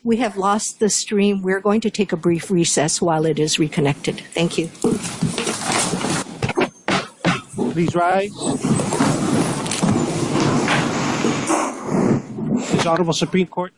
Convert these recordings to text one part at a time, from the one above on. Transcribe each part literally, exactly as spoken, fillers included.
We have lost the stream. We're going to take a brief recess while it is reconnected. Thank you. Please rise. This Honorable Supreme Court.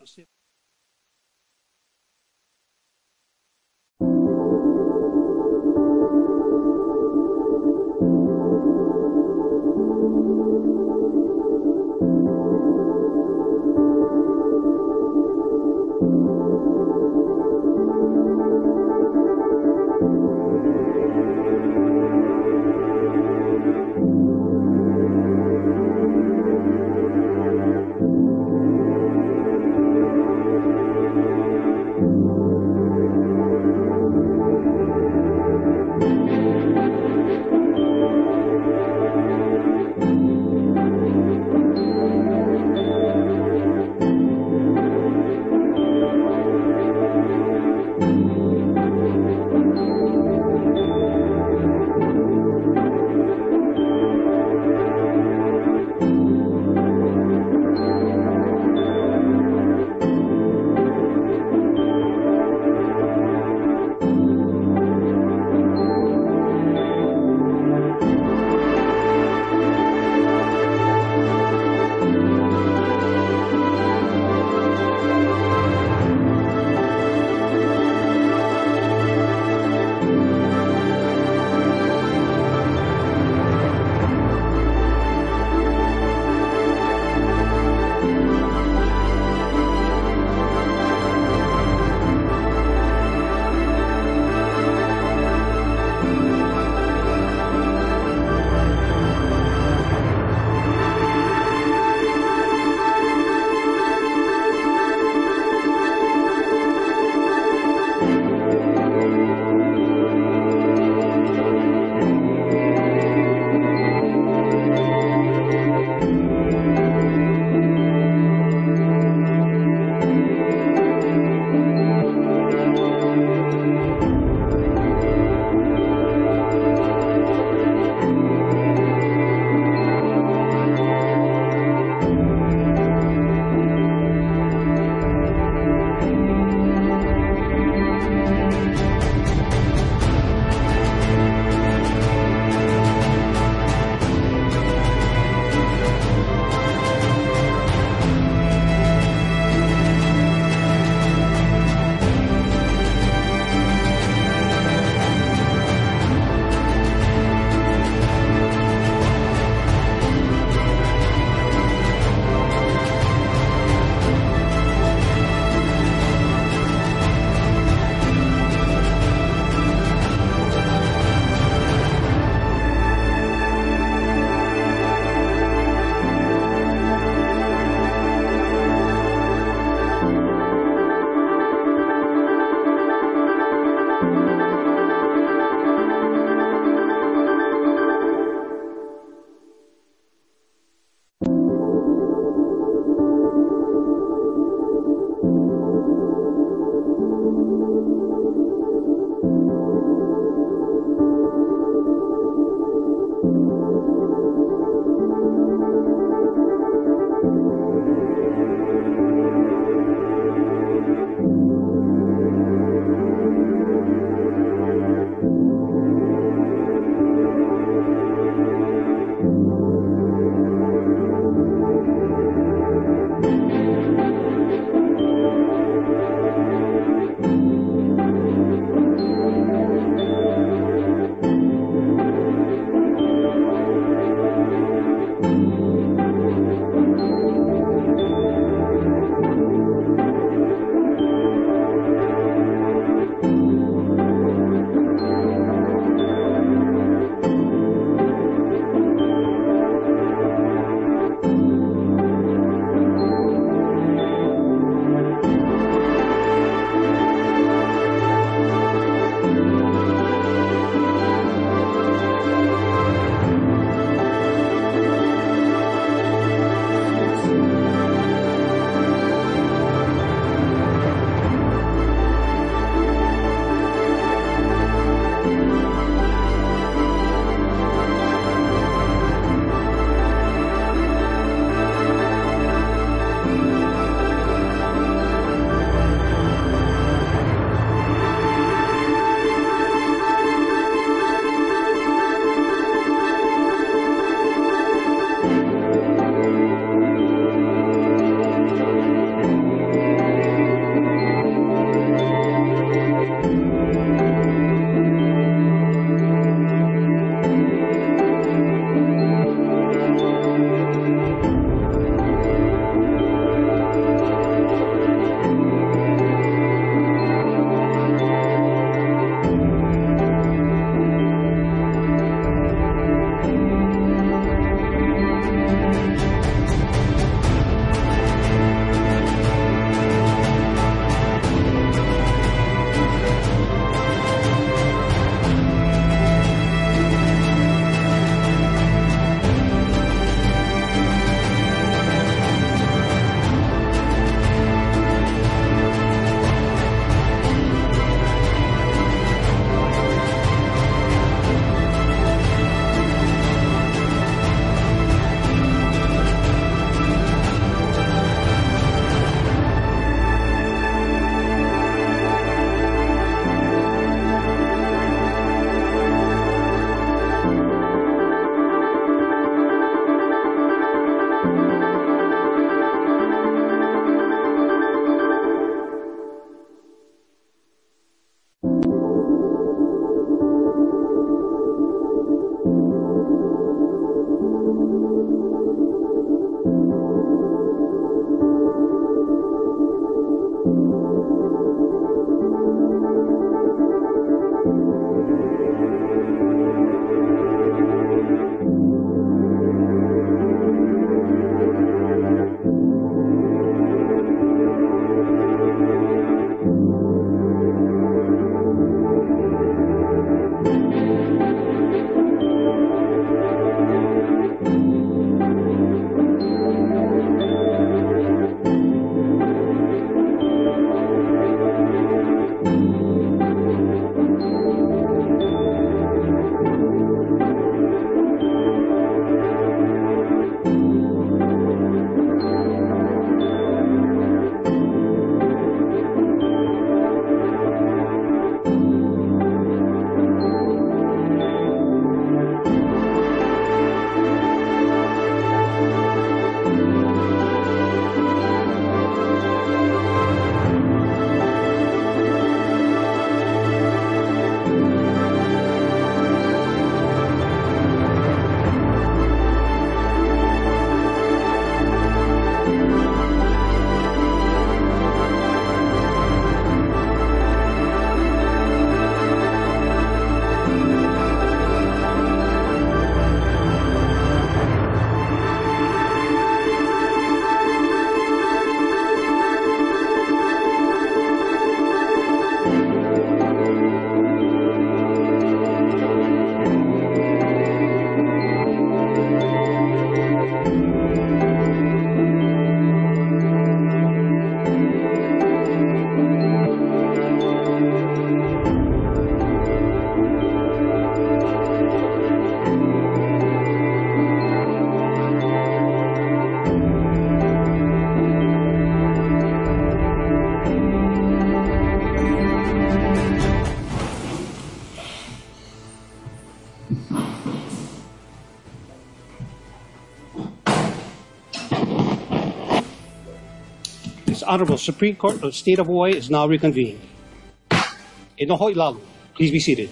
This Honorable Supreme Court of the State of Hawaii is now reconvened. Inoho ilalu. Please be seated.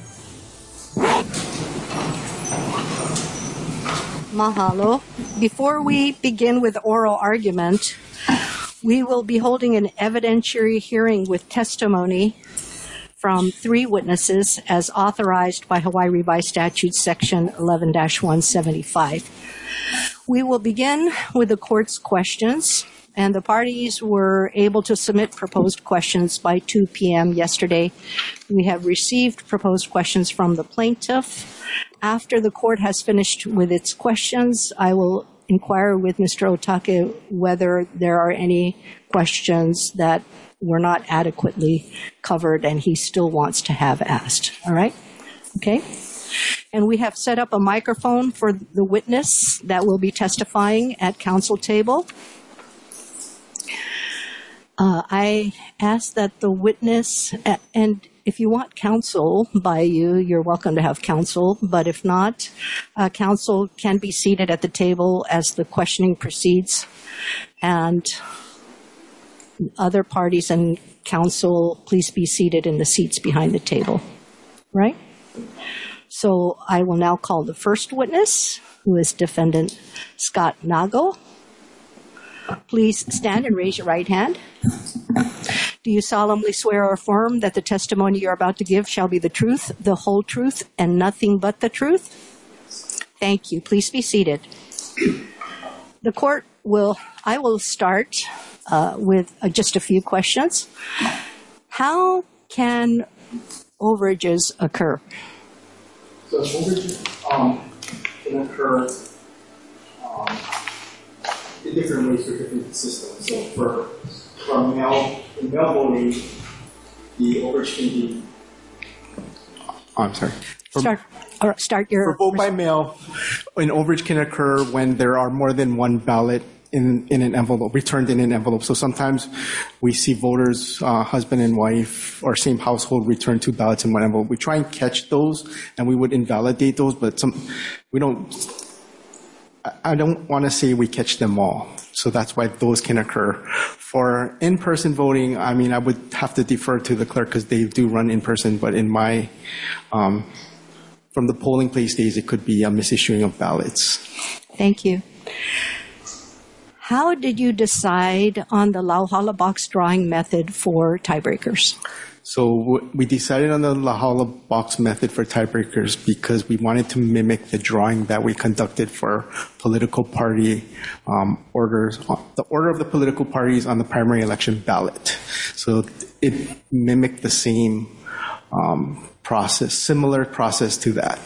Mahalo. Before we begin with oral argument, we will be holding an evidentiary hearing with testimony from three witnesses as authorized by Hawaii Revised Statute Section eleven dash one seventy-five. We will begin with the court's questions, and the parties were able to submit proposed questions by two p.m. yesterday. We have received proposed questions from the plaintiff. After the court has finished with its questions, I will inquire with Mister Otake whether there are any questions that were not adequately covered and he still wants to have asked. All right? Okay? And we have set up a microphone for the witness that will be testifying at counsel table. Uh, I ask that the witness, and if you want counsel by you, you're welcome to have counsel, but if not, uh, counsel can be seated at the table as the questioning proceeds, and other parties and counsel, please be seated in the seats behind the table, right? So I will now call the first witness, who is Defendant Scott Nago. Please stand and raise your right hand. Do you solemnly swear or affirm that the testimony you're about to give shall be the truth, the whole truth, and nothing but the truth? Thank you. Please be seated. The court will, I will start uh, with uh, just a few questions. How can overages occur? So overages um, can occur um, in different ways for different systems. So for, for male, in male voting, the overage can be. Oh, I'm sorry. For, start, or start your. For vote by mail, an overage can occur when there are more than one ballot in, in an envelope, returned in an envelope. So sometimes we see voters, uh, husband and wife, or same household, return two ballots in one envelope. We try and catch those, and we would invalidate those, but some we don't. I don't want to say we catch them all. So that's why those can occur. For in-person voting, I mean, I would have to defer to the clerk because they do run in person, but in my, um, from the polling place days, it could be a misissuing of ballots. Thank you. How did you decide on the Lauhala box drawing method for tiebreakers? So we decided on the Lauhala box method for tiebreakers because we wanted to mimic the drawing that we conducted for political party um, orders, the order of the political parties on the primary election ballot. So it mimicked the same um, process, similar process to that.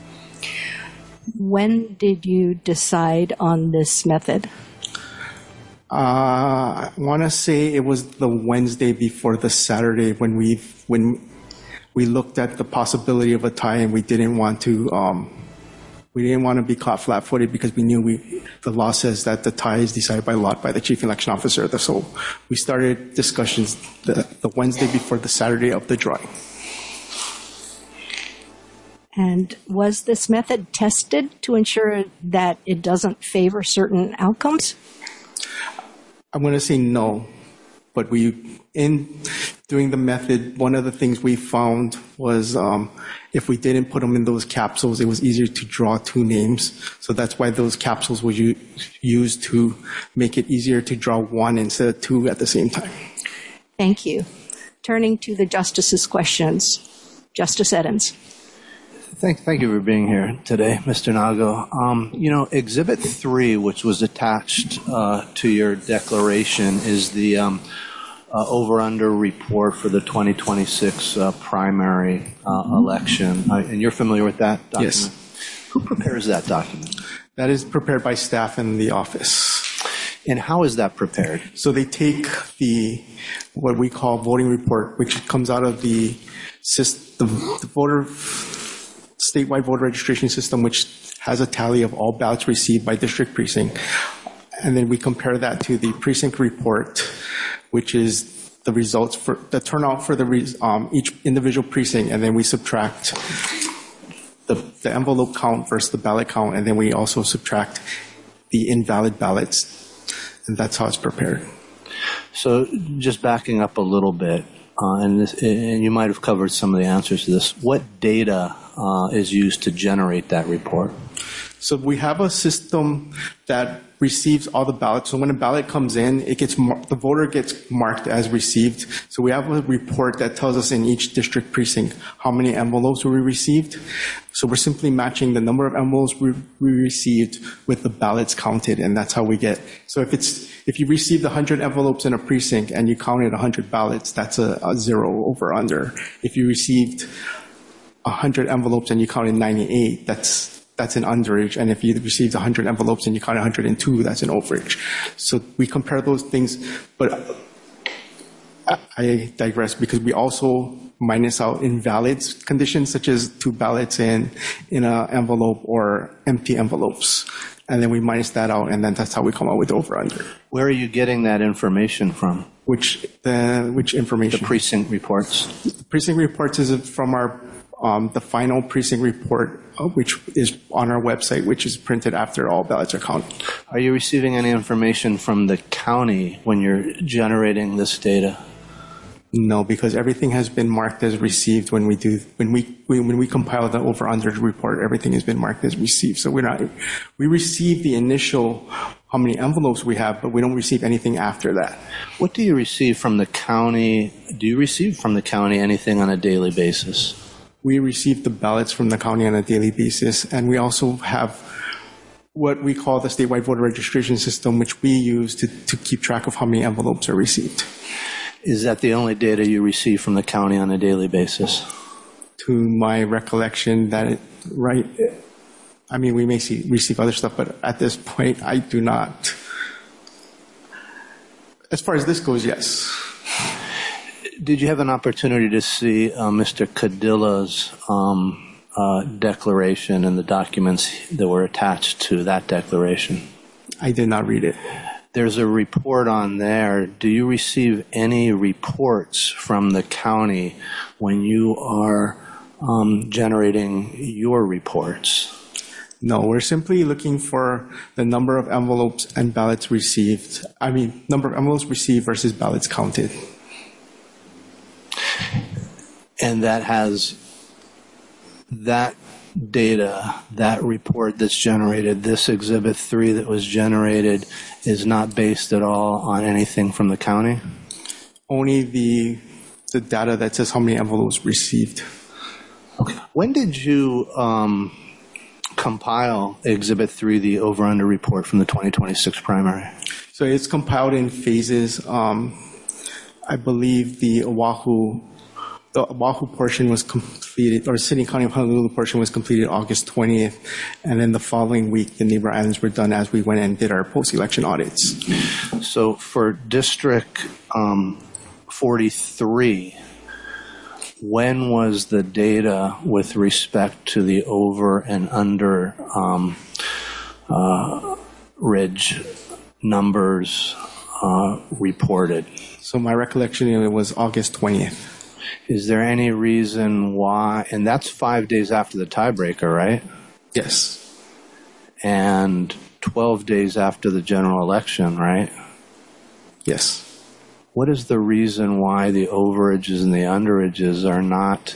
When did you decide on this method? Uh, I want to say it was the Wednesday before the Saturday when we when we looked at the possibility of a tie, and we didn't want to um, we didn't want to be caught flat-footed because we knew we the law says that the tie is decided by lot by the chief election officer. So we started discussions the, the Wednesday before the Saturday of the drawing. And was this method tested to ensure that it doesn't favor certain outcomes? I'm going to say no, but we, in doing the method, one of the things we found was um, if we didn't put them in those capsules, it was easier to draw two names. So that's why those capsules were u- used to make it easier to draw one instead of two at the same time. Thank you. Turning to the justices' questions. Justice Edens. Thank, thank you for being here today, Mister Nago. Um, you know, Exhibit three, which was attached uh, to your declaration, is the um, uh, over-under report for the twenty twenty-six uh, primary uh, election. Uh, and you're familiar with that document? Yes. Who prepares that document? That is prepared by staff in the office. And how is that prepared? So they take the, what we call voting report, which comes out of the, the, the voter... statewide voter registration system, which has a tally of all ballots received by district precinct. And then we compare that to the precinct report, which is the results for the turnout for the um, each individual precinct. And then we subtract the, the envelope count versus the ballot count. And then we also subtract the invalid ballots. And that's how it's prepared. So just backing up a little bit, uh, and, this, and you might have covered some of the answers to this, what data uh, is used to generate that report? So we have a system that receives all the ballots. So when a ballot comes in, it gets mar- the voter gets marked as received. So we have a report that tells us in each district precinct how many envelopes we received. So we're simply matching the number of envelopes we, we received with the ballots counted, and that's how we get. So if it's if you received one hundred envelopes in a precinct and you counted one hundred ballots, that's a, a zero over under. If you received one hundred envelopes and you counted ninety-eight, that's that's an underage. And if you received one hundred envelopes and you counted one hundred two, that's an overage. So we compare those things, but I digress because we also minus out invalid conditions such as two ballots in in an envelope or empty envelopes. And then we minus that out, and then that's how we come up with over-under. Where are you getting that information from? Which the which information? The precinct reports. The precinct reports is from our um, the final precinct report, uh, which is on our website, which is printed after all ballots are counted. Are you receiving any information from the county when you're generating this data? No, because everything has been marked as received when we do when we when we compile the over under report. Everything has been marked as received. So we're not we receive the initial how many envelopes we have, but we don't receive anything after that. What do you receive from the county? Do you receive from the county anything on a daily basis? We receive the ballots from the county on a daily basis, and we also have what we call the statewide voter registration system, which we use to, to keep track of how many envelopes are received. Is that the only data you receive from the county on a daily basis? To my recollection, that it, right, I mean, we may see, receive other stuff, but at this point, I do not. As far as this goes, yes. Did you have an opportunity to see uh, Mister Cadilla's um, uh, declaration and the documents that were attached to that declaration? I did not read it. There's a report on there. Do you receive any reports from the county when you are um, generating your reports? No, we're simply looking for the number of envelopes and ballots received. I mean, number of envelopes received versus ballots counted. And that has that data, that report that's generated, this Exhibit three that was generated, is not based at all on anything from the county? Only the the data that says how many envelopes received. Okay. When did you um, compile Exhibit three, the over-under report from the twenty twenty-six primary? So it's compiled in phases. Um, I believe the Oahu The Oahu portion was completed, or City County of Honolulu portion was completed August twentieth, and then the following week, the neighbor islands were done as we went and did our post-election audits. So for District um, forty-three, when was the data with respect to the over and under um, uh, ridge numbers uh, reported? So my recollection, it was August twentieth. Is there any reason why, and that's five days after the tiebreaker, right? Yes. And twelve days after the general election, right? Yes. What is the reason why the overages and the underages are not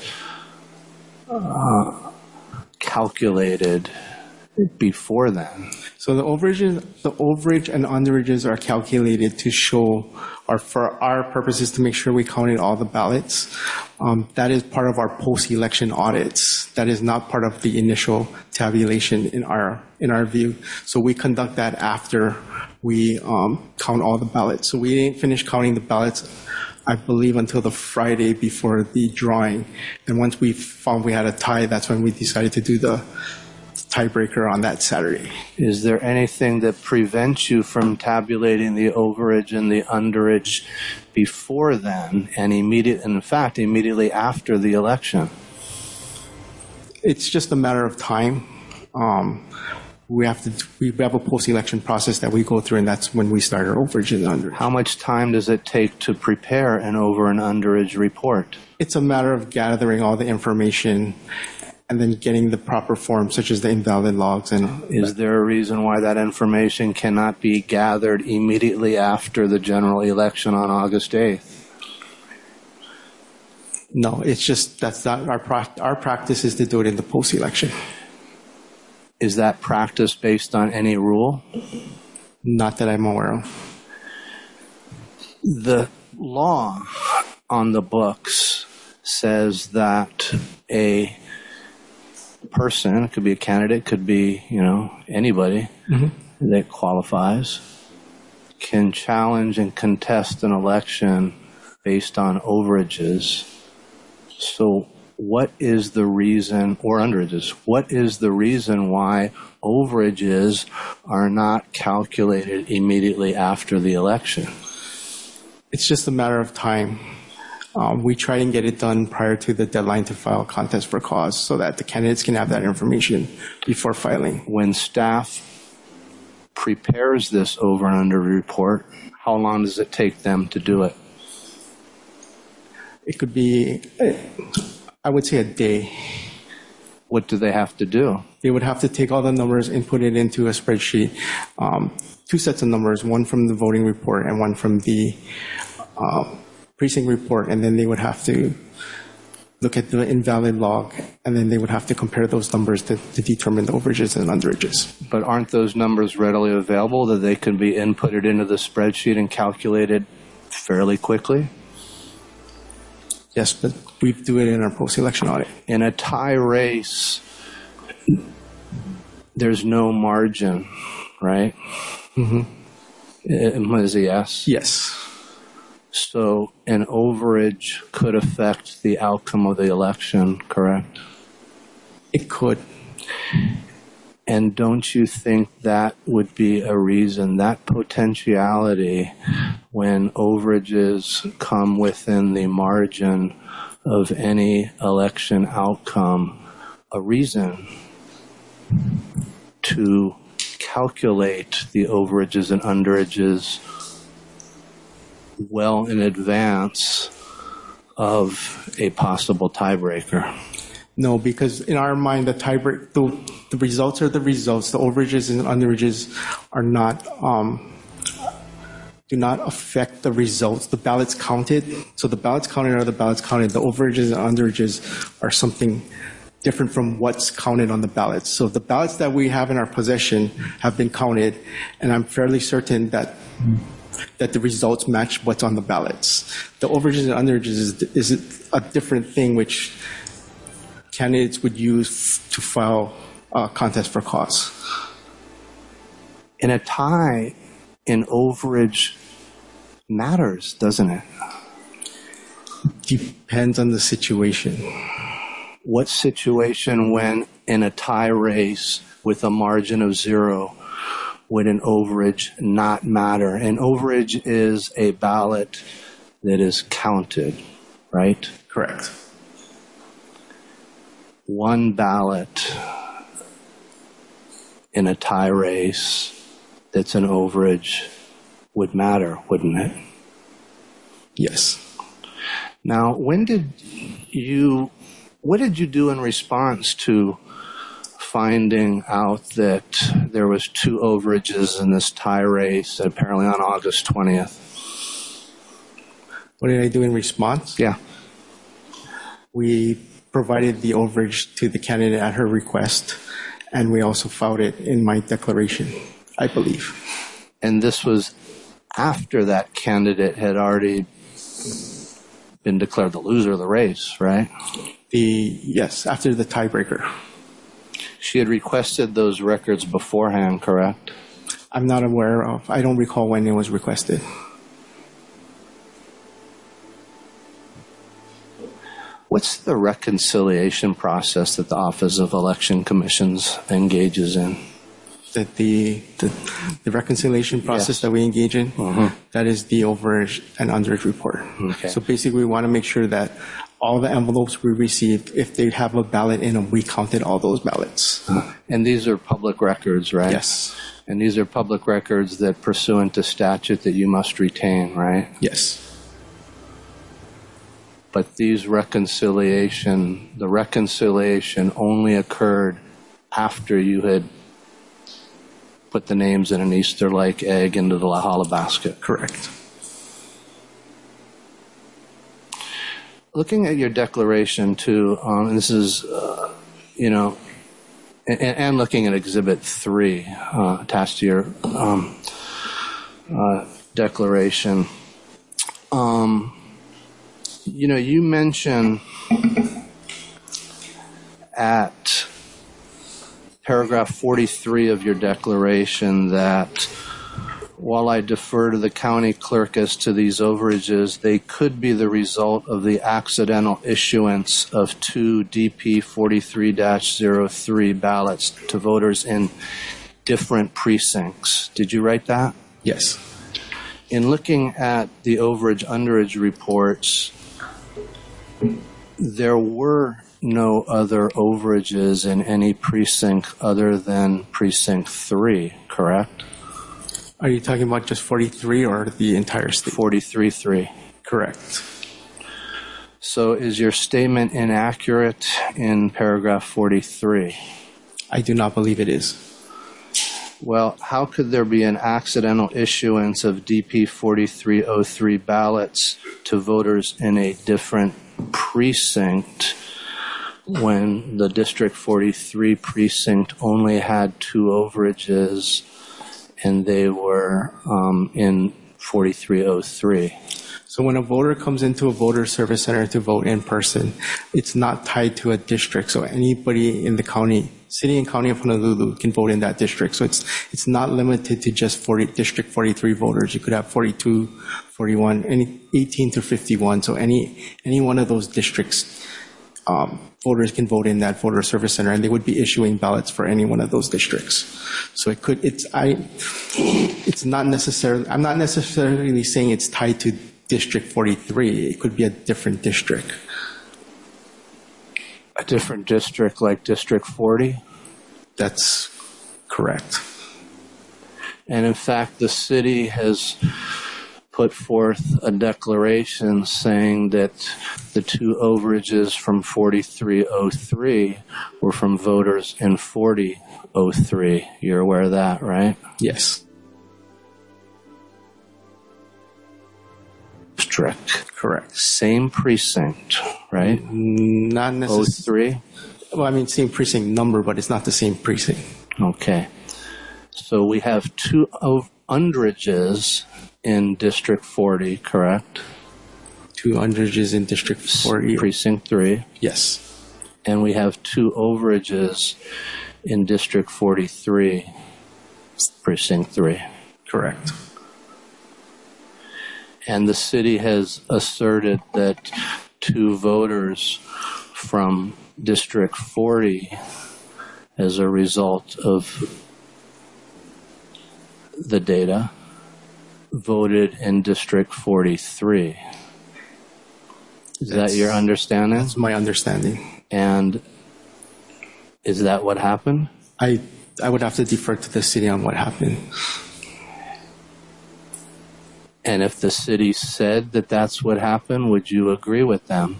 uh, calculated before then? So the overages, the overage and underages are calculated to show, or for our purposes, to make sure we counted all the ballots. Um, that is part of our post-election audits. That is not part of the initial tabulation in our in our view. So we conduct that after we um, count all the ballots. So we didn't finish counting the ballots, I believe, until the Friday before the drawing. And once we found we had a tie, that's when we decided to do the tiebreaker on that Saturday. Is there anything that prevents you from tabulating the overage and the underage before then, and immediate, in fact, immediately after the election? It's just a matter of time. Um, we have to. We have a post-election process that we go through, and that's when we start our overage and underage. How much time does it take to prepare an over and underage report? It's a matter of gathering all the information and then getting the proper form, such as the invalid logs. And Is there a reason why that information cannot be gathered immediately after the general election on August eighth? no, it's just that's not our pra- our practice is to do it in the post-election. Is that practice based on any rule? Not that I'm aware of. The law on the books says that a person, it could be a candidate, could be, you know, anybody mm-hmm. that qualifies, can challenge and contest an election based on overages. So what is the reason, or underages, what is the reason why overages are not calculated immediately after the election? It's just a matter of time. Um, we try and get it done prior to the deadline to file a contest for cause so that the candidates can have that information before filing. When staff prepares this over and under report, how long does it take them to do it? It could be, I would say, a day. What do they have to do? They would have to take all the numbers and put it into a spreadsheet. Um, two sets of numbers, one from the voting report and one from the uh, precinct report, and then they would have to look at the invalid log, and then they would have to compare those numbers to, to determine the overages and underages. But aren't those numbers readily available that they can be inputted into the spreadsheet and calculated fairly quickly? Yes, but we do it in our post-election audit. In a tie race, there's no margin, right? Mm-hmm. Is a yes? Yes. So an overage could affect the outcome of the election, correct? It could. And don't you think that would be a reason, that potentiality, when overages come within the margin of any election outcome, a reason to calculate the overages and underages well in advance of a possible tiebreaker? No, because in our mind, the tiebreak, the, the results are the results. The overages and underages are not, um, do not affect the results. The ballots counted. So the ballots counted are the ballots counted. The overages and underages are something different from what's counted on the ballots. So the ballots that we have in our possession have been counted, and I'm fairly certain that that the results match what's on the ballots. The overages and underages is, is a different thing which candidates would use to file a contest for cause. In a tie, an overage matters, doesn't it? Depends on the situation. What situation when in a tie race with a margin of zero would an overage not matter? An overage is a ballot that is counted, right? Correct. One ballot in a tie race that's an overage would matter, wouldn't it? Yes. Now, when did you, what did you do in response to finding out that there was two overages in this tie race, apparently on August twentieth? What did I do in response? Yeah. We provided the overage to the candidate at her request, and we also filed it in my declaration, I believe. And this was after that candidate had already been declared the loser of the race, right? The yes, after the tiebreaker. She had requested those records beforehand, correct? I'm not aware of. I don't recall when it was requested. What's the reconciliation process that the Office of Election Commissions engages in? That the, the the reconciliation process Yes. that we engage in, Mhm. that is the overage and underage report. Okay. So basically, we want to make sure that all the envelopes we received, if they have a ballot in them, we counted all those ballots. And these are public records, right? Yes. And these are public records that pursuant to statute that you must retain, right? Yes. but these reconciliation, the reconciliation only occurred after you had put the names in an Easter-like egg into the La Hala basket. Correct. Looking at your declaration too, um, and this is, uh, you know, and, and looking at Exhibit three uh, attached to your um, uh, declaration, um, you know, you mention at paragraph forty-three of your declaration that while I defer to the county clerk as to these overages, they could be the result of the accidental issuance of two D P forty-three dash zero three ballots to voters in different precincts. Did you write that? Yes. In looking at the overage underage reports, there were no other overages in any precinct other than precinct three, correct? Are you talking about just forty-three or the entire state? forty-three three. Correct. So is your statement inaccurate in paragraph forty-three? I do not believe it is. Well, how could there be an accidental issuance of D P forty-three oh three ballots to voters in a different precinct when the District forty-three precinct only had two overages and they were um, in forty-three oh three? So when a voter comes into a voter service center to vote in person, it's not tied to a district. So anybody in the county, city and county of Honolulu can vote in that district. So it's it's not limited to just forty, District forty-three voters. You could have forty-two, forty-one, any eighteen to fifty-one. So any any one of those districts, um, voters can vote in that voter service center, and they would be issuing ballots for any one of those districts. So it could it's I it's not necessarily I'm not necessarily saying it's tied to District forty-three. It could be a different district. A different district like District forty? That's correct. And in fact, the city has put forth a declaration saying that the two overages from forty-three oh three were from voters in forty oh three. You're aware of that, right? Yes. District. Correct. Same precinct, right? Not oh necessarily. three? Well, I mean, same precinct number, but it's not the same precinct. Okay. So we have two of underages in District forty, correct? Two underages in District forty. Precinct three. Yes. And we have two overages in District forty-three, Precinct three. Correct. And the city has asserted that two voters from District forty, as a result of the data, voted in District forty-three. Is That's, that your understanding? That's my understanding. And is that what happened? I I would have to defer to the city on what happened. And if the city said that that's what happened, would you agree with them?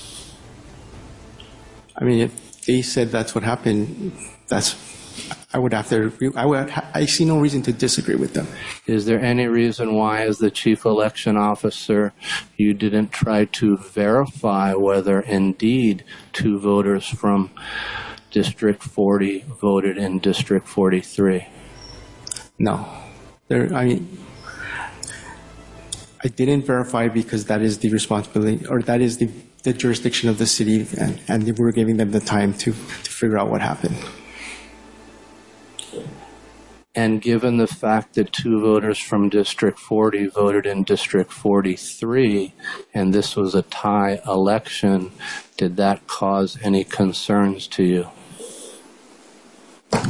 I mean, if they said that's what happened, that's I would have to agree. I would. I see no reason to disagree with them. Is there any reason why, as the chief election officer, you didn't try to verify whether indeed two voters from District forty voted in District forty-three? No, there. I mean, I didn't verify because that is the responsibility, or that is the, the jurisdiction of the city, and, and we were giving them the time to, to figure out what happened. And given the fact that two voters from District forty voted in District forty-three, and this was a tie election, did that cause any concerns to you? I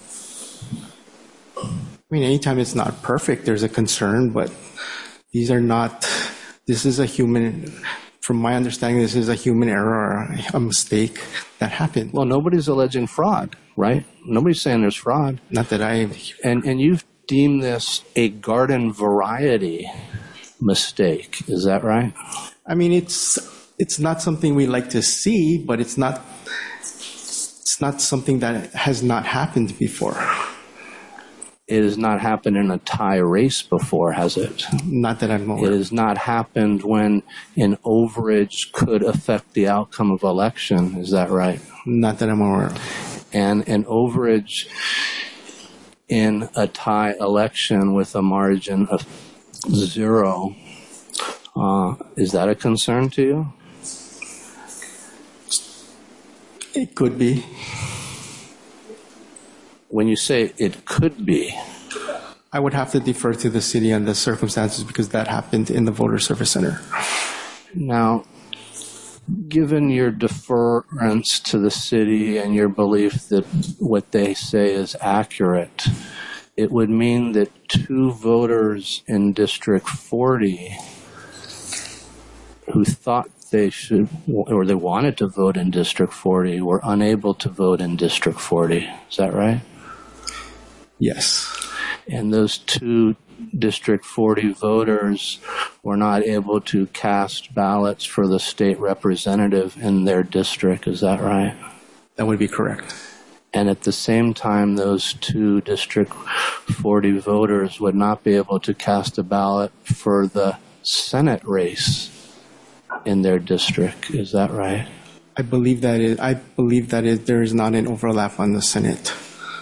mean, anytime it's not perfect, there's a concern, but these are not, this is a human, from my understanding, this is a human error, or a mistake that happened. Well, nobody's alleging fraud, right? Nobody's saying there's fraud. Not that I... And, and you've deemed this a garden variety mistake, is that right? I mean, it's it's not something we like to see, but it's not, it's not something that has not happened before. It has not happened in a tie race before, has it? Not that I'm aware It of. has not happened when an overage could affect the outcome of election. Is that right? Not that I'm aware of. And an overage in a tie election with a margin of zero, uh, is that a concern to you? It could be. When you say it could be, I would have to defer to the city on the circumstances because that happened in the voter service center. now, given your deference to the city and your belief that what they say is accurate, it would mean that two voters in District forty who thought they should, or they wanted to vote in District forty, were unable to vote in District forty. Is that right? Yes. And those two District forty voters were not able to cast ballots for the state representative in their district. Is that right? That would be correct. And at the same time, those two District forty voters would not be able to cast a ballot for the Senate race in their district. Is that right? I believe that it, I believe that it, there is not an overlap on the Senate.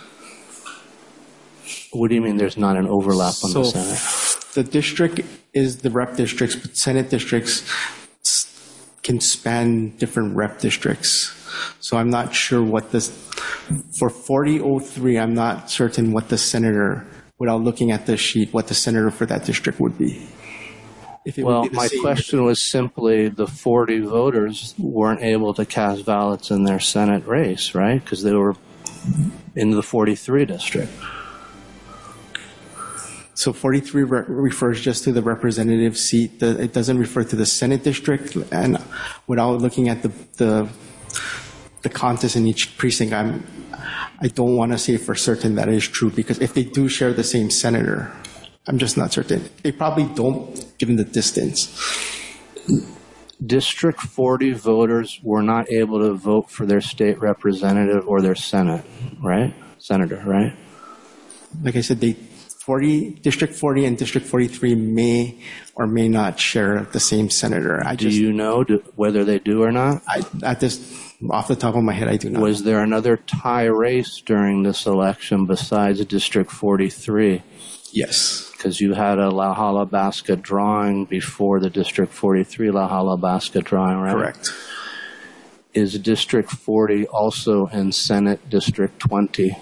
What do you mean there's not an overlap on So the Senate? the district is the rep districts, but Senate districts s- can span different rep districts. So I'm not sure what this, for forty oh three, I'm not certain what the senator, without looking at the sheet, what the senator for that district would be. If it would Well, be the my same- question was simply the forty voters weren't able to cast ballots in their Senate race, right? Because they were in the forty-three district. So forty-three re- refers just to the representative seat. The, it doesn't refer to the Senate district. And without looking at the the, the contest in each precinct, I'm I don't want to say for certain that is true because if they do share the same senator, I'm just not certain. They probably don't, given the distance. District forty voters were not able to vote for their state representative or their Senate, right? Senator, right? Like I said, they forty District forty and District forty-three may or may not share the same senator. I Do just you know do, whether they do or not? I, at this off the top of my head, I do not. Was there another tie race during this election besides District forty-three? Yes. Because you had a La Halabasca drawing before the District forty-three La Halabasca drawing, right? Correct. Is District forty also in Senate District twenty?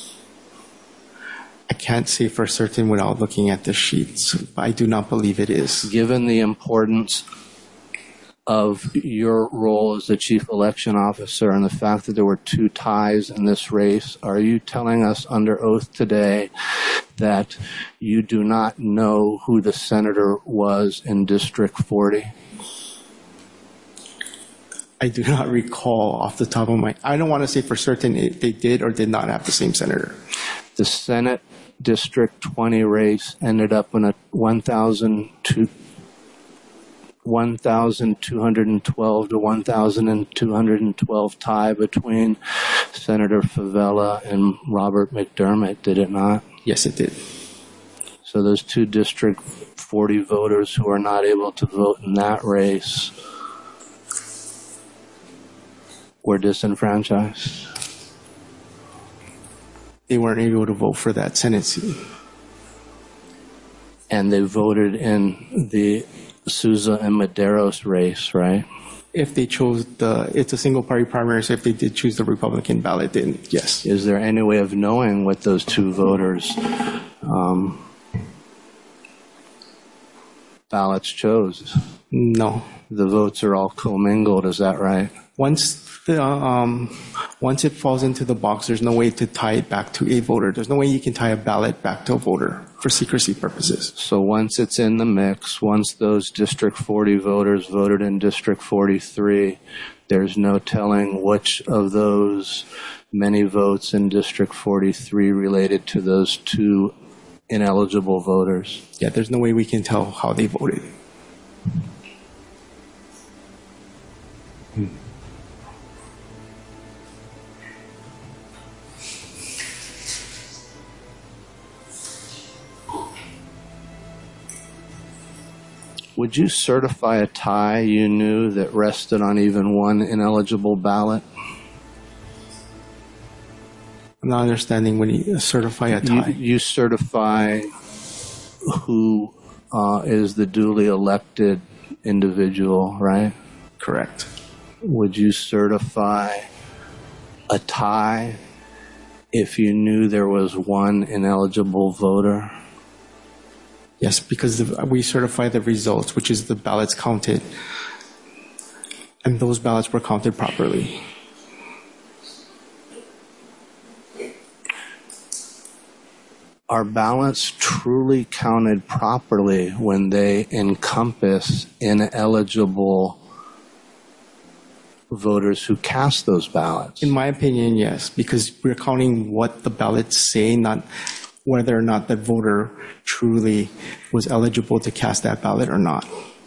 I can't say for certain without looking at the sheets. But I do not believe it is. Given the importance of your role as the chief election officer and the fact that there were two ties in this race, are you telling us under oath today that you do not know who the senator was in District forty? I do not recall off the top of my. I don't want to say for certain if they did or did not have the same senator. The Senate District twenty race ended up in a one thousand two hundred twelve to one thousand two hundred twelve tie between Senator Favela and Robert McDermott, did it not? Yes, it did. So those two District forty voters who are not able to vote in that race were disenfranchised. They weren't able to vote for that Senate seat. And they voted in the Souza and Maderos race, right? If they chose the, it's a single party primary, so if they did choose the Republican ballot, then yes. Is there any way of knowing what those two voters' um, ballots chose? No. The votes are all commingled, is that right? Once the um, once it falls into the box, there's no way to tie it back to a voter. There's no way you can tie a ballot back to a voter for secrecy purposes. So once it's in the mix, once those District forty voters voted in District forty-three, there's no telling which of those many votes in District forty-three related to those two ineligible voters. Yeah, there's no way we can tell how they voted. Would you certify a tie you knew that rested on even one ineligible ballot? I'm not understanding when you certify a You, tie. you certify who uh, is the duly elected individual, right? Correct. Would you certify a tie if you knew there was one ineligible voter? Yes, because the, we certify the results, which is the ballots counted, and those ballots were counted properly. Are ballots truly counted properly when they encompass ineligible voters who cast those ballots? In my opinion, yes, because we're counting what the ballots say, not whether or not the voter truly was eligible to cast that ballot or not.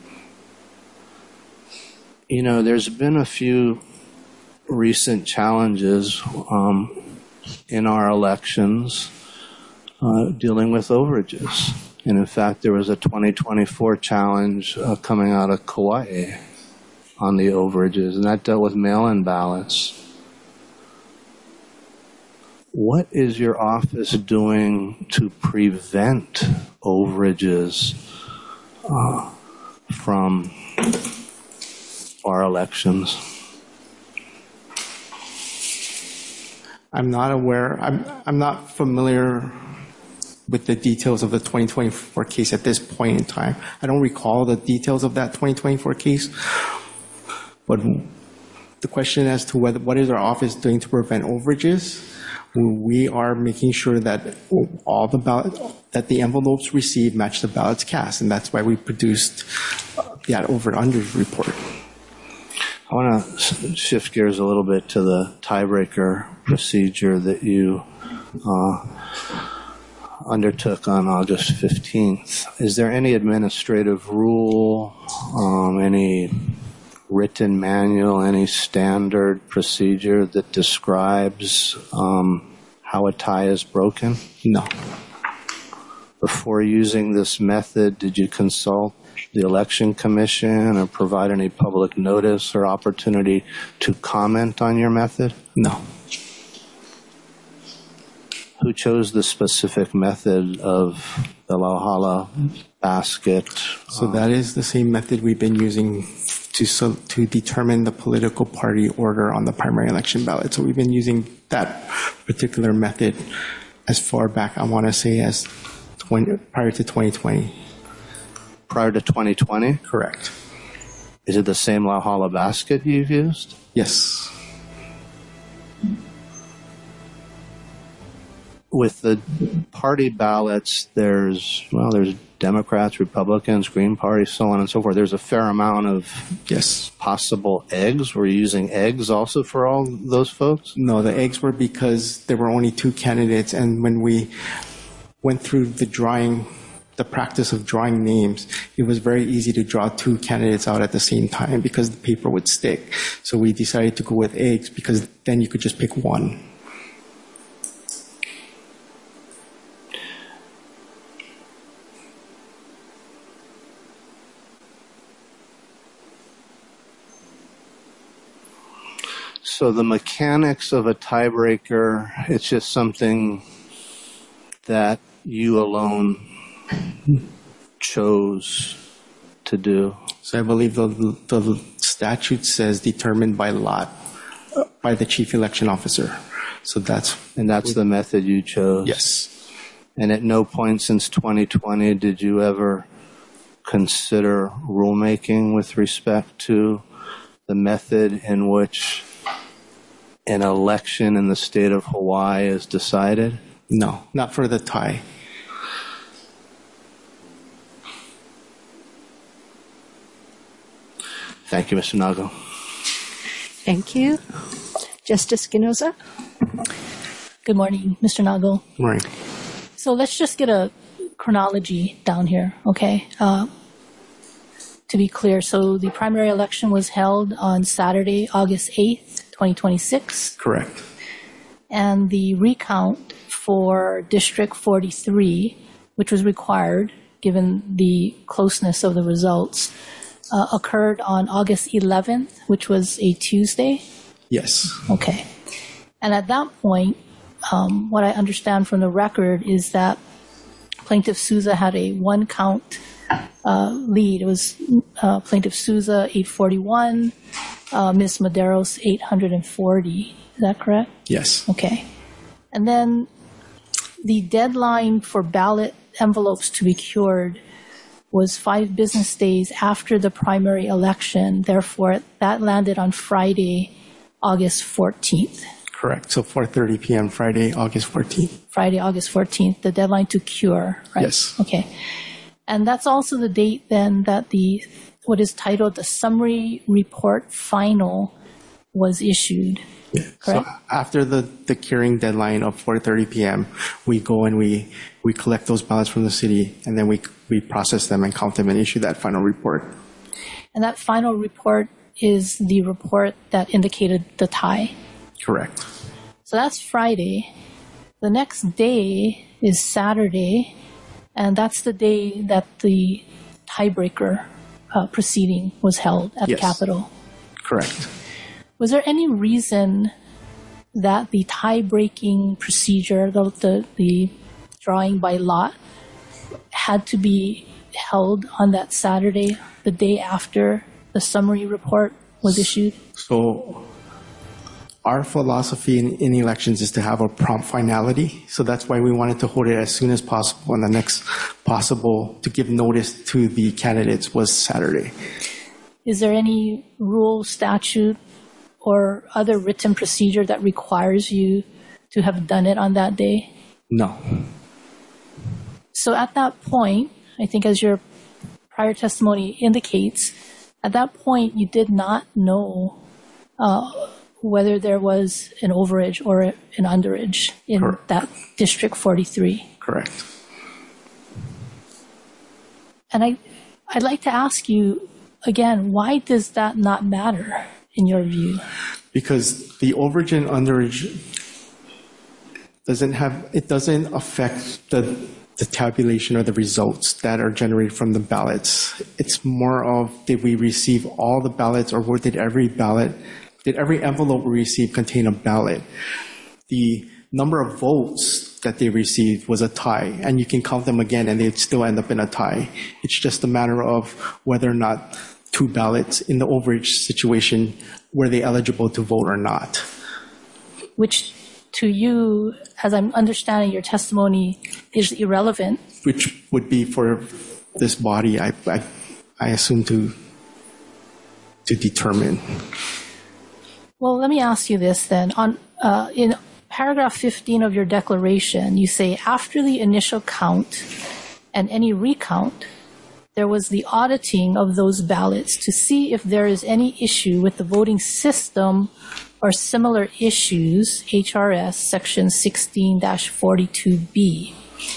You know, there's been a few recent challenges um, in our elections uh, dealing with overages. And in fact, there was a twenty twenty-four challenge uh, coming out of Kauai on the overages, and that dealt with mail-in ballots. What is your office doing to prevent overages uh, from our elections? I'm not aware, I'm, I'm not familiar with the details of the twenty twenty-four case at this point in time. I don't recall the details of that twenty twenty-four case, but the question as to whether, what is our office doing to prevent overages? We are making sure that all the ballot, that the envelopes received match the ballots cast, and that's why we produced that over and under report. I want to shift gears a little bit to the tiebreaker procedure that you uh, undertook on August fifteenth. Is there any administrative rule, um, any written manual, any standard procedure that describes um, how a tie is broken? No. Before using this method, did you consult the Election Commission or provide any public notice or opportunity to comment on your method? No. Who chose the specific method of the Lauhala basket? So that is the same method we've been using to so, to determine the political party order on the primary election ballot. So we've been using that particular method as far back, I want to say, as twenty, prior to twenty twenty. Prior to twenty twenty? Correct. Is it the same Lauhala basket you've used? Yes. With the party ballots, there's, well, there's Democrats, Republicans, Green Party, so on and so forth. There's a fair amount of yes possible eggs. We're using eggs also for all those folks? No, the eggs were because there were only two candidates, and when we went through the drawing, the practice of drawing names, it was very easy to draw two candidates out at the same time because the paper would stick. So we decided to go with eggs because then you could just pick one. So the mechanics of a tiebreaker, it's just something that you alone chose to do. So I believe the, the statute says determined by lot by the chief election officer. So that's and that's the method you chose. Yes. And at no point since twenty twenty did you ever consider rulemaking with respect to the method in which an election in the state of Hawaii is decided? No, not for the tie. Thank you, Mister Nago. Thank you. Justice Espinoza? Good morning, Mister Nago. Right. So let's just get a chronology down here, okay? Uh, to be clear, so the primary election was held on Saturday, August eighth, twenty twenty-six. Correct. And the recount for District forty-three, which was required given the closeness of the results, uh, occurred on August eleventh, which was a Tuesday? Yes. Okay. And at that point, um, what I understand from the record is that Plaintiff Souza had a one-count uh, lead. It was uh, Plaintiff Souza eight forty-one, uh, Miz Maderos eight forty. Is that correct? Yes. Okay. And then the deadline for ballot envelopes to be cured was five business days after the primary election. Therefore, that landed on Friday, August fourteenth. Correct. So four thirty p.m. Friday, August fourteenth. Friday, August fourteenth, the deadline to cure, right? Yes. Okay. And that's also the date then that the, what is titled the summary report final was issued. Yeah. So Correct? after the, the curing deadline of four thirty p.m., we go and we, we collect those ballots from the city, and then we, we process them and count them and issue that final report. And that final report is the report that indicated the tie. Correct. So that's Friday. The next day is Saturday, and that's the day that the tiebreaker uh, proceeding was held at Yes. the Capitol. Correct. Was there any reason that the tie-breaking procedure, the, the, the drawing by lot, had to be held on that Saturday, the day after the summary report was issued? So our philosophy in, in elections is to have a prompt finality. So that's why we wanted to hold it as soon as possible, and the next possible to give notice to the candidates was Saturday. Is there any rule, statute, or other written procedure that requires you to have done it on that day? No. So at that point, I think as your prior testimony indicates, at that point you did not know uh, whether there was an overage or an underage in Correct. that District forty-three. Correct. And I, I'd like to ask you again, why does that not matter in your view? Because the overage and underage doesn't have, it doesn't affect the, the tabulation or the results that are generated from the ballots. It's more of, did we receive all the ballots, or did every ballot, did every envelope we received contain a ballot? The number of votes that they received was a tie, and you can count them again and they'd still end up in a tie. It's just a matter of whether or not two ballots in the overage situation, were they eligible to vote or not. Which to you, as I'm understanding your testimony, is irrelevant. Which would be for this body, I, I, I assume, to, to determine. Well, let me ask you this then. On uh, in paragraph fifteen of your declaration, you say, after the initial count and any recount, there was the auditing of those ballots to see if there is any issue with the voting system or similar issues, H R S section sixteen dash forty-two B.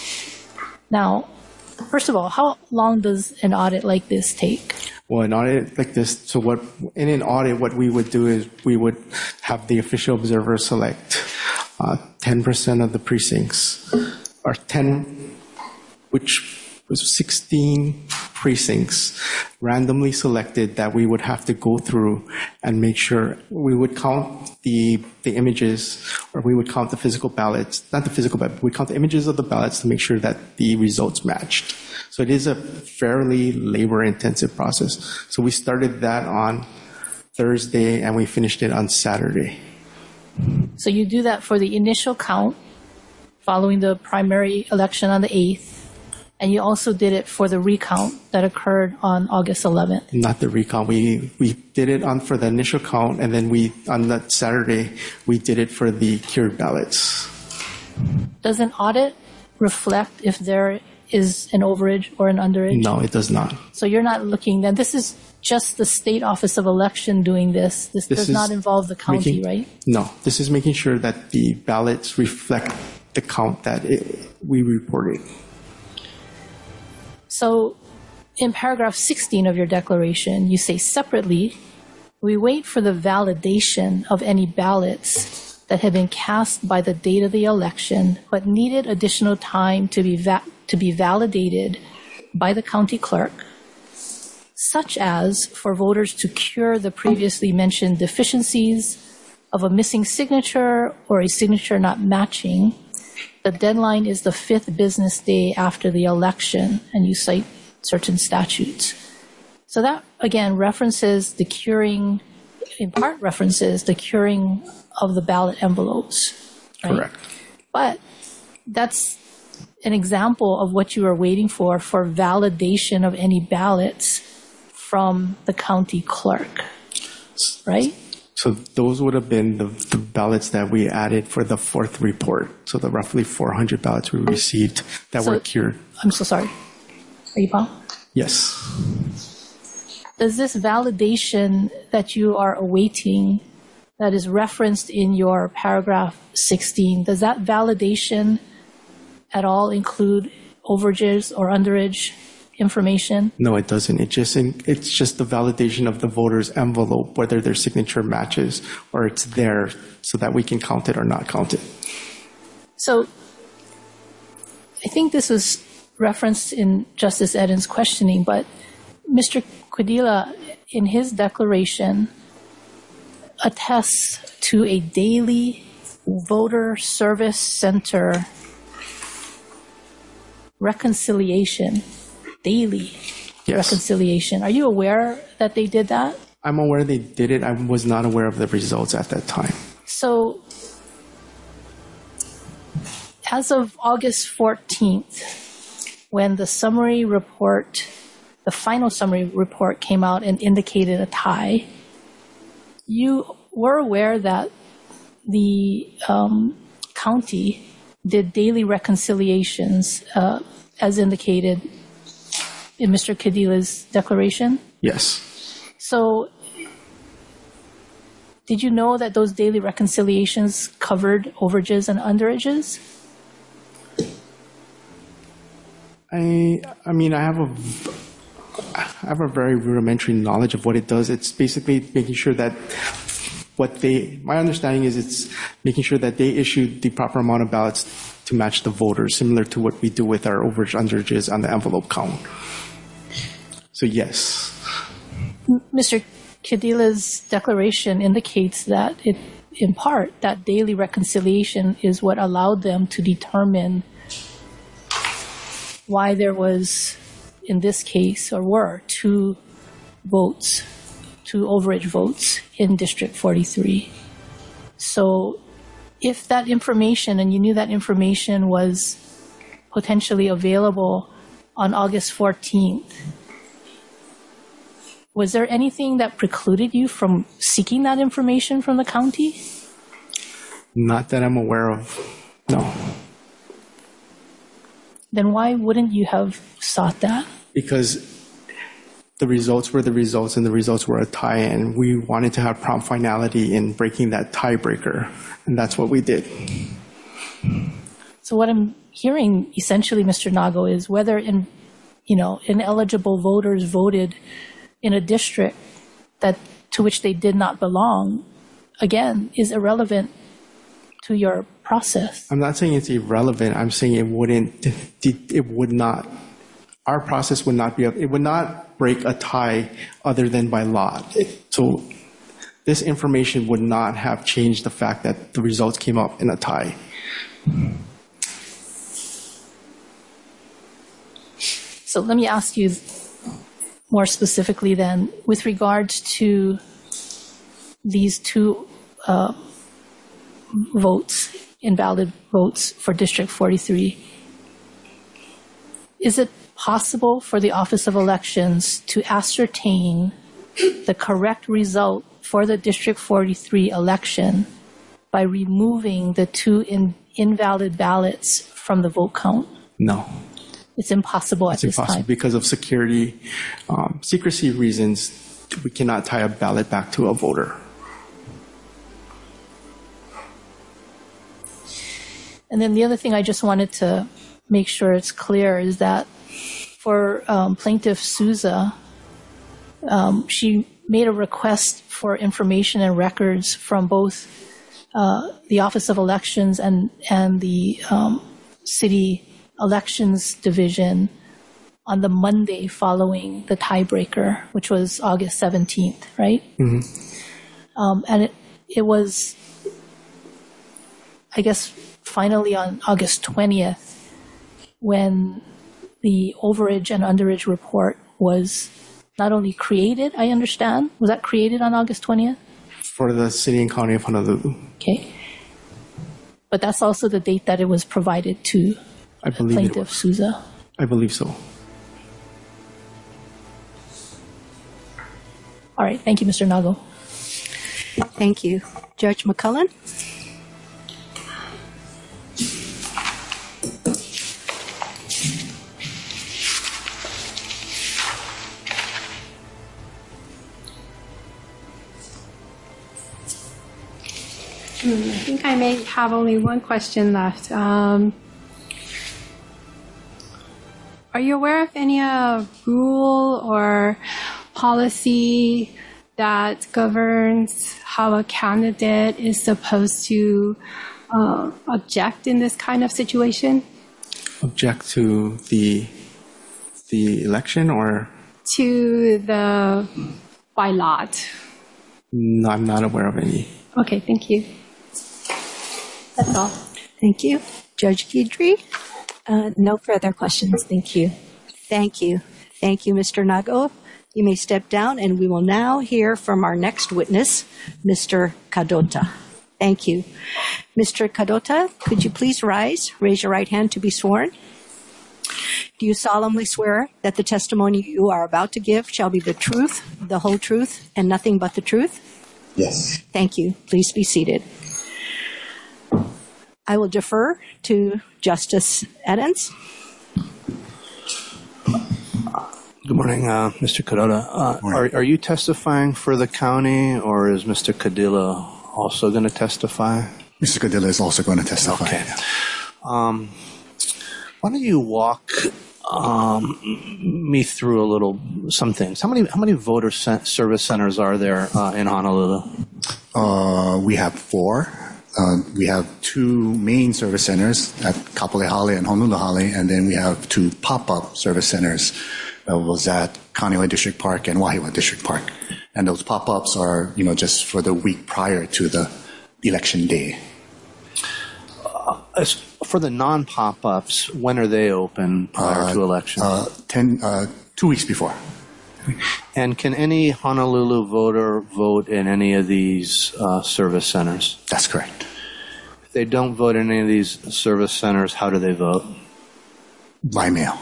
Now, first of all, how long does an audit like this take? Well, an audit like this, so what, in an audit, what we would do is we would have the official observer select uh, ten percent of the precincts, or ten, which was sixteen precincts randomly selected that we would have to go through and make sure we would count the the images, or we would count the physical ballots, not the physical ballot, we count the images of the ballots to make sure that the results matched. So it is a fairly labor-intensive process. So we started that on Thursday and we finished it on Saturday. So you do that for the initial count following the primary election on the eighth, and you also did it for the recount that occurred on August eleventh. Not the recount. We we did it on for the initial count, and then we on that Saturday we did it for the cured ballots. Does an audit reflect if there is an overage or an underage? No, it does not. So you're not looking, then this is just the State Office of Election doing this. This, This does is not involve the county, making- right? No, this is making sure that the ballots reflect the count that it, we reported. So in paragraph sixteen of your declaration, you say separately, we wait for the validation of any ballots that had been cast by the date of the election but needed additional time to be va- to be validated by the county clerk, such as for voters to cure the previously mentioned deficiencies of a missing signature or a signature not matching. The deadline is the fifth business day after the election, and you cite certain statutes. So that, again, references the curing, in part references the curing of the ballot envelopes. Right? Correct. But that's an example of what you were waiting for, for validation of any ballots from the county clerk, right? So those would have been the, the ballots that we added for the fourth report. So the roughly four hundred ballots we received that So- were cured. I'm so sorry. Are you Paul? Yes. Does this validation that you are awaiting, that is referenced in your paragraph sixteen, does that validation at all include overages or underage information? No, it doesn't. It just it's just the validation of the voter's envelope, whether their signature matches or it's there, so that we can count it or not count it. So I think this was referenced in Justice Eden's questioning, but Mister Quidila, in his declaration, attests to a daily voter service center reconciliation, daily Yes. reconciliation. Are you aware that they did that? I'm aware they did it. I was not aware of the results at that time. So, as of August fourteenth, when the summary report, the final summary report came out and indicated a tie, you were aware that the um, county did daily reconciliations, uh, as indicated in Mister Quedila's declaration? Yes. So, did you know that those daily reconciliations covered overages and underages? I I mean I have a I have a very rudimentary knowledge of what it does. It's basically making sure that what they my understanding is it's making sure that they issue the proper amount of ballots to match the voters, similar to what we do with our overage underages on the envelope count. So yes. Mister Quedila's declaration indicates that it, in part, that daily reconciliation is what allowed them to determine why there was, in this case, or were, two votes, two overage votes in District forty-three. So if that information, and you knew that information was potentially available on August fourteenth, was there anything that precluded you from seeking that information from the county? Not that I'm aware of. No. Then why wouldn't you have sought that? Because the results were the results and the results were a tie, and we wanted to have prompt finality in breaking that tiebreaker, and that's what we did. So what I'm hearing essentially, Mister Nago, is whether in, you know, ineligible voters voted in a district that to which they did not belong, again, is irrelevant to your process. I'm not saying it's irrelevant. I'm saying it wouldn't, it would not, our process would not be, it would not break a tie other than by lot. So this information would not have changed the fact that the results came up in a tie. So let me ask you more specifically then, with regards to these two uh, votes, invalid votes for District forty-three, is it possible for the Office of Elections to ascertain the correct result for the District forty-three election by removing the two in, invalid ballots from the vote count? No. It's impossible at It's this impossible time. because of security, um, secrecy reasons. We cannot tie a ballot back to a voter. And then the other thing I just wanted to make sure it's clear is that for um, plaintiff Souza, um, she made a request for information and records from both uh, the Office of Elections and, and the um, City Elections Division on the Monday following the tiebreaker, which was August seventeenth, right? Mm-hmm. Um, and it, it was, I guess, finally on August twentieth when the overage and underage report was not only created, I understand. Was that created on August twentieth? For the city and county of Honolulu. Okay. But that's also the date that it was provided to I believe plaintiff it was. Souza. I believe so. All right. Thank you, Mister Nago. Thank you. Judge McCullen? I think I may have only one question left. Um, are you aware of any uh, rule or policy that governs how a candidate is supposed to uh, object in this kind of situation? Object to the the election or? To the by lot. No, I'm not aware of any. Okay, thank you. That's all. Thank you. Judge Guidry? Uh, no further questions. Thank you. Thank you. Thank you, Mister Nago. You may step down, and we will now hear from our next witness, Mister Kadota. Thank you. Mister Kadota, could you please rise, raise your right hand to be sworn? Do you solemnly swear that the testimony you are about to give shall be the truth, the whole truth, and nothing but the truth? Yes. Thank you. Please be seated. I will defer to Justice Edens. Good morning, uh, Mister Kadota. Uh, are, are you testifying for the county, or is Mister Cadilla also going to testify? Mister Cadilla is also going to testify. Okay. Um, why don't you walk um, me through a little some things? How many how many voter cent- service centers are there uh, in Honolulu? Uh, we have four. Uh, we have two main service centers at Kapolei and Honolulu, and then we have two pop-up service centers. That was at Kaneohe District Park and Wahiawa District Park. And those pop-ups are, you know, just for the week prior to the election day. Uh, as for the non-pop-ups, when are they open prior uh, to election? Uh, ten, uh, two weeks before. And can any Honolulu voter vote in any of these uh, service centers? That's correct. If they don't vote in any of these service centers, how do they vote? By mail.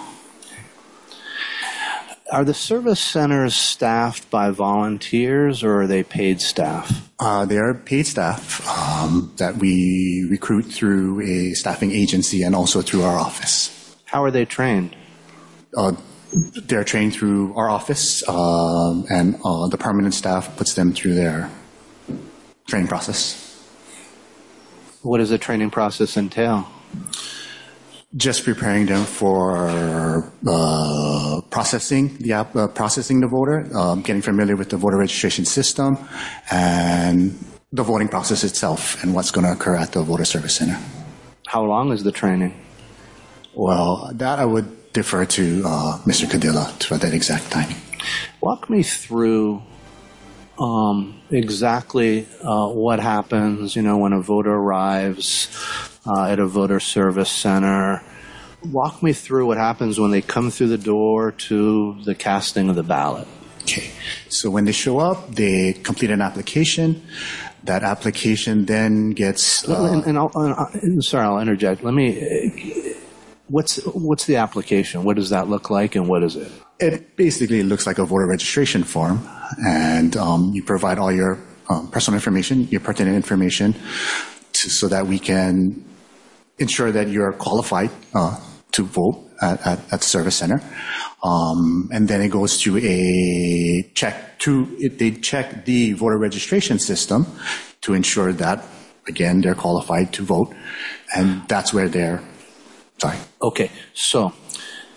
Are the service centers staffed by volunteers, or are they paid staff? Uh, they are paid staff um, that we recruit through a staffing agency and also through our office. How are they trained? Uh, they're trained through our office, um, and uh, the permanent staff puts them through their training process. What does the training process entail? Just preparing them for uh, processing the app, uh, processing the voter, um, getting familiar with the voter registration system, and the voting process itself, and what's going to occur at the voter service center. How long is the training? Well, that I would defer to uh, Mister Cadilla for that exact timing. Walk me through um, exactly uh, what happens, you know, when a voter arrives uh, at a voter service center. Walk me through what happens when they come through the door to the casting of the ballot. Okay. So when they show up, they complete an application. That application then gets. Uh, and, and I'll, uh, sorry, I'll interject. Let me. What's what's the application? What does that look like, and what is it? It basically looks like a voter registration form, and um, you provide all your um, personal information, your pertinent information, to, so that we can ensure that you're qualified uh, to vote at, at, at the service center. Um, and then it goes to a check to it, they check the voter registration system to ensure that, again, they're qualified to vote, and that's where they're sorry. Okay, so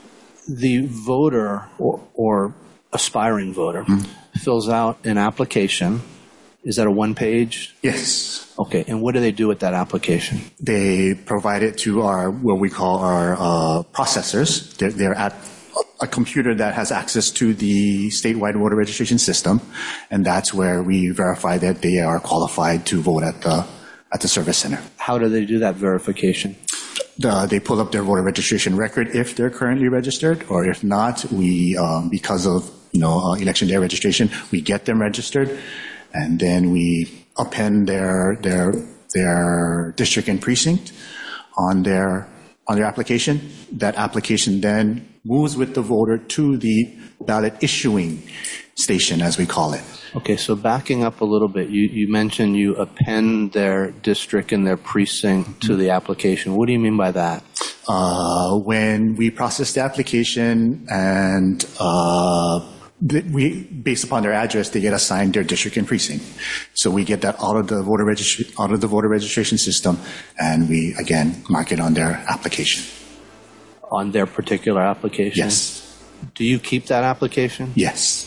the voter or, or aspiring voter mm-hmm. fills out an application. Is that a one page? Yes. Okay. And what do they do with that application? They provide it to our, what we call our uh, processors. They're, they're at a computer that has access to the statewide voter registration system, and that's where we verify that they are qualified to vote at the at the service center. How do they do that verification? The, they pull up their voter registration record if they're currently registered, or if not, we um, because of you know uh, election day registration, we get them registered, and then we append their their their district and precinct on their on their application. That application then moves with the voter to the ballot issuing station, as we call it. Okay, so backing up a little bit, you, you mentioned you append their district and their precinct to the application. What do you mean by that? Uh, when we process the application and uh, we, based upon their address, they get assigned their district and precinct. So we get that out of the voter registry, out of the voter registration system, and we again mark it on their application. On their particular application? Yes. Do you keep that application? Yes.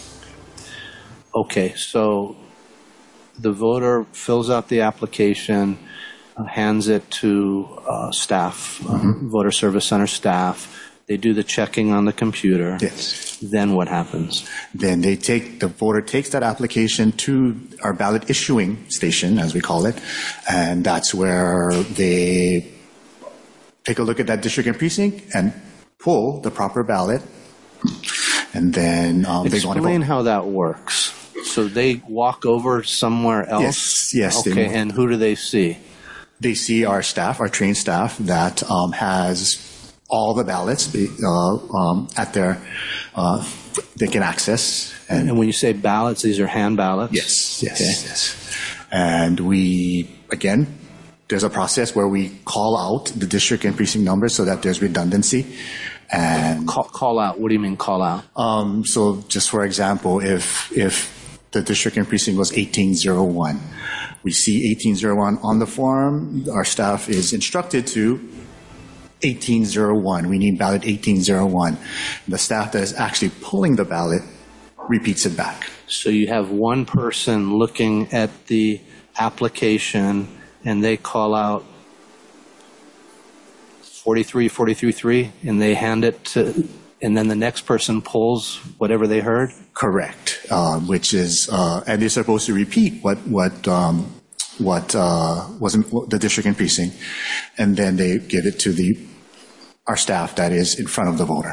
Okay, so the voter fills out the application, uh, hands it to uh, staff, mm-hmm. uh, voter service center staff. They do the checking on the computer. Yes. Then what happens? Then they take, the voter takes that application to our ballot issuing station, as we call it, and that's where they take a look at that district and precinct and pull the proper ballot, and then um, they go on to vote. Explain how that works. So they walk over somewhere else? Yes, yes. Okay, and who do they see? They see our staff, our trained staff that um, has all the ballots uh, um, at their, uh, they can access. And, and when you say ballots, these are hand ballots? Yes, yes, okay. yes. And we, again, there's a process where we call out the district and precinct numbers so that there's redundancy. And call, call out. What do you mean call out? Um, so just for example, if if the district and precinct was eighteen oh one, we see eighteen oh one on the form. Our staff is instructed to eighteen oh one. We need ballot eighteen oh one. The staff that is actually pulling the ballot repeats it back. So you have one person looking at the application, and they call out forty-three, forty-three, three, and they hand it to, and then the next person pulls whatever they heard? Correct. Uh, which is, uh, and they're supposed to repeat what, what, um, what, uh, wasn't the district and precinct, and then they give it to the, our staff that is in front of the voter.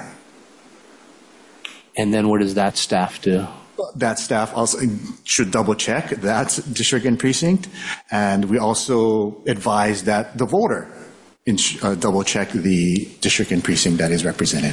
And then what does that staff do? That staff also should double check that district and precinct, and we also advise that the voter ins- uh, double check the district and precinct that is represented.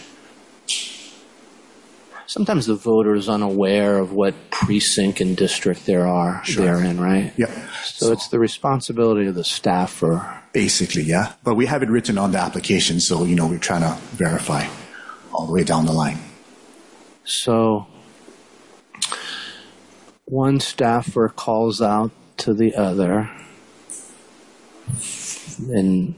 Sometimes the voter is unaware of what precinct and district there are Sure. they're in, right? Yep. So, so it's the responsibility of the staffer. Basically, yeah. But we have it written on the application, so you know we're trying to verify all the way down the line. So one staffer calls out to the other, and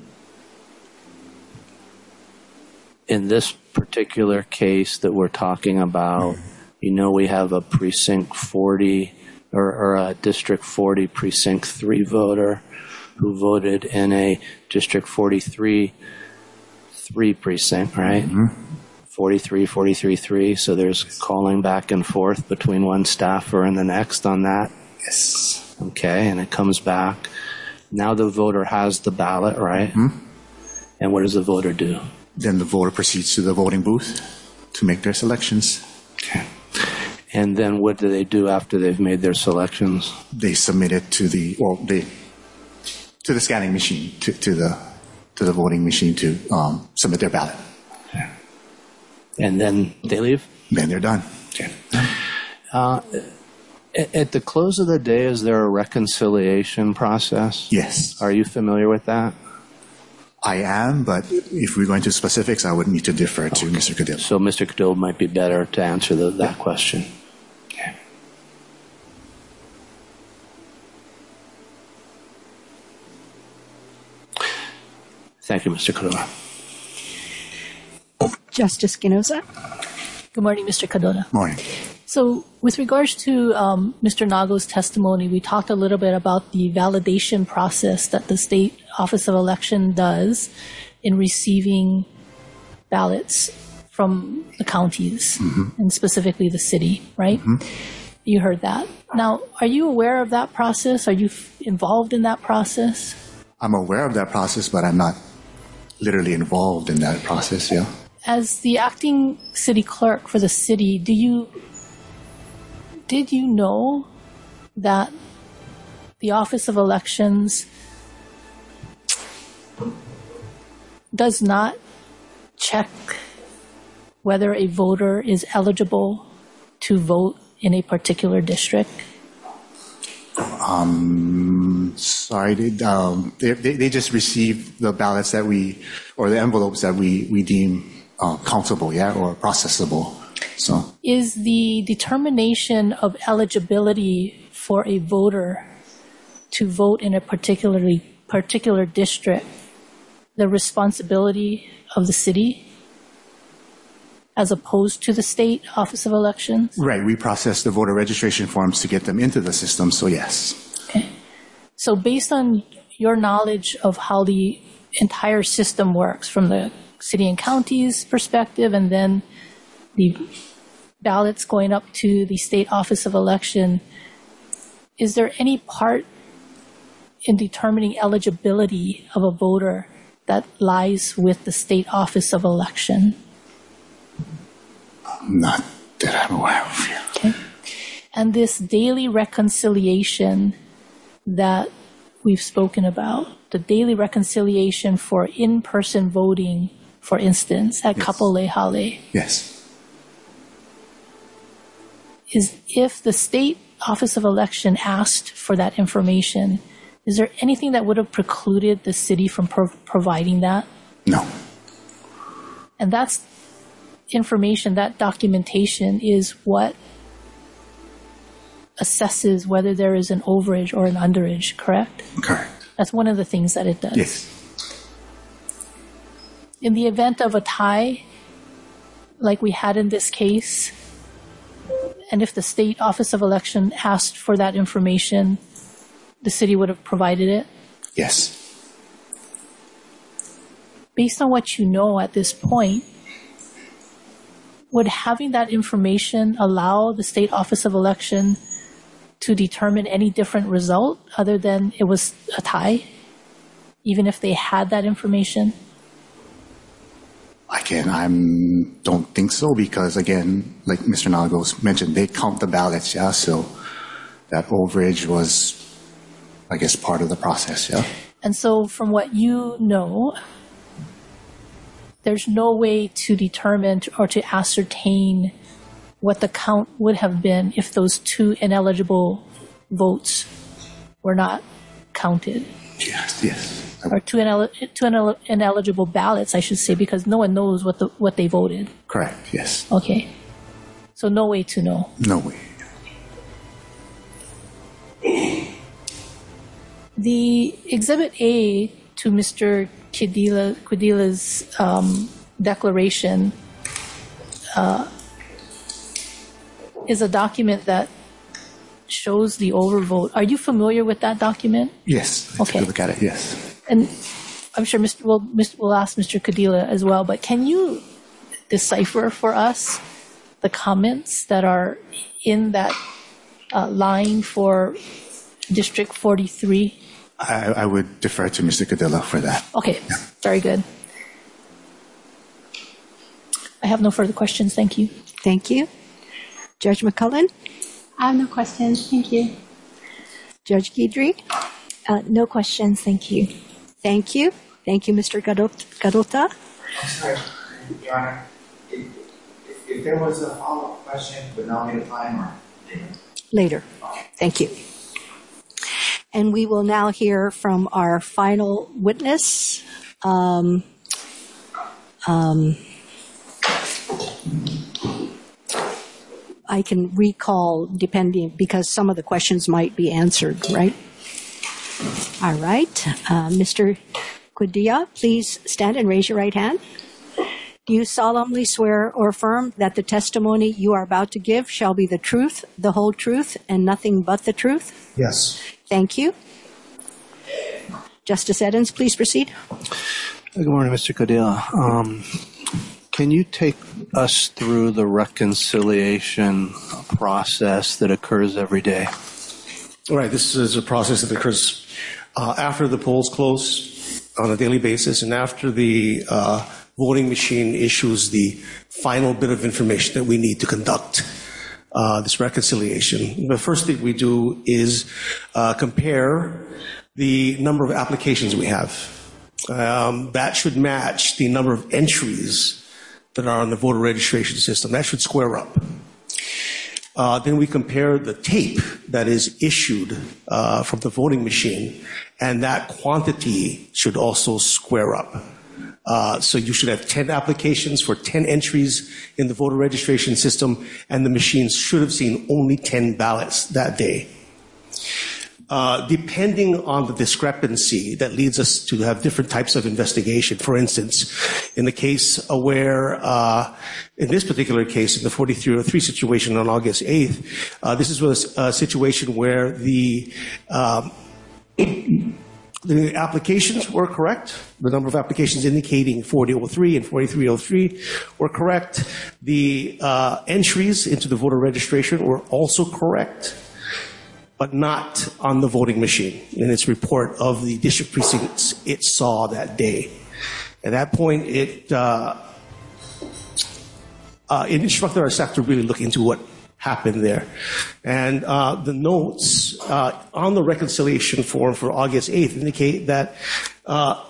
in this particular case that we're talking about, you know, we have a precinct forty or, or a district forty precinct three voter who voted in a district forty-three three precinct, right? Mm-hmm. forty-three, forty-three, three. So there's calling back and forth between one staffer and the next on that. Yes. Okay, and it comes back. Now the voter has the ballot, right? Mm-hmm. And what does the voter do? Then the voter proceeds to the voting booth to make their selections. Okay. And then what do they do after they've made their selections? They submit it to the, or they, to the scanning machine, to, to the, to the voting machine to um, submit their ballot. Okay. And then they leave? Then they're done. Okay. Uh, at the close of the day, is there a reconciliation process? Yes. Are you familiar with that? I am, but if we're going to specifics, I would need to defer to okay. Mister Cadill. So Mister Cadill might be better to answer the, that question. Okay. Thank you, Mister Cadill. Justice Ginoza. Good morning, Mister Cadota. Morning. So with regards to um, Mister Nago's testimony, we talked a little bit about the validation process that the State Office of Election does in receiving ballots from the counties, mm-hmm. and specifically the city, right? Mm-hmm. You heard that. Now, are you aware of that process? Are you f- involved in that process? I'm aware of that process, but I'm not literally involved in that process, yeah. As the acting city clerk for the city, do you did you know that the Office of Elections does not check whether a voter is eligible to vote in a particular district? Um, sorry, they, um, they, they, they just receive the ballots that we, or the envelopes that we, we deem uh, countable, yeah, or processable. So, is the determination of eligibility for a voter to vote in a particularly particular district the responsibility of the city as opposed to the State Office of Elections? Right. We process the voter registration forms to get them into the system, so yes. Okay. So based on your knowledge of how the entire system works from the city and county's perspective and then the ballots going up to the State Office of Election, is there any part in determining eligibility of a voter that lies with the State Office of Election? Not that I'm aware of. Yeah. Okay. And this daily reconciliation that we've spoken about, the daily reconciliation for in-person voting, for instance, at yes. Kapolei-Hale. Yes. Is if the State Office of Election asked for that information, is there anything that would have precluded the city from pro- providing that? No. And that's information, that documentation is what assesses whether there is an overage or an underage, correct? Correct. That's one of the things that it does. Yes. In the event of a tie, like we had in this case, and if the State Office of Election asked for that information, the city would have provided it? Yes. Based on what you know at this point, would having that information allow the State Office of Election to determine any different result other than it was a tie, even if they had that information? Again, I don't think so because, again, like Mister Nagos mentioned, they count the ballots, yeah, so that overage was, I guess, part of the process, yeah. And so from what you know, there's no way to determine or to ascertain what the count would have been if those two ineligible votes were not counted. Yes, yes. Or two, inel- two inel- ineligible ballots, I should say, because no one knows what the, what they voted. Correct, yes. Okay. So no way to know. No way. The Exhibit A to Mister Quidila, Quidila's um, declaration uh, is a document that shows the overvote. Are you familiar with that document? Yes. Okay. Look at it, yes. And I'm sure Mister We'll, Mister we'll ask Mister Cadilla as well, but can you decipher for us the comments that are in that uh, line for District forty-three? I, I would defer to Mister Cadilla for that. Okay, yeah. Very good. I have no further questions. Thank you. Thank you. Judge McCullen? I have no questions. Thank you. Judge Guidry? Uh, no questions. Thank you. Thank you. Thank you, Mister Garota. I'm sorry, Your Honor. If, if, if there was a follow-up question, would now be the time or later? Later. Okay. Thank you. And we will now hear from our final witness. Um, um, I can recall, depending, because some of the questions might be answered, right? All right. Uh, Mister Quidilla, please stand and raise your right hand. Do you solemnly swear or affirm that the testimony you are about to give shall be the truth, the whole truth, and nothing but the truth? Yes. Thank you. Justice Edens, please proceed. Good morning, Mister Codilla. Um, can you take us through the reconciliation process that occurs every day? All right, this is a process that occurs uh, after the polls close on a daily basis and after the uh, voting machine issues the final bit of information that we need to conduct uh, this reconciliation. The first thing we do is uh, compare the number of applications we have. Um, that should match the number of entries that are on the voter registration system. That should square up. Uh, then we compare the tape that is issued uh, from the voting machine, and that quantity should also square up. Uh, so you should have ten applications for ten entries in the voter registration system, and the machines should have seen only ten ballots that day. Uh, depending on the discrepancy, that leads us to have different types of investigation. For instance, in the case where, uh, in this particular case, in the forty-three oh three situation on August eighth, uh, this was a situation where the um, the applications were correct. The number of applications indicating forty oh three and forty-three oh three were correct. The uh, entries into the voter registration were also correct, but not on the voting machine in its report of the district precincts it saw that day. At that point, it, uh, uh, it instructed our staff to really look into what happened there. And uh, the notes uh, on the reconciliation form for August eighth indicate that uh,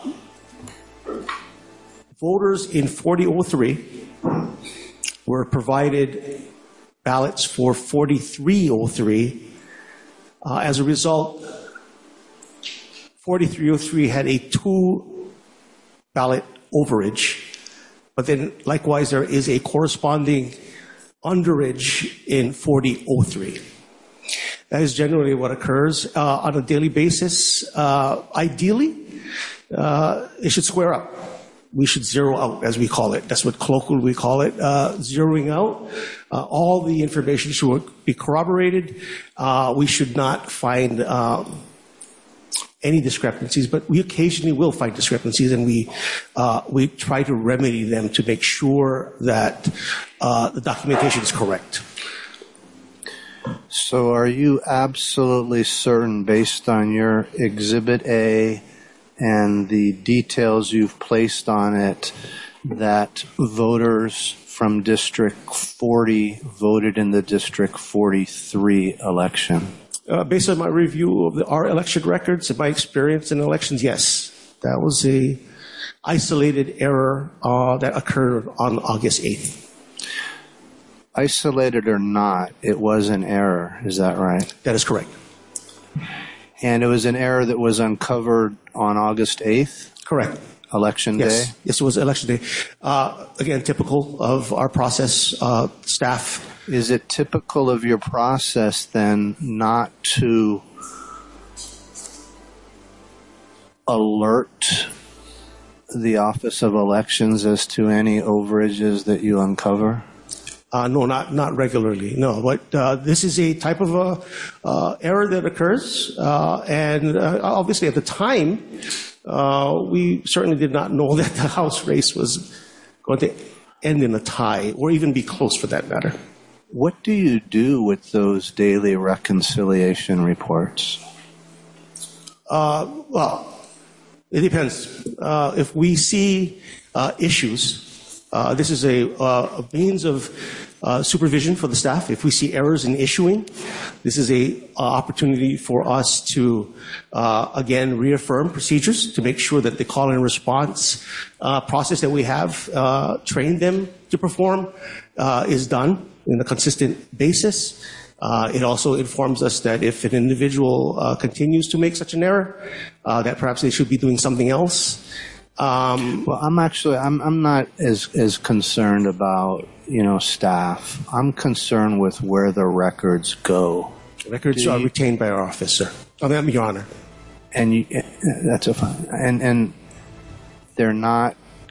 voters in forty oh three were provided ballots for forty-three oh three. Uh, as a result, forty-three oh three had a two ballot overage, but then likewise there is a corresponding underage in forty oh three. That is generally what occurs uh, on a daily basis. Uh, ideally, uh, it should square up. We should zero out, as we call it. That's what colloquially we call it, uh, zeroing out. Uh, all the information should be corroborated. Uh, we should not find uh, any discrepancies, but we occasionally will find discrepancies, and we uh, we try to remedy them to make sure that uh, the documentation is correct. So are you absolutely certain, based on your Exhibit A and the details you've placed on it, that voters from District forty voted in the District forty-three election? Uh, based on my review of the, our election records and my experience in elections, yes. That was a isolated error uh, that occurred on August eighth. Isolated or not, it was an error. Is that right? That is correct. And it was an error that was uncovered on August eighth? Correct. Election yes. day? Yes, it was election day. Uh, again, typical of our process, uh, staff. Is it typical of your process then not to alert the Office of Elections as to any overages that you uncover? Uh, no, not not regularly. No, but uh, this is a type of a uh, error that occurs, uh, and uh, obviously at the time, uh, we certainly did not know that the House race was going to end in a tie, or even be close for that matter. What do you do with those daily reconciliation reports? Uh, well, it depends. Uh, if we see uh, issues. Uh, this is a, uh, a means of uh, supervision for the staff. If we see errors in issuing, this is a uh, opportunity for us to, uh, again, reaffirm procedures to make sure that the call and response uh, process that we have uh, trained them to perform uh, is done on a consistent basis. Uh, it also informs us that if an individual uh, continues to make such an error, uh, that perhaps they should be doing something else. Um, well, I'm actually, I'm, I'm not as, as concerned about, you know, staff. I'm concerned with where the records go. Records Do are you, retained by our officer. I mean, Your Honor. And you, that's a fine. And, and they're not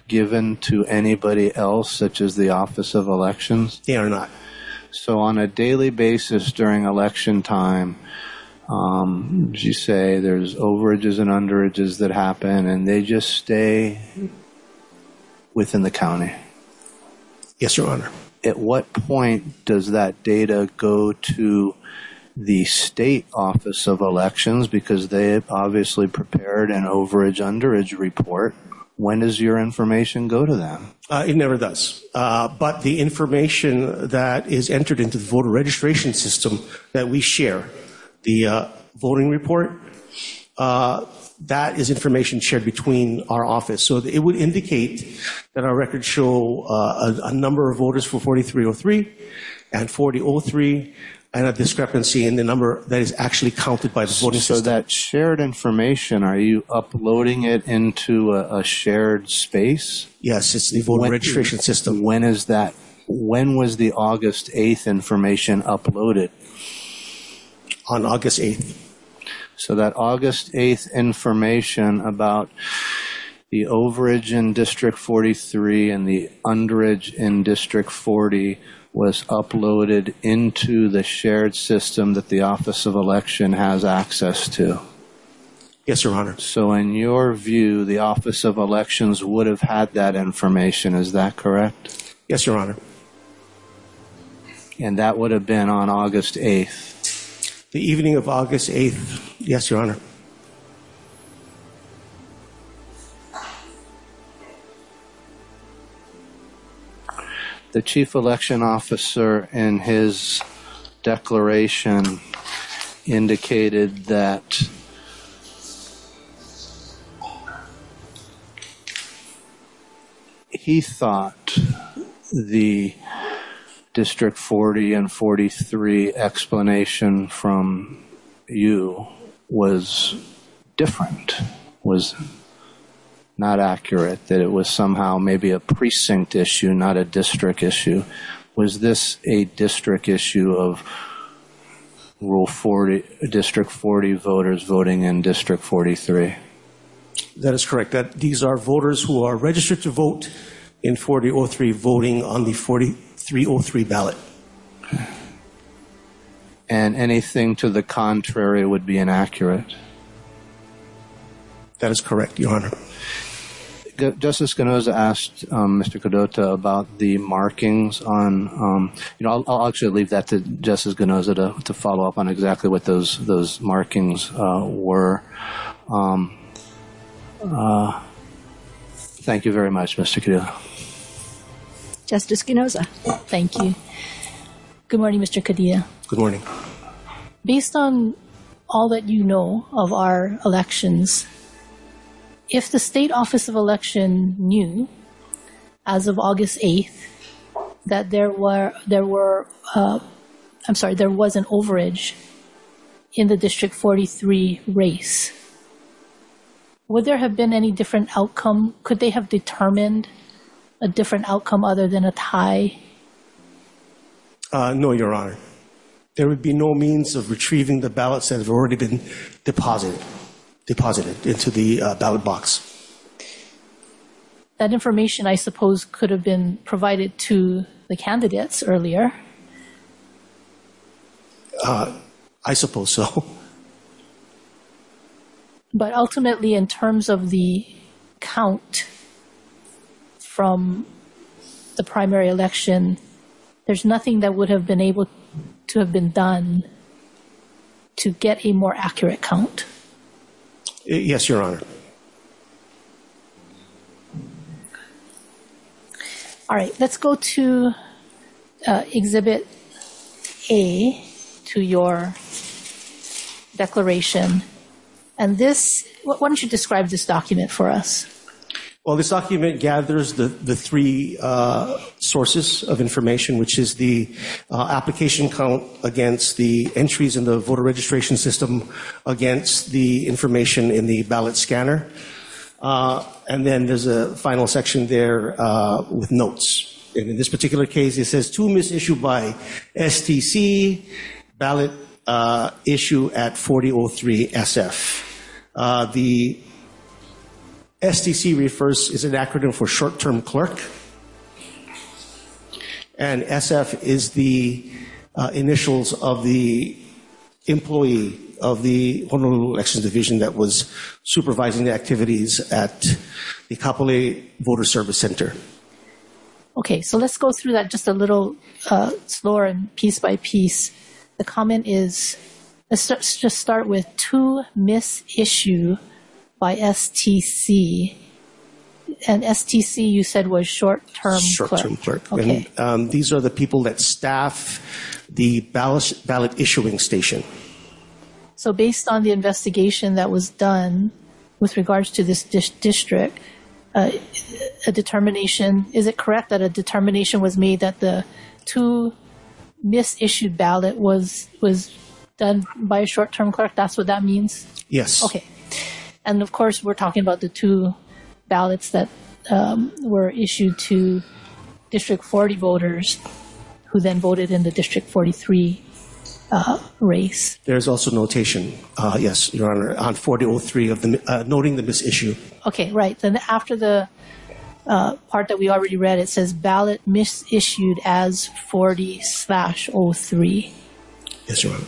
not given to anybody else, such as the Office of Elections? They are not. So on a daily basis during election time, um, as you say, there's overages and underages that happen, and they just stay within the county. Yes, Your Honor. At what point does that data go to the state Office of Elections, because they have obviously prepared an overage underage report? When does your information go to them? Uh, it never does. Uh, but the information that is entered into the voter registration system that we share, the uh, voting report, uh, that is information shared between our office. So it would indicate that our records show uh, a, a number of voters for forty-three oh three and forty oh three, and a discrepancy in the number that is actually counted by the voting so system. So that shared information, are you uploading it into a, a shared space? Yes, it's the voter when, registration system. When is that? When was the August eighth information uploaded? On August eighth. So that August eighth information about the overage in District forty-three and the underage in District forty was uploaded into the shared system that the Office of Election has access to. Yes, Your Honor. So in your view, the Office of Elections would have had that information, is that correct? Yes, Your Honor. And that would have been on August eighth? The evening of August eighth, yes, Your Honor. The chief election officer in his declaration indicated that he thought the District forty and forty-three explanation from you was different, was not accurate, that it was somehow maybe a precinct issue, not a district issue. Was this a district issue of Rule forty, District forty voters voting in District forty-three? That is correct. That these are voters who are registered to vote in forty oh three voting on the forty-three oh three ballot. And anything to the contrary would be inaccurate? That is correct, Your Honor. Justice Ganoza asked um, Mister Cadota about the markings on, um, you know, I'll, I'll actually leave that to Justice Ganoza to, to follow up on exactly what those those markings uh, were. Um, uh, thank you very much, Mister Cadota. Justice Ganoza. Thank you. Good morning, Mister Cadilla. Good morning. Based on all that you know of our elections, if the State Office of Election knew, as of August eighth, that there were there were uh, I'm sorry, there was an overage in the District forty-three race, would there have been any different outcome? Could they have determined a different outcome other than a tie? Uh, no, Your Honor. There would be no means of retrieving the ballots that have already been deposited. deposited into the uh, ballot box. That information, I suppose, could have been provided to the candidates earlier. Uh, I suppose so. But ultimately, in terms of the count from the primary election, there's nothing that would have been able to have been done to get a more accurate count. Yes, Your Honor. All right, let's go to uh, Exhibit A to your declaration. And this, why don't you describe this document for us? Well, this document gathers the, the three uh, sources of information, which is the uh, application count against the entries in the voter registration system against the information in the ballot scanner. Uh, and then there's a final section there uh, with notes. And in this particular case, it says two misissued by S T C, ballot uh, issue at forty oh three S F. Uh, the S T C refers is an acronym for short-term clerk, and S F is the uh, initials of the employee of the Honolulu Elections Division that was supervising the activities at the Kapolei Voter Service Center. Okay, so let's go through that just a little uh, slower and piece by piece. The comment is, let's start, just start with to misissue by S T C. And S T C you said was short-term clerk. Short-term clerk. Okay. And, um, these are the people that staff the ballot, ballot issuing station. So based on the investigation that was done with regards to this dis- district, uh, a determination, is it correct that a determination was made that the two misissued ballot was was done by a short-term clerk? That's what that means? Yes. Okay. And of course, we're talking about the two ballots that um, were issued to District forty voters who then voted in the District forty-three uh, race. There's also notation, uh, yes, Your Honor, on forty oh three of the, uh, noting the misissue. Okay, right. Then after the uh, part that we already read, it says ballot misissued as forty slash oh three. Yes, Your Honor.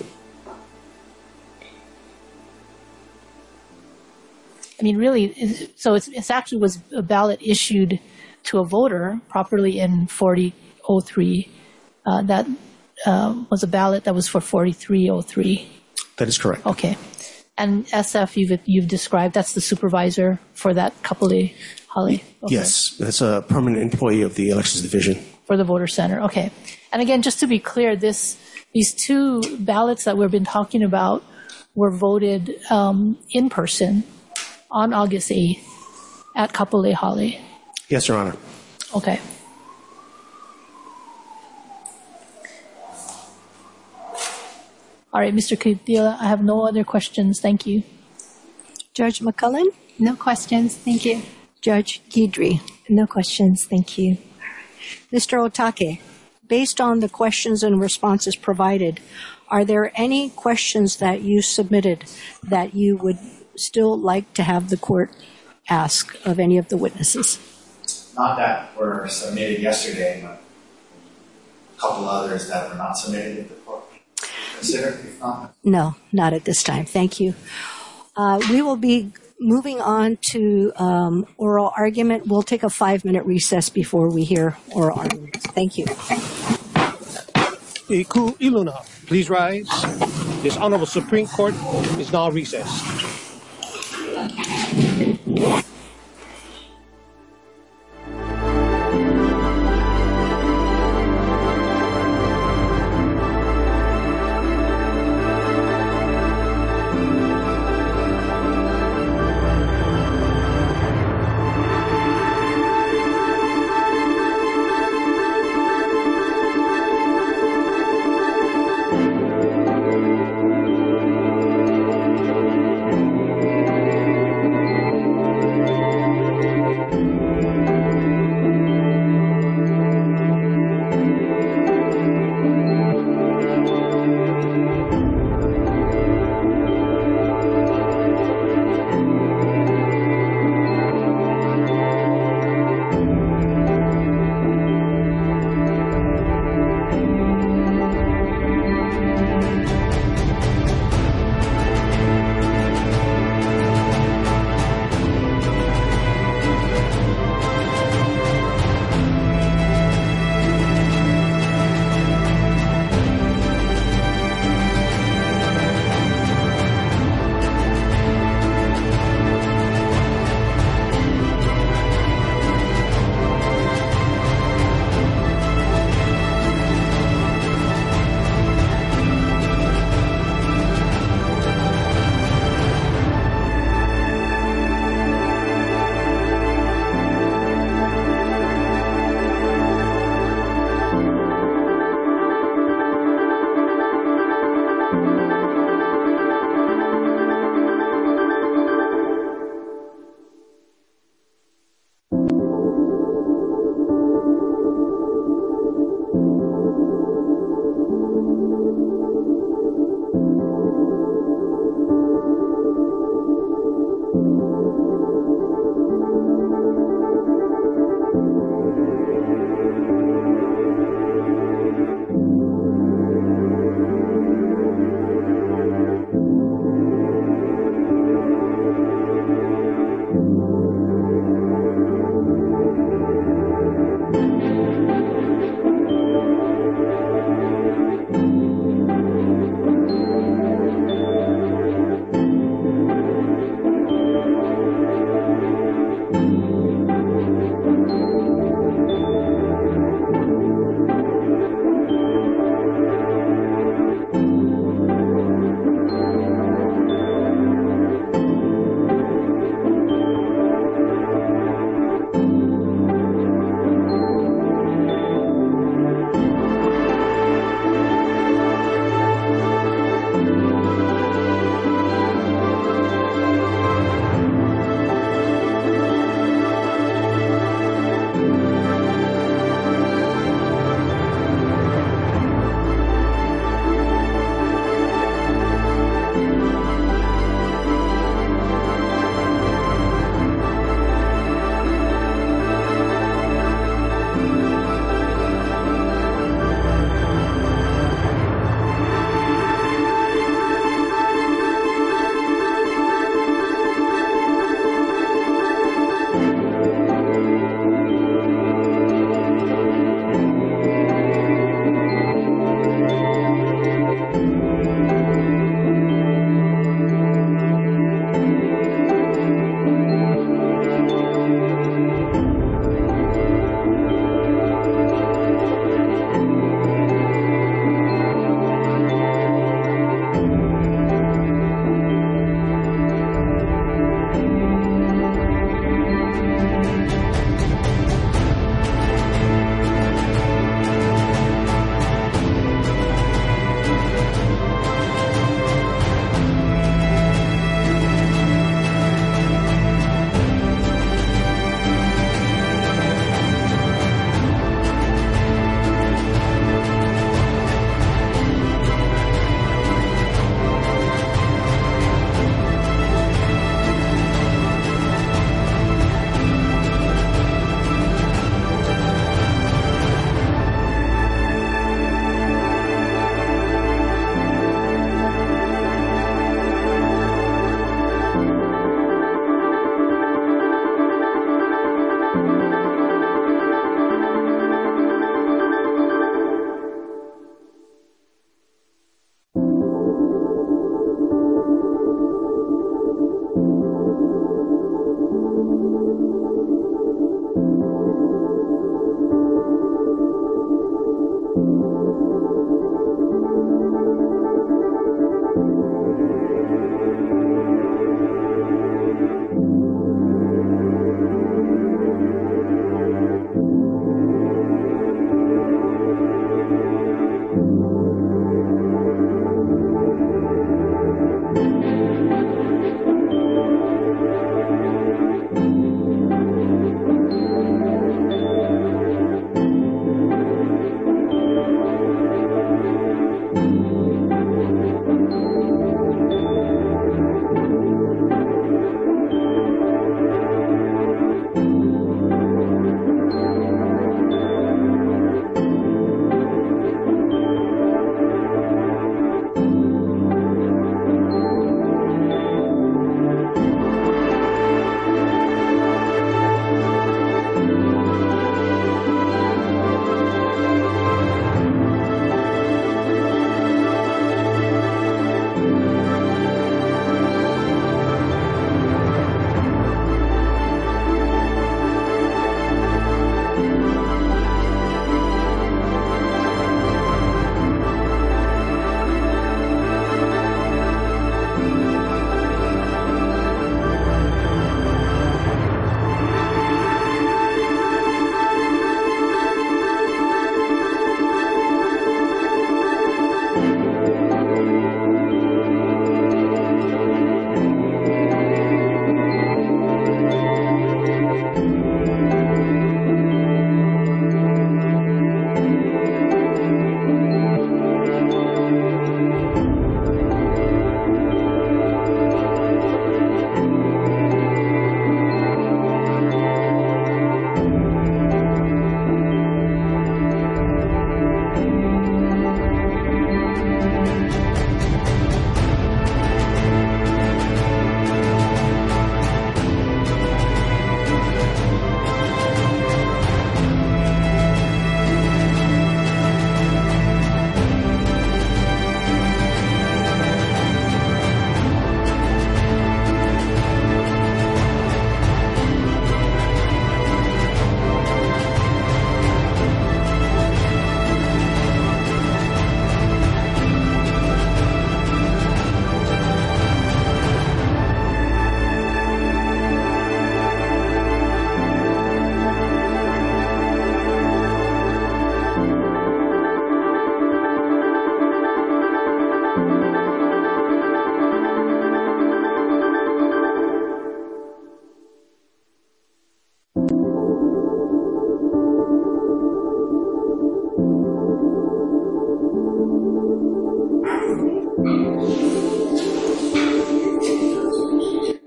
I mean, really, so it's, it's actually was a ballot issued to a voter properly in forty oh three. Uh, that uh, was a ballot that was for forty-three oh three. That is correct. Okay. And S F, you've, you've described, that's the supervisor for that Kapolei Hale? Okay. Yes, that's a permanent employee of the Elections Division. For the voter center, okay. And again, just to be clear, this these two ballots that we've been talking about were voted um, in person on August eighth at Kapolei Hale. Yes, Your Honor. Okay. All right, Mister Kadila, I have no other questions. Thank you. Judge McCullen? No questions. Thank you. Judge Guidry? No questions. Thank you. Mister Otake, based on the questions and responses provided, are there any questions that you submitted that you would still like to have the court ask of any of the witnesses? Not that were submitted yesterday, but a couple others that were not submitted to the court. Consider if not. No, not at this time. Thank you. Uh, we will be moving on to um, oral argument. We'll take a five-minute recess before we hear oral argument. Thank you. Iku Iluna, please rise. This Honorable Supreme Court is now recessed.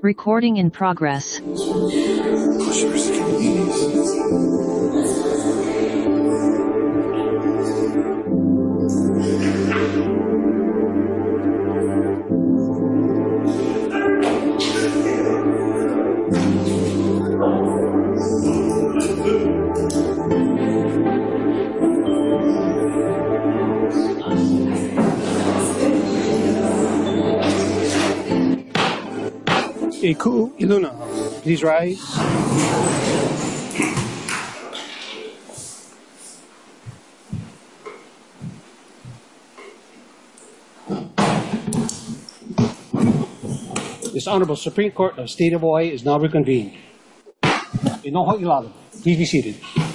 Recording in progress. Iku Iluna, please rise. This Honorable Supreme Court of the State of Hawaii is now reconvened. Inoho Ilaga, please be seated.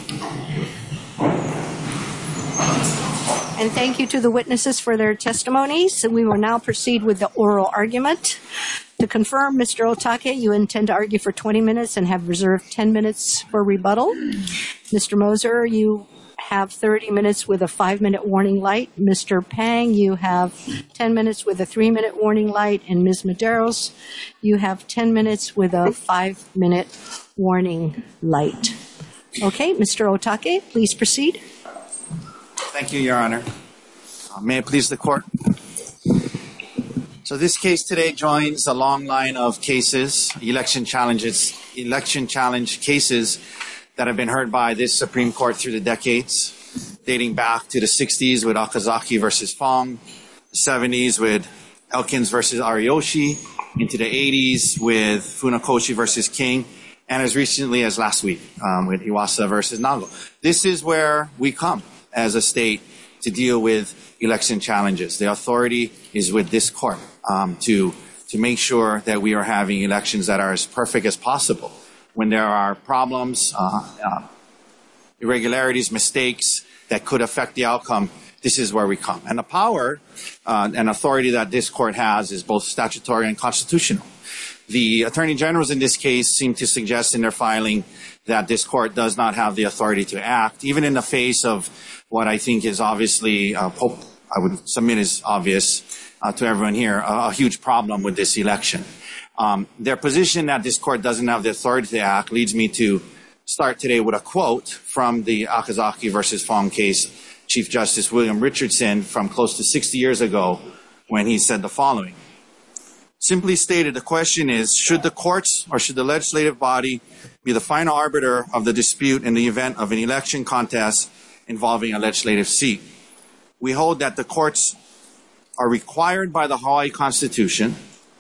And thank you to the witnesses for their testimonies. We will now proceed with the oral argument. To confirm, Mister Otake, you intend to argue for twenty minutes and have reserved ten minutes for rebuttal. Mister Moser, you have thirty minutes with a five-minute warning light. Mister Pang, you have ten minutes with a three-minute warning light. And Miz Medeiros, you have ten minutes with a five-minute warning light. Okay, Mister Otake, please proceed. Thank you, Your Honor. Uh, may it please the Court. So this case today joins a long line of cases, election challenges, election challenge cases that have been heard by this Supreme Court through the decades, dating back to the sixties with Okazaki versus Fong, the seventies with Elkins versus Ariyoshi, into the eighties with Funakoshi versus King, and as recently as last week um, with Iwasa versus Nago. This is where we come as a state to deal with election challenges. The authority is with this court um, to to make sure that we are having elections that are as perfect as possible. When there are problems, uh, uh, irregularities, mistakes that could affect the outcome, this is where we come. And the power uh, and authority that this court has is both statutory and constitutional. The attorney generals in this case seem to suggest in their filing that this court does not have the authority to act, even in the face of what I think is obviously, uh, I would submit is obvious uh, to everyone here, a, a huge problem with this election. Um, their position that this court doesn't have the authority to act leads me to start today with a quote from the Okazaki versus Fong case, Chief Justice William Richardson, from close to sixty years ago, when he said the following. Simply stated, the question is, should the courts or should the legislative body be the final arbiter of the dispute in the event of an election contest involving a legislative seat? We hold that the courts are required by the Hawaii Constitution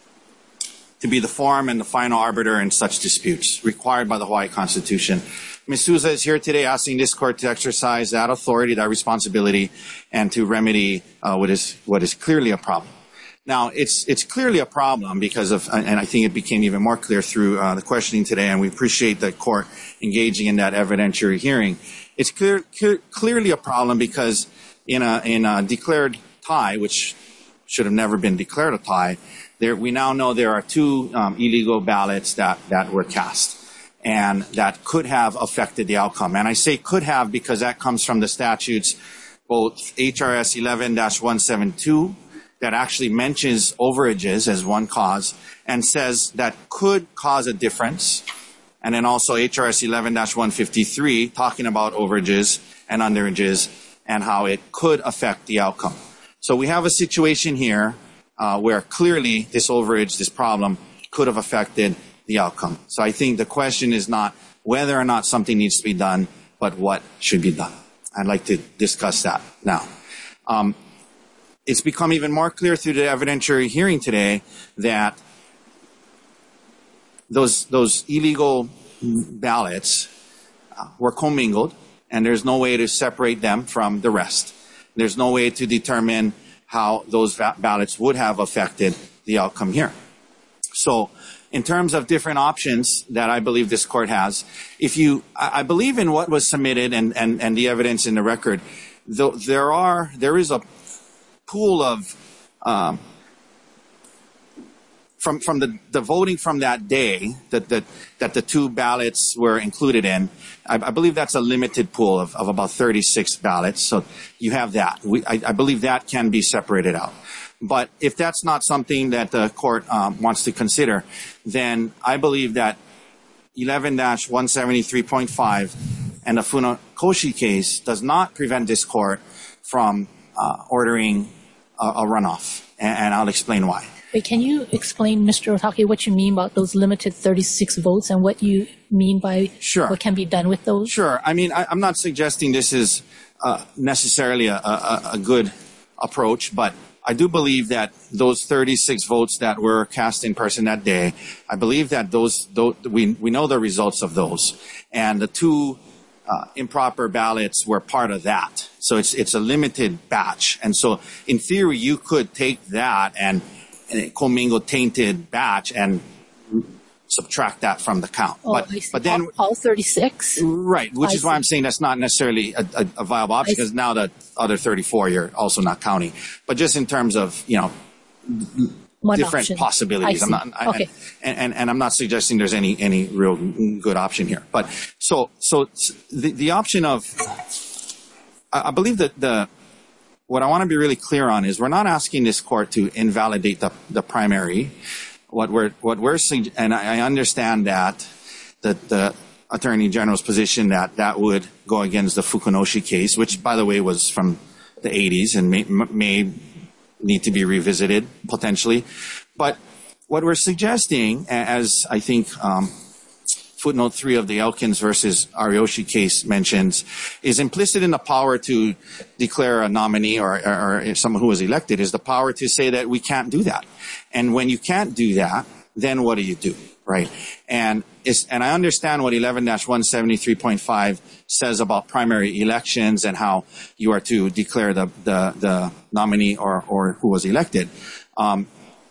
to be the forum and the final arbiter in such disputes, required by the Hawaii Constitution. Miz Souza is here today asking this court to exercise that authority, that responsibility, and to remedy uh, what is what is clearly a problem. Now, it's it's clearly a problem because of, and I think it became even more clear through uh, the questioning today, and we appreciate the court engaging in that evidentiary hearing. It's clear, clear, clearly a problem because in a in a declared tie, which should have never been declared a tie, there we now know there are two um, illegal ballots that that were cast, and that could have affected the outcome. And I say could have because that comes from the statutes, both H R S eleven dash one seventy-two. That actually mentions overages as one cause and says that could cause a difference. And then also H R S eleven dash one fifty-three talking about overages and underages and how it could affect the outcome. So we have a situation here uh, where clearly this overage, this problem, could have affected the outcome. So I think the question is not whether or not something needs to be done, but what should be done. I'd like to discuss that now. Um, It's become even more clear through the evidentiary hearing today that those those illegal ballots uh, were commingled, and there's no way to separate them from the rest. There's no way to determine how those va- ballots would have affected the outcome here. So, in terms of different options that I believe this court has, if you, I, I believe in what was submitted and, and, and the evidence in the record, though there are there is a pool of um, from from the, the voting from that day that that that the two ballots were included in, I, I believe that's a limited pool of, of about thirty-six ballots. So you have that. We, I, I believe that can be separated out. But if that's not something that the court um, wants to consider, then I believe that eleven dash one seventy-three point five and the Funakoshi case does not prevent this court from uh, ordering a, a runoff, and, and I'll explain why. Wait, can you explain, Mister Otake, what you mean about those limited thirty-six votes and what you mean by sure. what can be done with those? Sure. I mean, I, I'm not suggesting this is uh, necessarily a, a, a good approach, but I do believe that those thirty-six votes that were cast in person that day, I believe that those, those we, we know the results of those. And the two uh, improper ballots were part of that. So it's, it's a limited batch. And so in theory, you could take that and a commingled tainted batch and subtract that from the count. Oh, but, but then all, all thirty-six? Right, which I is why see. I'm saying that's not necessarily a, a, a viable option, because now the other thirty-four you're also not counting. But just in terms of, you know, One different option. possibilities. I I'm see. not, I, Okay. and, and, and I'm not suggesting there's any, any real good option here. But so, so the, the option of, I, I believe that the, what I want to be really clear on is we're not asking this court to invalidate the, the primary. What we're, what we're, and I understand that the, the Attorney General's position that that would go against the Fukunoshi case, which, by the way, was from the eighties and may, may need to be revisited potentially. But what we're suggesting, as I think um, footnote three of the Elkins versus Ariyoshi case mentions, is implicit in the power to declare a nominee or, or, or someone who was elected is the power to say that we can't do that. And when you can't do that, then what do you do, right? And it's, and I understand what eleven dash one seventy-three point five says about primary elections and how you are to declare the, the, the nominee or, or who was elected. Um,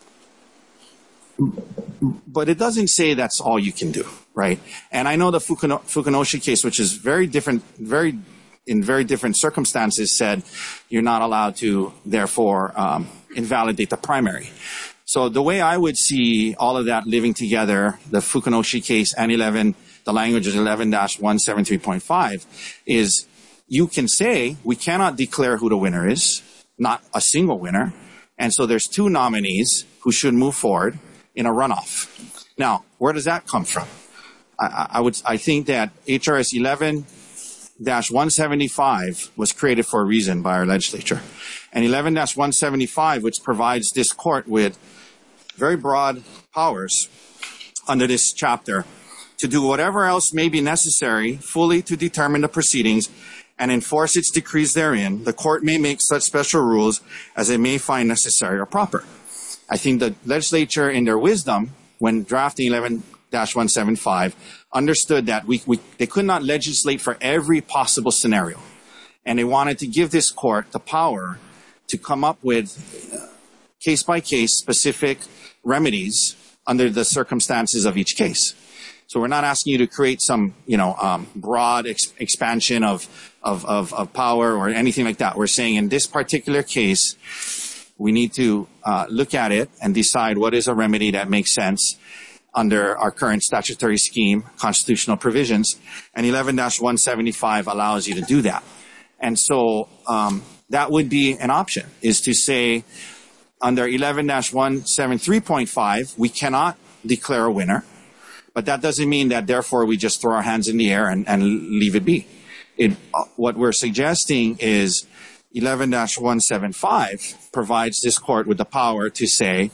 but it doesn't say that's all you can do, right? And I know the Fukuno, Fukunoshi case, which is very different, very in very different circumstances, said you're not allowed to, therefore, um, invalidate the primary. So the way I would see all of that living together, the Fukunoshi case and eleven, the language is eleven dash one seventy-three point five, is you can say we cannot declare who the winner is, not a single winner. And so there's two nominees who should move forward in a runoff. Now, where does that come from? I, I would, I think that H R S eleven dash one seventy-five was created for a reason by our legislature. And eleven dash one seventy-five, which provides this court with very broad powers under this chapter to do whatever else may be necessary fully to determine the proceedings and enforce its decrees therein, the court may make such special rules as it may find necessary or proper. I think the legislature, in their wisdom, when drafting eleven dash one seventy-five, understood that we, we they could not legislate for every possible scenario. And they wanted to give this court the power to come up with case-by-case specific remedies under the circumstances of each case. So we're not asking you to create some, you know, um, broad ex- expansion of, of, of, of power or anything like that. We're saying in this particular case, we need to uh, look at it and decide what is a remedy that makes sense under our current statutory scheme, constitutional provisions, and eleven dash one seventy-five allows you to do that. And so um, that would be an option, is to say under eleven dash one seventy-three point five, we cannot declare a winner, but that doesn't mean that therefore we just throw our hands in the air and, and leave it be. It, uh, what we're suggesting is eleven dash one seventy-five provides this court with the power to say,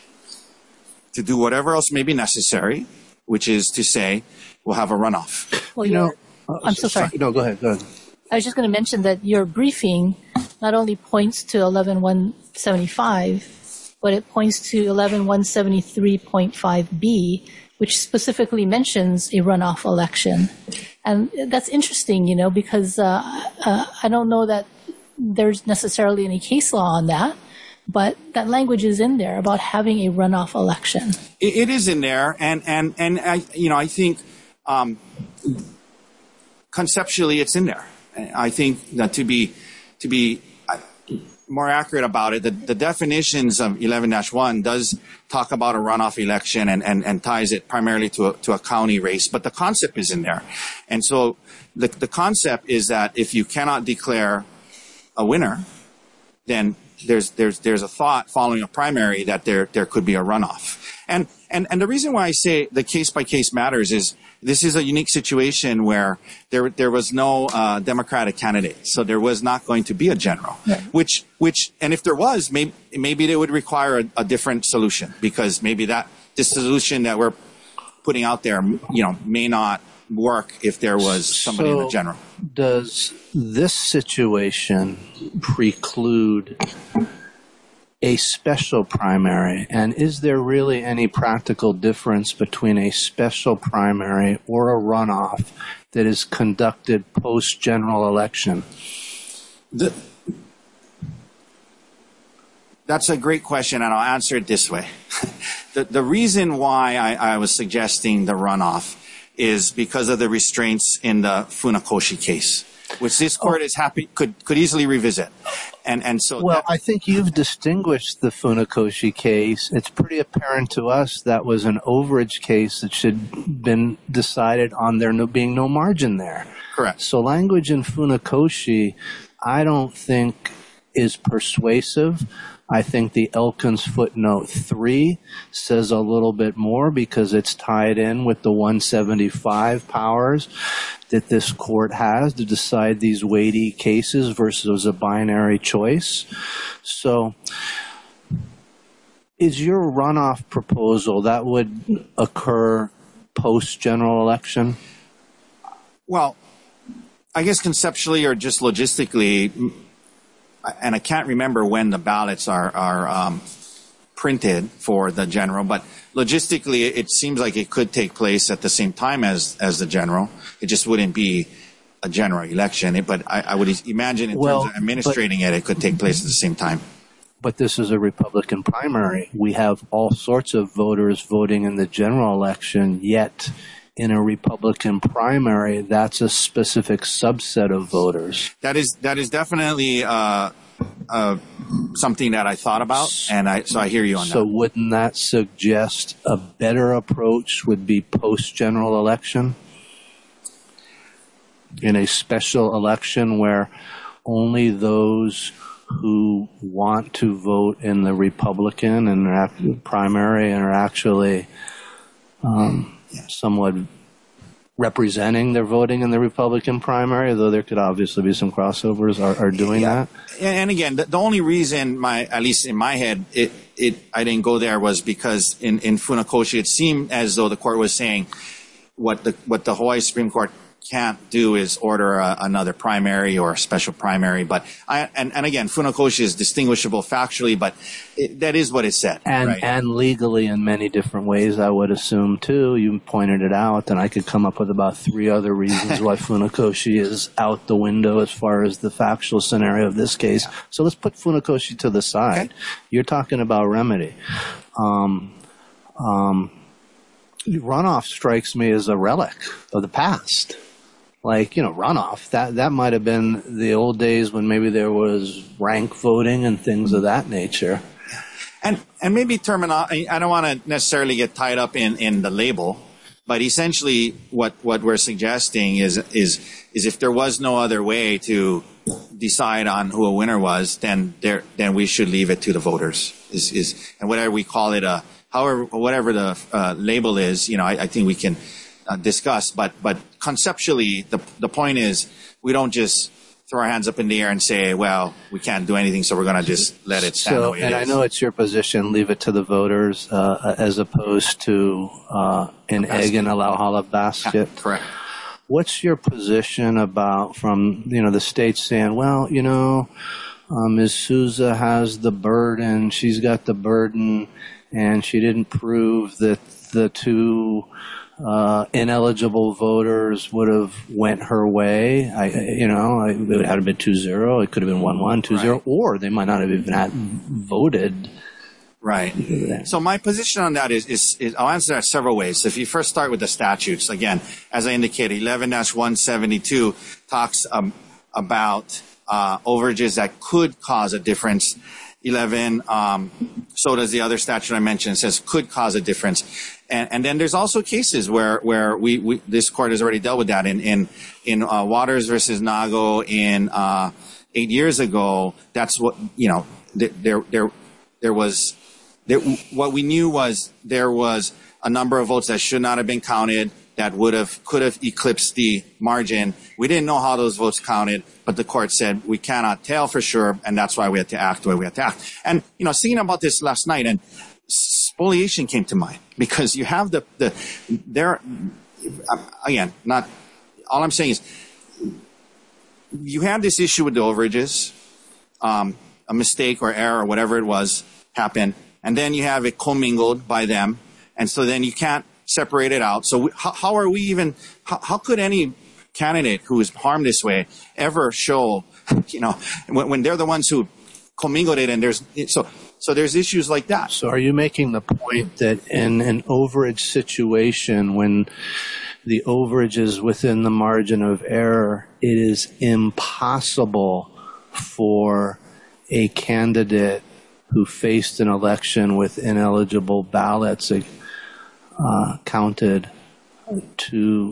to do whatever else may be necessary, which is to say, we'll have a runoff. Well, you know, I'm so sorry. No, go ahead, go ahead. I was just going to mention that your briefing not only points to eleven one seventy-five, but it points to eleven one seventy-three point five B, which specifically mentions a runoff election. And that's interesting, you know, because uh, uh, I don't know that there's necessarily any case law on that, but that language is in there about having a runoff election. It, it is in there, and and and I, you know, I think um, conceptually it's in there. I think that to be to be more accurate about it, the, the definitions of eleven dash one does talk about a runoff election and, and, and ties it primarily to a, to a county race, but the concept is in there. And so the, the concept is that if you cannot declare a winner, then there's, there's, there's a thought following a primary that there, there could be a runoff. And, and, and the reason why I say the case by case matters is this is a unique situation where there, there was no, uh, Democratic candidate. So there was not going to be a general, yeah. which, which, and if there was, maybe, maybe they would require a, a different solution, because maybe that, this solution that we're putting out there, you know, may not work if there was somebody so in the general. Does this situation preclude a special primary? And is there really any practical difference between a special primary or a runoff that is conducted post-general election? The, that's a great question, and I'll answer it this way. the, the reason why I, I was suggesting the runoff is because of the restraints in the Funakoshi case, which this court oh. is happy could could easily revisit. And and so well, that, I think you've distinguished the Funakoshi case. It's pretty apparent to us that was an overage case that should have been decided on there no, being no margin there. Correct. So language in Funakoshi, I don't think is persuasive. I think the Elkins footnote three says a little bit more because it's tied in with the one seventy-five powers that this court has to decide these weighty cases versus a binary choice. So is your runoff proposal that would occur post-general election? Well, I guess conceptually or just logistically, and I can't remember when the ballots are, are um, printed for the general, but logistically it seems like it could take place at the same time as, as the general. It just wouldn't be a general election. It, but I, I would imagine in well, terms of administrating it, it could take place at the same time. But this is a Republican primary. We have all sorts of voters voting in the general election, yet in a Republican primary, that's a specific subset of voters. That is that is definitely uh, uh, something that I thought about, and I so I hear you on so that. So wouldn't that suggest a better approach would be post-general election? In a special election where only those who want to vote in the Republican and primary and are actually um, somewhat representing their voting in the Republican primary, though there could obviously be some crossovers, are, are doing yeah. that. And again, the, the only reason, my at least in my head, it, it I didn't go there was because in, in Funakoshi, it seemed as though the court was saying what the what the Hawaii Supreme Court can't do is order a, another primary or a special primary. But I, and, and again, Funakoshi is distinguishable factually, but it, that is what it said. And, right? and legally in many different ways, I would assume too. You pointed it out, and I could come up with about three other reasons why Funakoshi is out the window as far as the factual scenario of this case. Yeah. So let's put Funakoshi to the side. Okay. You're talking about remedy. Um, um, runoff strikes me as a relic of the past. Like, you know, runoff, that, that might have been the old days when maybe there was rank voting and things of that nature. And and maybe terminology, I don't want to necessarily get tied up in, in the label, but essentially what, what we're suggesting is, is, is if there was no other way to decide on who a winner was, then there, then we should leave it to the voters. Is, is, and whatever we call it, uh, however, whatever the uh, label is, you know, I, I think we can Uh, discuss, but but conceptually, the the point is we don't just throw our hands up in the air and say, well, we can't do anything, so we're going to just let it stand so, the way it and is. I know it's your position, leave it to the voters, uh, as opposed to uh, an egg in a Lauhala basket. Yeah, correct. What's your position about from you know the state saying, well, you know, uh, Miz Souza has the burden, she's got the burden, and she didn't prove that the two Uh, ineligible voters would have went her way. I, you know, it would have been two zero. It could have been one one, two zero, right. Or they might not have even had voted. Right. So my position on that is, is, is I'll answer that several ways. So if you first start with the statutes, again, as I indicated, eleven dash one seventy-two talks um, about uh, overages that could cause a difference. eleven, um, so does the other statute I mentioned. It says could cause a difference. And, and then there's also cases where, where we, we, this court has already dealt with that in, in, in, uh, Waters versus Nago in, uh, eight years ago. That's what, you know, there, there, there was, there, what we knew was there was a number of votes that should not have been counted that would have, could have eclipsed the margin. We didn't know how those votes counted, but the court said we cannot tell for sure, and that's why we had to act the way we had to act. And, you know, thinking about this last night, and spoliation came to mind, because you have the, the, there, again, not, all I'm saying is, you have this issue with the overages, um, a mistake or error or whatever it was happened, and then you have it commingled by them, and so then you can't separate it out. So we, how, how are we even, how, how could any candidate who is harmed this way ever show, you know, when, when they're the ones who commingled it, and there's, so, so there's issues like that. So are you making the point that in an overage situation, when the overage is within the margin of error, it is impossible for a candidate who faced an election with ineligible ballots uh, counted to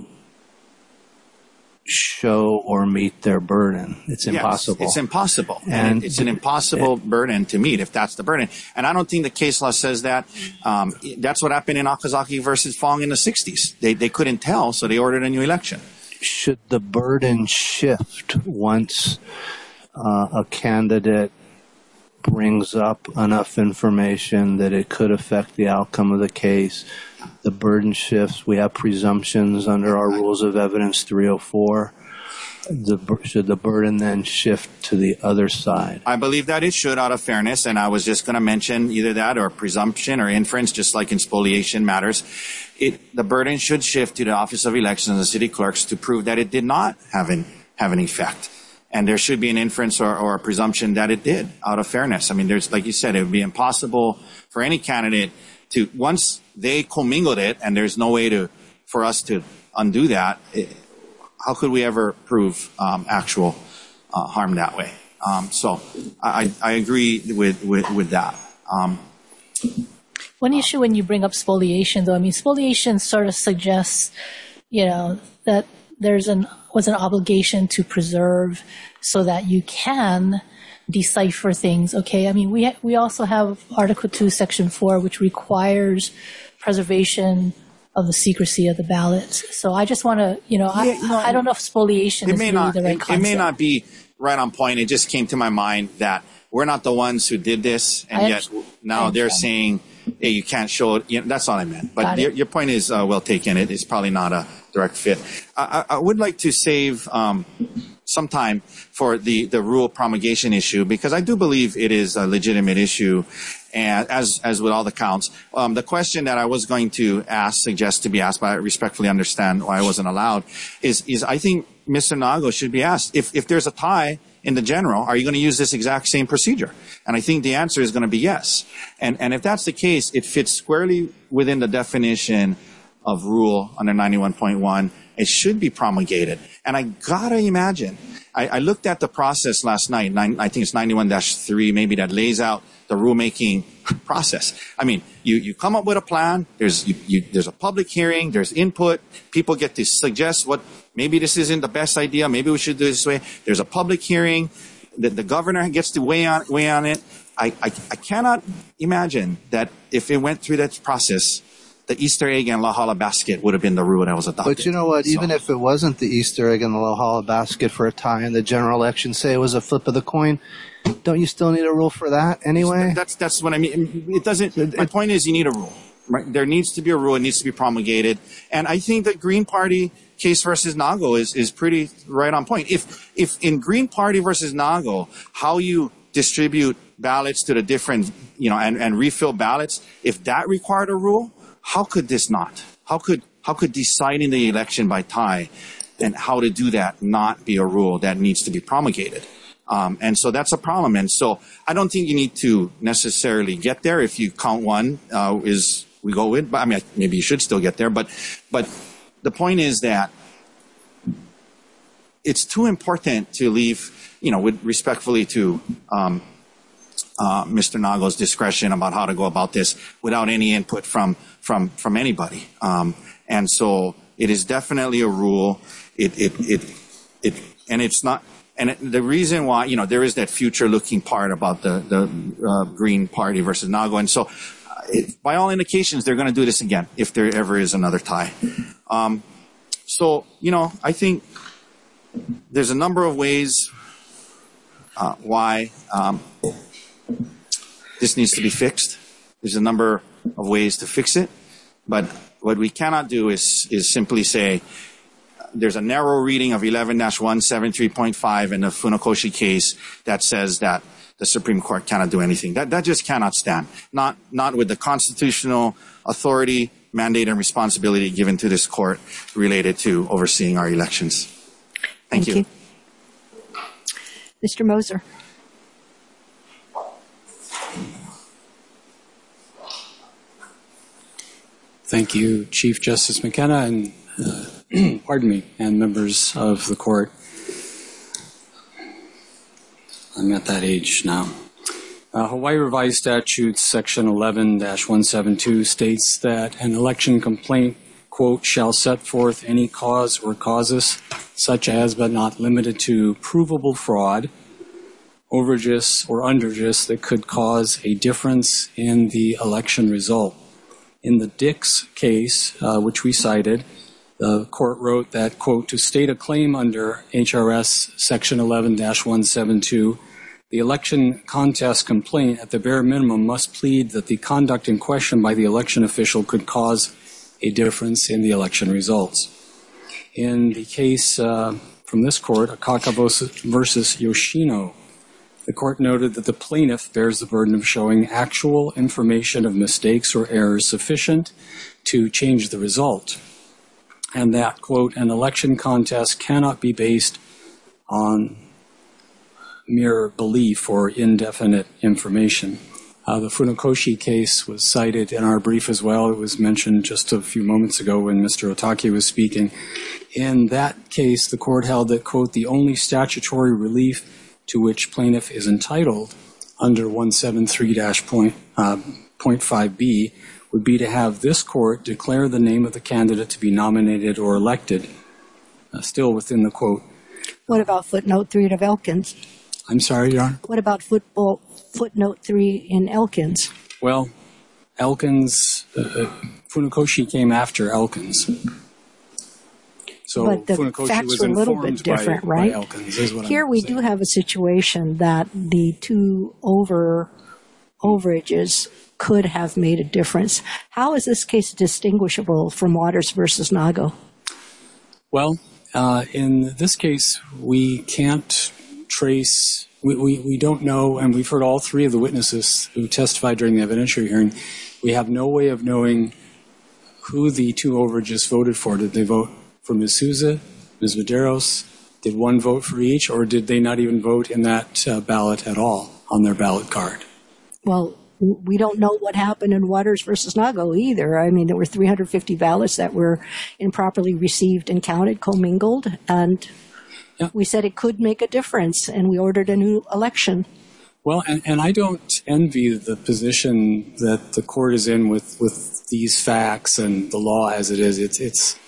show or meet their burden? It's impossible. Yes, it's impossible. And, and it's an impossible it, burden to meet if that's the burden. And I don't think the case law says that. Um, that's what happened in Okazaki versus Fong in the sixties. They, they couldn't tell, so they ordered a new election. Should the burden shift once uh, a candidate brings up enough information that it could affect the outcome of the case? The burden shifts. We have presumptions under our rules of evidence three oh four. The, should the burden then shift to the other side? I believe that it should, out of fairness, and I was just going to mention either that or presumption or inference, just like in spoliation matters. It, the burden should shift to the Office of Elections and the city clerks to prove that it did not have an, have an effect. And there should be an inference or, or a presumption that it did, out of fairness. I mean, there's, like you said, it would be impossible for any candidate to, once they commingled it, and there's no way to, for us to undo that, it, how could we ever prove um, actual uh, harm that way? Um, so I, I agree with, with, with that. Um, One issue when you bring up spoliation, though, I mean, spoliation sort of suggests, you know, that there's an was an obligation to preserve so that you can decipher things. Okay, I mean, we ha- we also have Article two, Section four, which requires preservation of the secrecy of the ballots. So I just want to, you know, I, Yeah, no, I don't know if spoliation it is may really not, the right it, concept. it may not be right on point. It just came to my mind that we're not the ones who did this, and I yet understand. now I they're understand. saying, hey, you can't show it. You know, that's all I meant. But Got it. your, your point is uh, well taken. It is probably not a direct fit. I, I, I would like to save um, some time for the, the rule promulgation issue, because I do believe it is a legitimate issue, and as as with all the counts. Um, the question that I was going to ask, suggest to be asked, but I respectfully understand why I wasn't allowed, is is I think Mister Nago should be asked, if if there's a tie in the general, are you going to use this exact same procedure? And I think the answer is going to be yes. And and if that's the case, it fits squarely within the definition of rule under ninety-one point one. It should be promulgated. And I gotta imagine, I, I looked at the process last night, nine, I think it's ninety-one dash three, maybe, that lays out the rulemaking process. I mean, you, you come up with a plan, there's, you, you, there's a public hearing, there's input, people get to suggest what, maybe this isn't the best idea, maybe we should do it this way. There's a public hearing, the, the governor gets to weigh on, weigh on it. I, I, I cannot imagine that if it went through that process, the Easter egg and La Hala basket would have been the rule that was adopted. But you know what? So, even if it wasn't the Easter egg and the Lohala basket for a tie in the general election, say it was a flip of the coin, don't you still need a rule for that anyway? That's that's what I mean. It doesn't. My point is, you need a rule. Right? There needs to be a rule. It needs to be promulgated. And I think the Green Party case versus Nago is is pretty right on point. If if in Green Party versus Nago, how you distribute ballots to the different, you know, and, and refill ballots, if that required a rule, how could this not? How could how could deciding the election by tie and how to do that not be a rule that needs to be promulgated? Um, and so that's a problem. And so I don't think you need to necessarily get there. If you count one, uh, is we go with. But I mean, maybe you should still get there. But but the point is that it's too important to leave, you know, with respectfully to um, uh, Mister Nago's discretion about how to go about this without any input from from from anybody. Um, and so it is definitely a rule. It it it it and it's not. And it, the reason why, you know, there is that future-looking part about the the uh, Green Party versus Nago, and so uh, it, by all indications, they're going to do this again if there ever is another tie. Um, so, you know, I think there's a number of ways uh, why um, this needs to be fixed. There's a number of ways to fix it, but what we cannot do is is simply say, there's a narrow reading of eleven dash one seventy-three point five in the Funakoshi case that says that the Supreme Court cannot do anything. That that just cannot stand. Not not with the constitutional authority, mandate, and responsibility given to this court related to overseeing our elections. Thank, Thank you. you. Mister Moser. Thank you, Chief Justice McKenna, and uh, pardon me, and members of the court. I'm at that age now. Uh, Hawaii Revised Statutes Section eleven dash one seventy-two states that an election complaint, quote, shall set forth any cause or causes, such as but not limited to provable fraud, overages, or underages that could cause a difference in the election result. In the Dix case, uh, which we cited, the court wrote that, quote, to state a claim under H R S Section eleven dash one seventy-two, the election contest complaint at the bare minimum must plead that the conduct in question by the election official could cause a difference in the election results. In the case uh, from this court, Akaka versus Yoshino, the court noted that the plaintiff bears the burden of showing actual information of mistakes or errors sufficient to change the result, and that, quote, an election contest cannot be based on mere belief or indefinite information. Uh, the Funakoshi case was cited in our brief as well. It was mentioned just a few moments ago when Mister Otake was speaking. In that case, the court held that, quote, the only statutory relief to which plaintiff is entitled under one seventy-three dash point five B would be to have this court declare the name of the candidate to be nominated or elected, uh, still within the quote. What about footnote three of Elkins? I'm sorry, Your Honor? What about football, footnote three in Elkins? Well, Elkins, uh, Funakoshi came after Elkins. So but the Funakoshi facts was were a little bit informed different, by, right? by Elkins, is what Here I'm we saying. do have a situation that the two over overages could have made a difference. How is this case distinguishable from Waters versus Nago? Well, uh, in this case, we can't trace, we, we, we don't know, and we've heard all three of the witnesses who testified during the evidentiary hearing. We have no way of knowing who the two overages voted for. Did they vote for Miz Souza, Miz Medeiros? Did one vote for each, or did they not even vote in that uh, ballot at all on their ballot card? Well, we don't know what happened in Waters versus Nago either. I mean, there were three hundred fifty ballots that were improperly received and counted, commingled, and yeah. we said it could make a difference, and we ordered a new election. Well, and, and I don't envy the position that the court is in with, with these facts and the law as it is. It's it's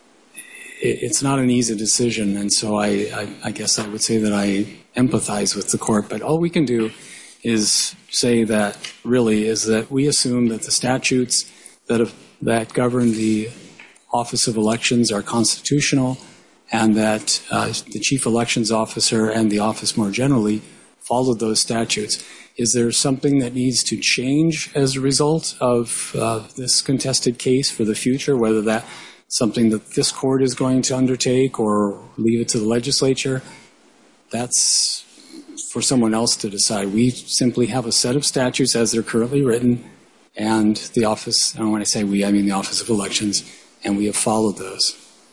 it's not an easy decision, and so I, I, I guess I would say that I empathize with the court. But all we can do is say that really is that we assume that the statutes that have, that govern the Office of Elections are constitutional, and that uh, the Chief Elections Officer and the office more generally followed those statutes. Is there something that needs to change as a result of uh, this contested case for the future, whether that's something that this court is going to undertake or leave it to the legislature? That's for someone else to decide. We simply have a set of statutes as they're currently written, and the office, and when I say we, I mean the Office of Elections, and we have followed those.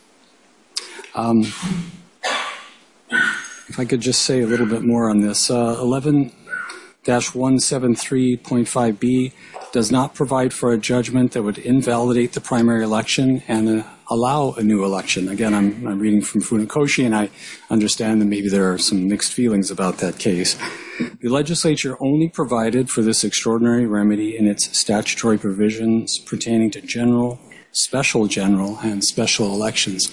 Um, if I could just say a little bit more on this. Uh, eleven dash one seventy-three point five B does not provide for a judgment that would invalidate the primary election and uh, allow a new election. Again, I'm, I'm reading from Funakoshi, and I understand that maybe there are some mixed feelings about that case. The legislature only provided for this extraordinary remedy in its statutory provisions pertaining to general, special general, and special elections.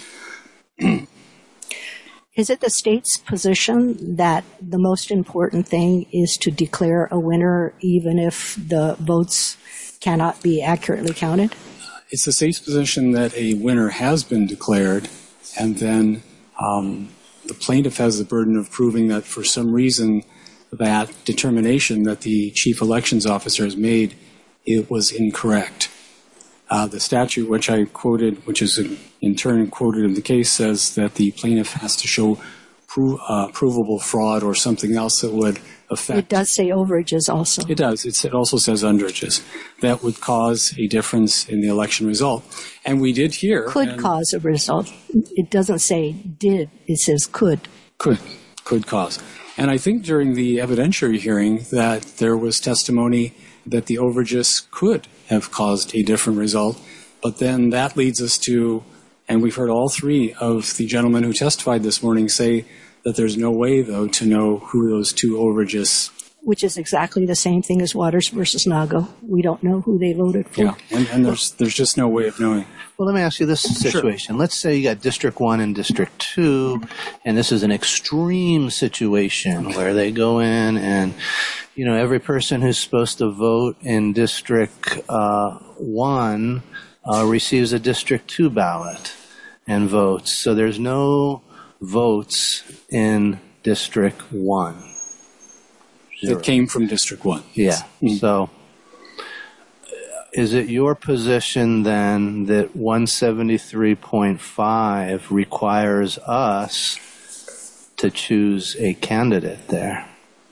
Is it the state's position that the most important thing is to declare a winner even if the votes cannot be accurately counted? It's the state's position that a winner has been declared, and then um, the plaintiff has the burden of proving that for some reason that determination that the chief elections officer has made, it was incorrect. Uh, the statute, which I quoted, which is in turn quoted in the case, says that the plaintiff has to show pro- uh, provable fraud or something else that would affect. It does say overages also. It does. It's, it also says underages. That would cause a difference in the election result. And we did hear. Could cause a result. It doesn't say did. It says could. Could. Could cause. And I think during the evidentiary hearing that there was testimony that the overages could have caused a different result. But then that leads us to, and we've heard all three of the gentlemen who testified this morning say that there's no way, though, to know who those two overages. Which is exactly the same thing as Waters versus Nago. We don't know who they voted for. Yeah, and, and there's there's just no way of knowing. Well, let me ask you this situation. Sure. Let's say you got District one and District two, and this is an extreme situation where they go in and, you know, every person who's supposed to vote in District uh, one uh, receives a District two ballot and votes. So there's no votes in District one. Zero. That came from District one. Yeah. Mm-hmm. So is it your position then that one seventy-three point five requires us to choose a candidate there?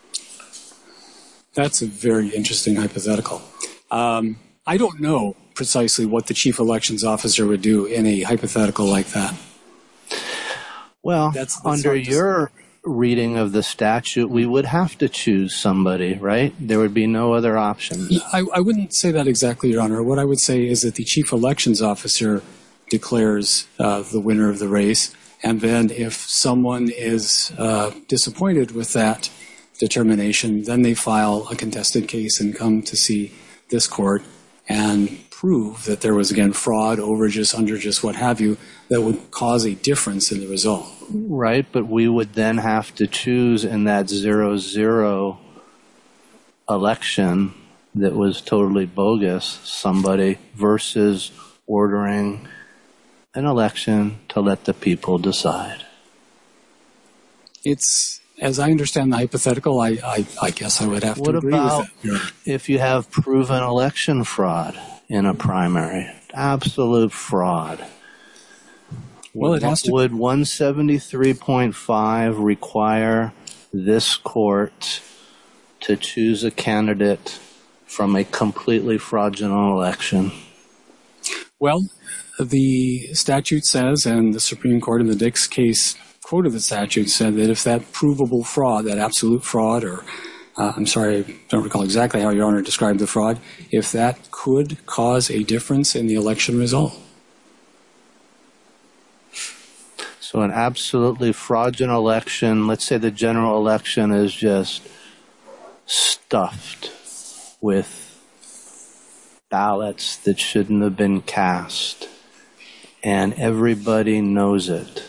That's a very interesting hypothetical. Um, I don't know precisely what the chief elections officer would do in a hypothetical like that. Well, that's, that's under your reading of the statute, we would have to choose somebody, right? There would be no other options. I, I wouldn't say that exactly, Your Honor. What I would say is that the chief elections officer declares uh, the winner of the race, and then if someone is uh, disappointed with that determination, then they file a contested case and come to see this court and prove that there was, again, fraud, overages, underages, what have you, that would cause a difference in the result. Right, but we would then have to choose in that zero zero election that was totally bogus somebody versus ordering an election to let the people decide. It's, as I understand the hypothetical, I, I, I guess I would have what to agree about with that. If you have proven election fraud in a primary, absolute fraud? Well, it has to. Would one seventy-three point five require this court to choose a candidate from a completely fraudulent election? Well, the statute says, and the Supreme Court in the Dix case quoted the statute, said that if that provable fraud, that absolute fraud, or uh, I'm sorry, I don't recall exactly how Your Honor described the fraud, if that could cause a difference in the election result. So an absolutely fraudulent election, let's say the general election is just stuffed with ballots that shouldn't have been cast, and everybody knows it.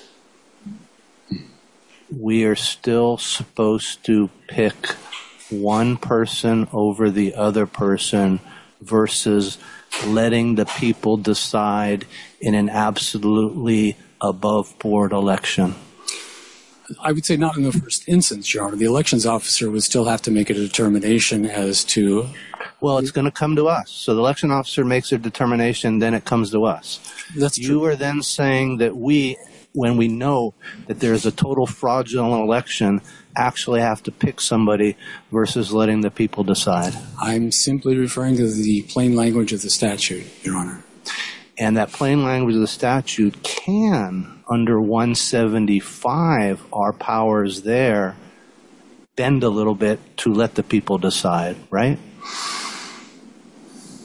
We are still supposed to pick one person over the other person versus letting the people decide in an absolutely above-board election. I would say not in the first instance, Your Honor. The elections officer would still have to make a determination as to... Well, it's going to come to us. So the election officer makes a determination, then it comes to us. That's true. You are then saying that we, when we know that there's a total fraudulent election, actually have to pick somebody versus letting the people decide. I'm simply referring to the plain language of the statute, Your Honor. And that plain language of the statute can, under one seventy-five, our powers there, bend a little bit to let the people decide, right?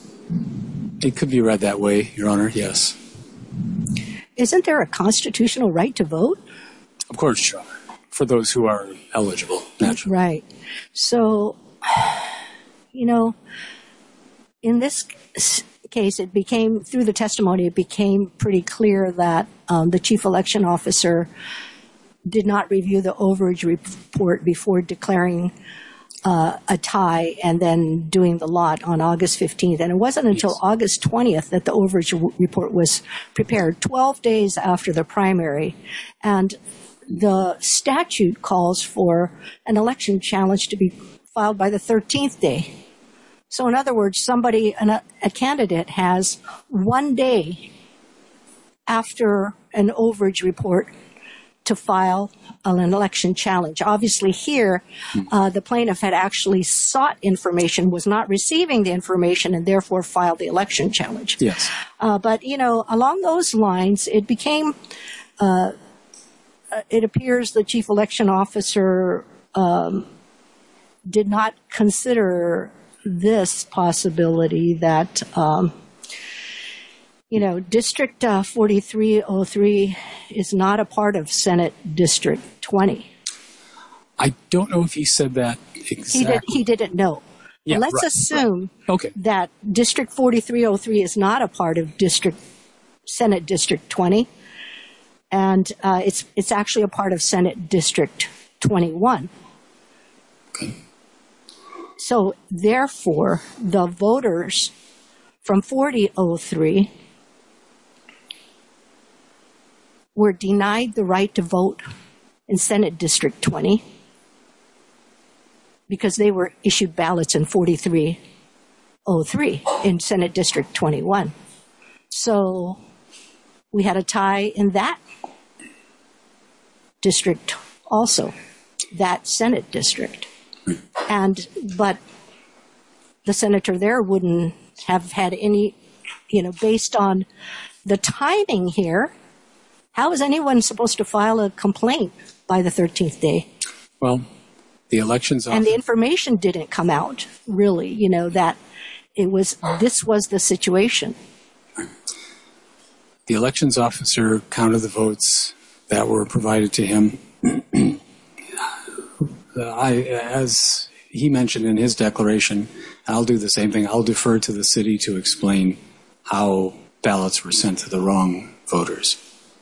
It could be read that way, Your Honor, yes. Isn't there a constitutional right to vote? Of course, Your Honor, for those who are eligible, naturally. Right. So, you know, in this case, it became, through the testimony, it became pretty clear that um, the chief election officer did not review the overage report before declaring uh, a tie and then doing the lot on August fifteenth. And it wasn't until yes. August twentieth that the overage report was prepared, twelve days after the primary. And the statute calls for an election challenge to be filed by the thirteenth day. So in other words, somebody, an, a candidate has one day after an overage report to file an election challenge. Obviously here, uh, the plaintiff had actually sought information, was not receiving the information, and therefore filed the election challenge. Yes. Uh, but, you know, along those lines, it became, uh, it appears the chief election officer um, did not consider this possibility that, um, you know, District uh, forty-three oh three is not a part of Senate District twenty. I don't know if he said that exactly. He, did, he didn't know. Yeah, Let's right, assume right. Okay. that District forty-three oh three is not a part of District Senate District twenty, and uh, it's it's actually a part of Senate District twenty-one. Okay. So therefore, the voters from forty oh three were denied the right to vote in Senate District twenty because they were issued ballots in forty-three oh three in Senate District twenty-one. So we had a tie in that district also, that Senate district. And, but the senator there wouldn't have had any, you know, based on the timing here, how is anyone supposed to file a complaint by the thirteenth day? Well, the elections and the information didn't come out, really, you know, that it was, this was the situation. The elections officer counted the votes that were provided to him. I, as he mentioned in his declaration, I'll do the same thing. I'll defer to the city to explain how ballots were sent to the wrong voters.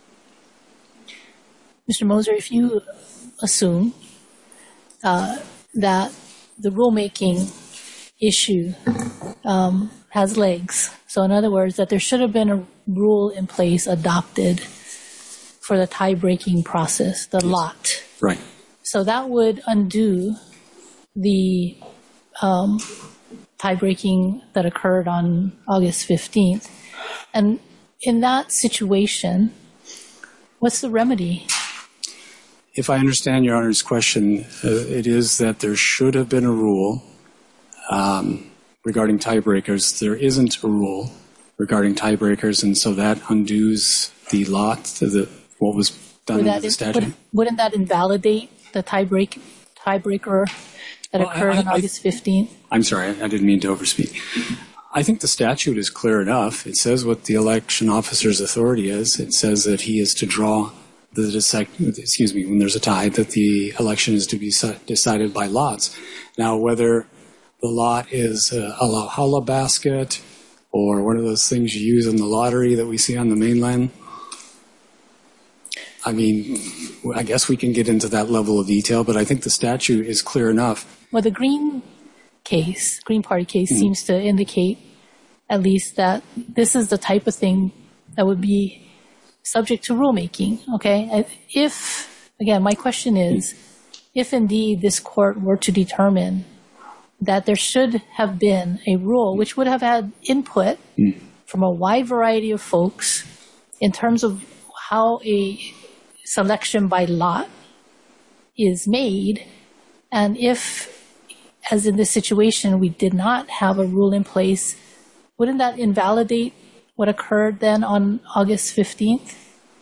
Mister Moser, if you assume uh, that the rulemaking issue um, has legs, so in other words, that there should have been a rule in place adopted for the tie-breaking process, the lot. Right. So that would undo the um, tie-breaking that occurred on August fifteenth. And in that situation, what's the remedy? If I understand Your Honor's question, uh, it is that there should have been a rule um, regarding tiebreakers. There isn't a rule regarding tiebreakers, and so that undoes the lot, the, what was done Would under that, the statute. would, wouldn't that invalidate the tie-break, tiebreaker that well, occurred I, I, on August fifteenth? I'm sorry, I, I didn't mean to overspeak. I think the statute is clear enough. It says what the election officer's authority is. It says that he is to draw the dissect, excuse me, when there's a tie, that the election is to be decided by lots. Now, whether the lot is a, a la holla basket or one of those things you use in the lottery that we see on the mainland, I mean, I guess we can get into that level of detail, but I think the statute is clear enough. Well, the Green case, Green Party case, mm-hmm. seems to indicate at least that this is the type of thing that would be subject to rulemaking, okay? If, again, my question is, if indeed this court were to determine that there should have been a rule which would have had input mm. from a wide variety of folks in terms of how a selection by lot is made, and if, as in this situation, we did not have a rule in place, wouldn't that invalidate what occurred then on August fifteenth?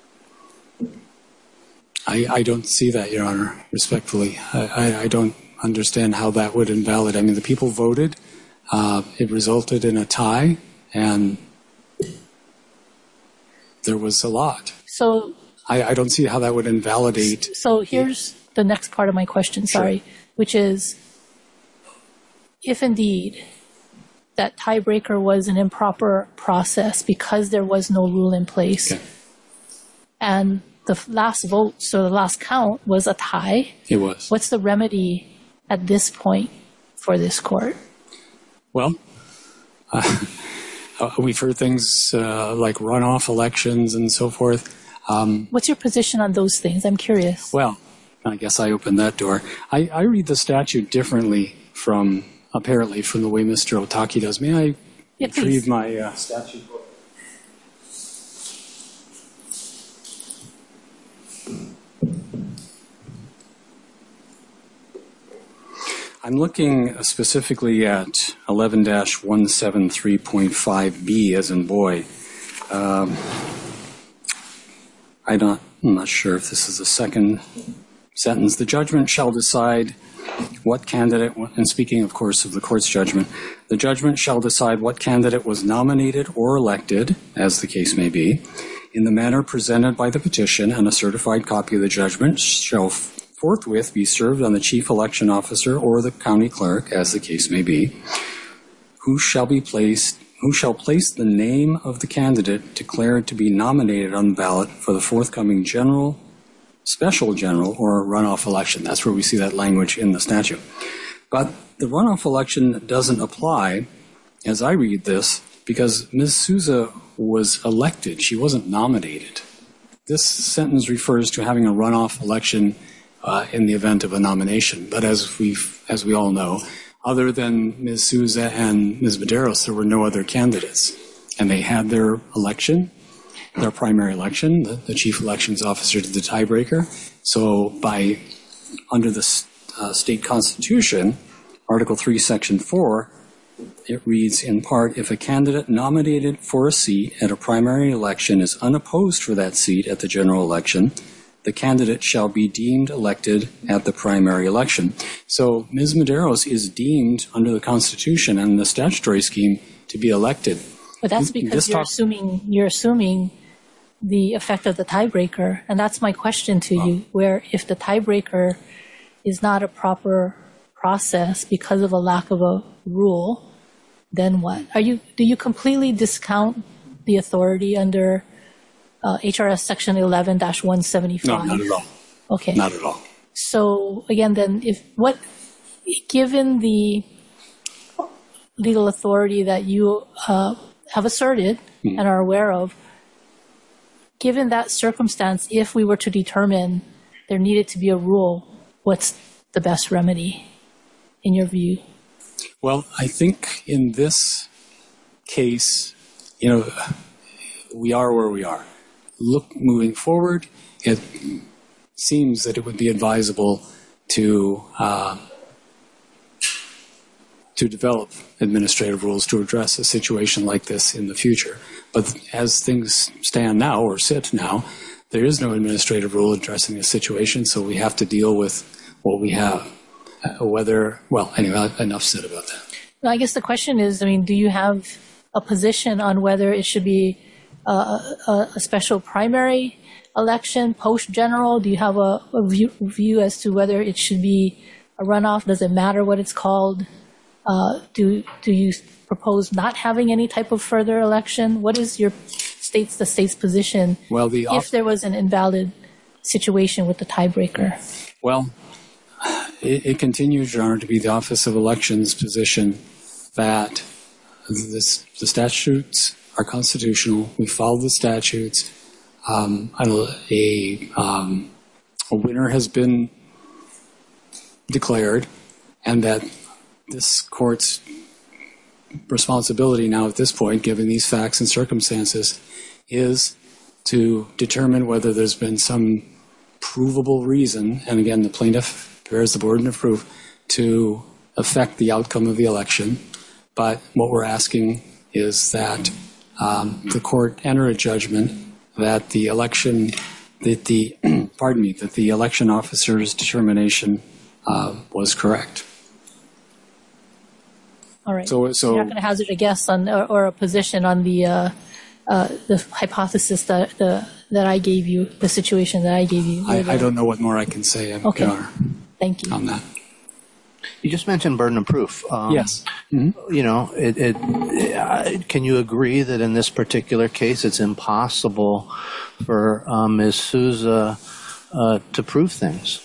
I, I don't see that, Your Honor, respectfully. I, I, I don't understand how that would invalidate. I mean, the people voted. Uh, it resulted in a tie, and there was a lot. So I, I don't see how that would invalidate. So here's the next part of my question, sorry, Sure. which is, if indeed that tiebreaker was an improper process because there was no rule in place, Okay. and the last vote, so the last count was a tie, It was. what's the remedy at this point for this court? Well, uh, uh, we've heard things uh, like runoff elections and so forth. Um, What's your position on those things? I'm curious. well, I guess I opened that door. I, I read the statute differently from, apparently, from the way Mister Otaki does. May I Yeah, retrieve please. my uh, statute book? I'm looking specifically at eleven dash one seventy-three point five B as in boy. Um, I don't, I'm not sure if this is the second sentence. The judgment shall decide what candidate, and speaking, of course, of the court's judgment, the judgment shall decide what candidate was nominated or elected, as the case may be, in the manner presented by the petition, and a certified copy of the judgment shall forthwith be served on the chief election officer or the county clerk, as the case may be, who shall be placed who shall place the name of the candidate declared to be nominated on the ballot for the forthcoming general, special general, or runoff election. That's where we see that language in the statute. But the runoff election doesn't apply, as I read this, because Miz Souza was elected. She wasn't nominated. This sentence refers to having a runoff election uh, in the event of a nomination. But as we as we all know, other than Miz Souza and Miz Medeiros, there were no other candidates. And they had their election, their primary election. The, the chief elections officer did the tiebreaker. So by, under the uh, state constitution, Article three, Section four, it reads in part, if a candidate nominated for a seat at a primary election is unopposed for that seat at the general election, the candidate shall be deemed elected at the primary election. So Miz Medeiros is deemed under the Constitution and the statutory scheme to be elected. But that's because This you're talk- assuming you're assuming the effect of the tiebreaker, and that's my question to you. Where if the tiebreaker is not a proper process because of a lack of a rule, then what? Are you do you completely discount the authority under uh, H R S Section eleven dash one seventy-five? No, not at all. Okay. Not at all. So again, then, if what, given the legal authority that you uh, have asserted Hmm. and are aware of, given that circumstance, if we were to determine there needed to be a rule, what's the best remedy in your view? Well, I think in this case, you know, we are where we are. Look, moving forward, it seems that it would be advisable to uh, to develop administrative rules to address a situation like this in the future. But as things stand now or sit now, there is no administrative rule addressing the situation, so we have to deal with what we have. Uh, whether, well, anyway, enough said about that. Well, I guess the question is, I mean, do you have a position on whether it should be uh, a, a special primary election, post-general? Do you have a, a view, view as to whether it should be a runoff? Does it matter what it's called? Uh, do do you propose not having any type of further election? What is your state's the state's position Well, the if there was an invalid situation with the tiebreaker? Well, it, it continues, Your Honor, to be the Office of Elections position that this, the statutes are constitutional. We follow the statutes. Um, a, um, a winner has been declared, and that this court's responsibility now at this point, given these facts and circumstances, is to determine whether there's been some provable reason, and again, the plaintiff bears the burden of proof, to affect the outcome of the election. But what we're asking is that um, the court enter a judgment that the election, that the, pardon me, that the election officer's determination uh, was correct. All right. So, so you're not going to hazard a guess on or, or a position on the uh, uh, the hypothesis that the that I gave you, the situation that I gave you. I, the, I don't know what more I can say. Okay. Your Honor, Thank you. on that. You just mentioned burden of proof. Um, Yes. Mm-hmm. You know, it, it, it, can you agree that in this particular case it's impossible for um, Miz Souza uh, to prove things?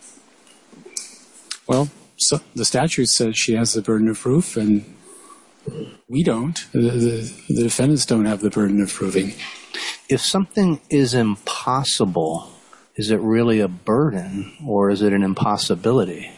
Well, so the statute says she has the burden of proof, and we don't. The, the, the defendants don't have the burden of proving. If something is impossible, is it really a burden or is it an impossibility?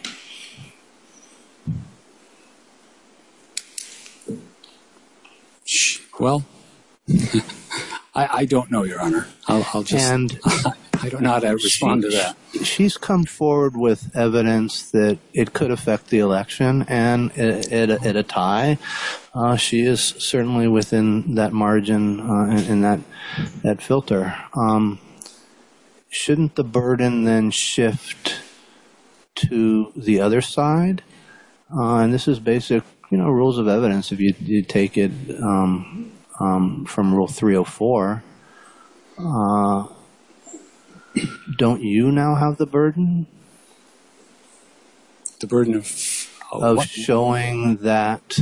Well, I, I don't know, Your Honor. I'll, I'll just. And I don't know how to respond she, to that. She's come forward with evidence that it could affect the election, and at, at, a, at a tie, uh, she is certainly within that margin uh, in, in that that filter. Um, shouldn't the burden then shift to the other side? Uh, and this is basic, you know, rules of evidence. If you, you take it um, um, from Rule three oh four. Uh, Don't you now have the burden? The burden of of what? showing that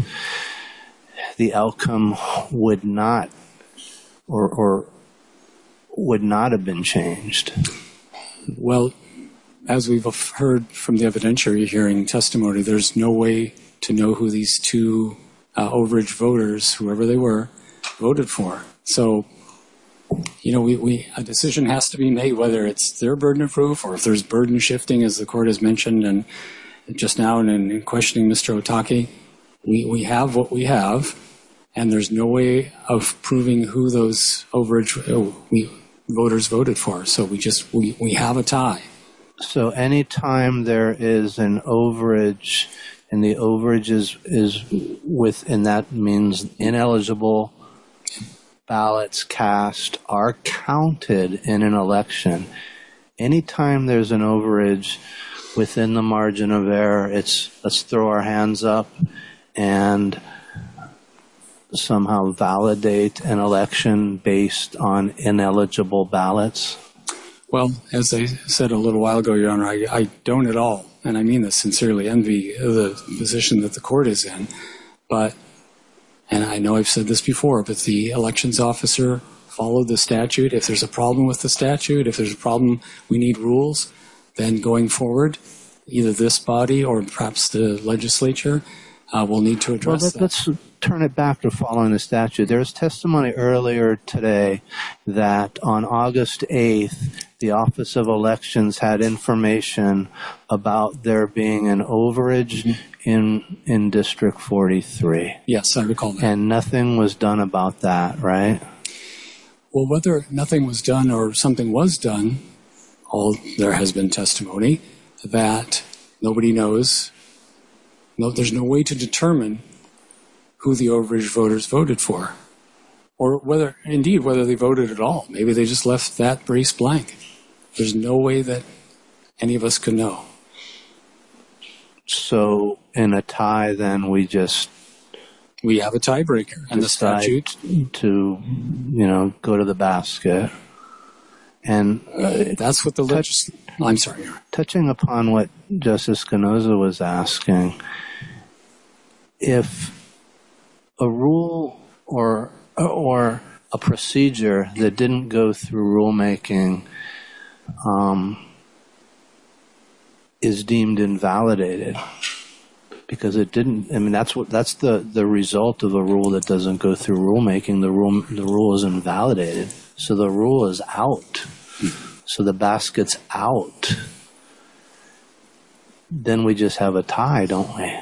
the outcome would not, or or would not have been changed. Well, as we've heard from the evidentiary hearing testimony, there's no way to know who these two uh, overage voters, whoever they were, voted for. So, you know, we, we a decision has to be made whether it's their burden of proof or if there's burden shifting, as the court has mentioned, and just now in, in questioning Mister Otake, we, we have what we have, and there's no way of proving who those overage oh, we, voters voted for. So we just we, we have a tie. So anytime there is an overage, and the overage is is with, and that means ineligible ballots cast are counted in an election. Anytime there's an overage within the margin of error, it's let's throw our hands up and somehow validate an election based on ineligible ballots. Well, as I said a little while ago, Your Honor, I, I don't at all, and I mean this sincerely, envy the position that the court is in. But and I know I've said this before, but the elections officer followed the statute. If there's a problem with the statute, if there's a problem, we need rules, then going forward, either this body or perhaps the legislature uh, will need to address well, that. Let's turn it back to following the statute. There was testimony earlier today that on August eighth, the Office of Elections had information about there being an overage mm-hmm. in in District forty-three. Yes, I recall that. And nothing was done about that, right? Well, whether nothing was done or something was done, all there has been testimony that nobody knows. No, there's no way to determine who the overage voters voted for, or whether, indeed, whether they voted at all. Maybe they just left that brace blank. There's no way that any of us could know. So in a tie, then we just we have a tiebreaker, and the statute to you know go to the basket, and uh, that's what the legis- touch, I'm sorry. Touching upon what Justice Canosa was asking, if a rule or or a procedure that didn't go through rulemaking um, is deemed invalidated because it didn't. I mean, that's what that's the, the result of a rule that doesn't go through rulemaking. The rule the rule is invalidated, so the rule is out. So the basket's out. Then we just have a tie, don't we?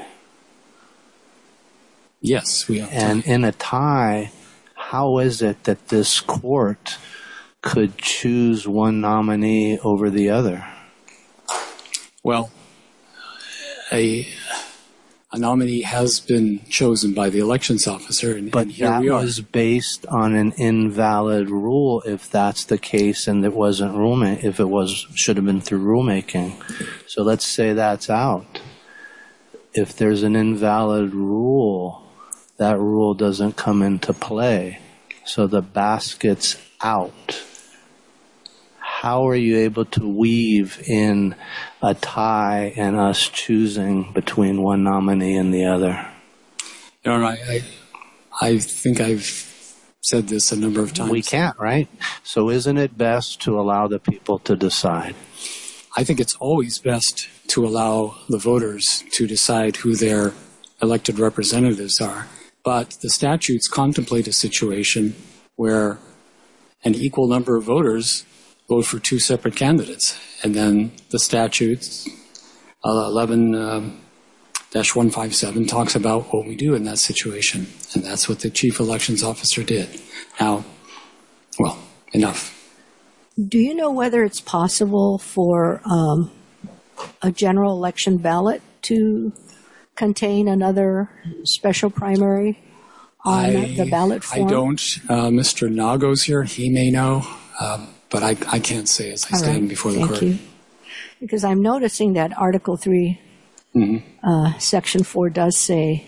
Yes, we have. And in a tie, how is it that this court could choose one nominee over the other? Well, a a nominee has been chosen by the elections officer, and, but and here that we are. was based on an invalid rule. If that's the case, and it wasn't rulemaking, if it was should have been through rulemaking. So let's say that's out. if there's an invalid rule, that rule doesn't come into play. So the basket's out. How are you able to weave in a tie and us choosing between one nominee and the other? Your Honor, I, I, I think I've said this a number of times. We can't, right? So isn't it best to allow the people to decide? I think it's always best to allow the voters to decide who their elected representatives are. But the statutes contemplate a situation where an equal number of voters vote for two separate candidates. And then the statutes, uh, eleven dash one fifty-seven, talks about what we do in that situation. And that's what the chief elections officer did. Now, well, enough. Do you know whether it's possible for um, a general election ballot to contain another special primary on I, the ballot form? I don't. Uh, Mister Nago's here. He may know. Um, But I, I can't say as I All stand right. before the Thank court. you. Because I'm noticing that Article three, Mm-hmm. uh, Section four does say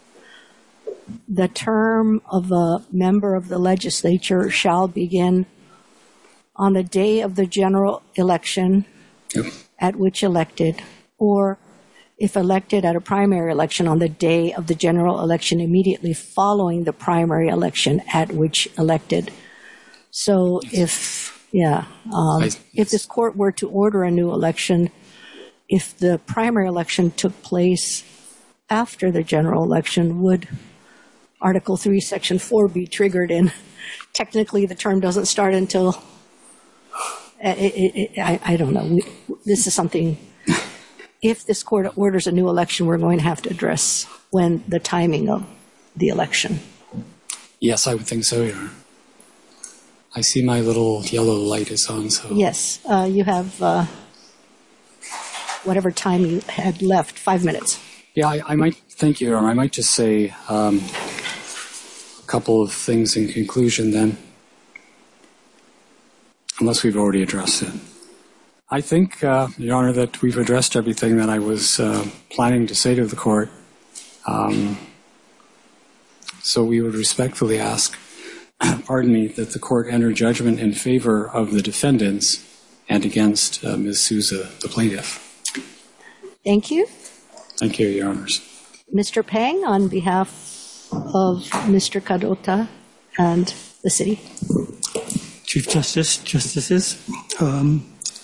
the term of a member of the legislature shall begin on the day of the general election Yep. at which elected, or if elected at a primary election on the day of the general election immediately following the primary election at which elected. So if Yeah. Um, I, if this court were to order a new election, if the primary election took place after the general election, would Article three, Section four be triggered? And technically the term doesn't start until, it, it, it, I, I don't know. We, this is something, if this court orders a new election, we're going to have to address when the timing of the election. yes, I would think so, Your Honor. I see my little yellow light is on, so. Yes, uh, you have uh, whatever time you had left, five minutes. Yeah, I, I might, thank you, Your Honor. I might just say um, a couple of things in conclusion then, unless we've already addressed it. I think, uh, Your Honor, that we've addressed everything that I was uh, planning to say to the court. Um, so we would respectfully ask, pardon me, that the court enter judgment in favor of the defendants and against uh, Miz Souza, the plaintiff. Thank you. Thank you, Your Honors. Mister Pang, on behalf of Mister Cadota and the city. Chief Justice, Justices, um,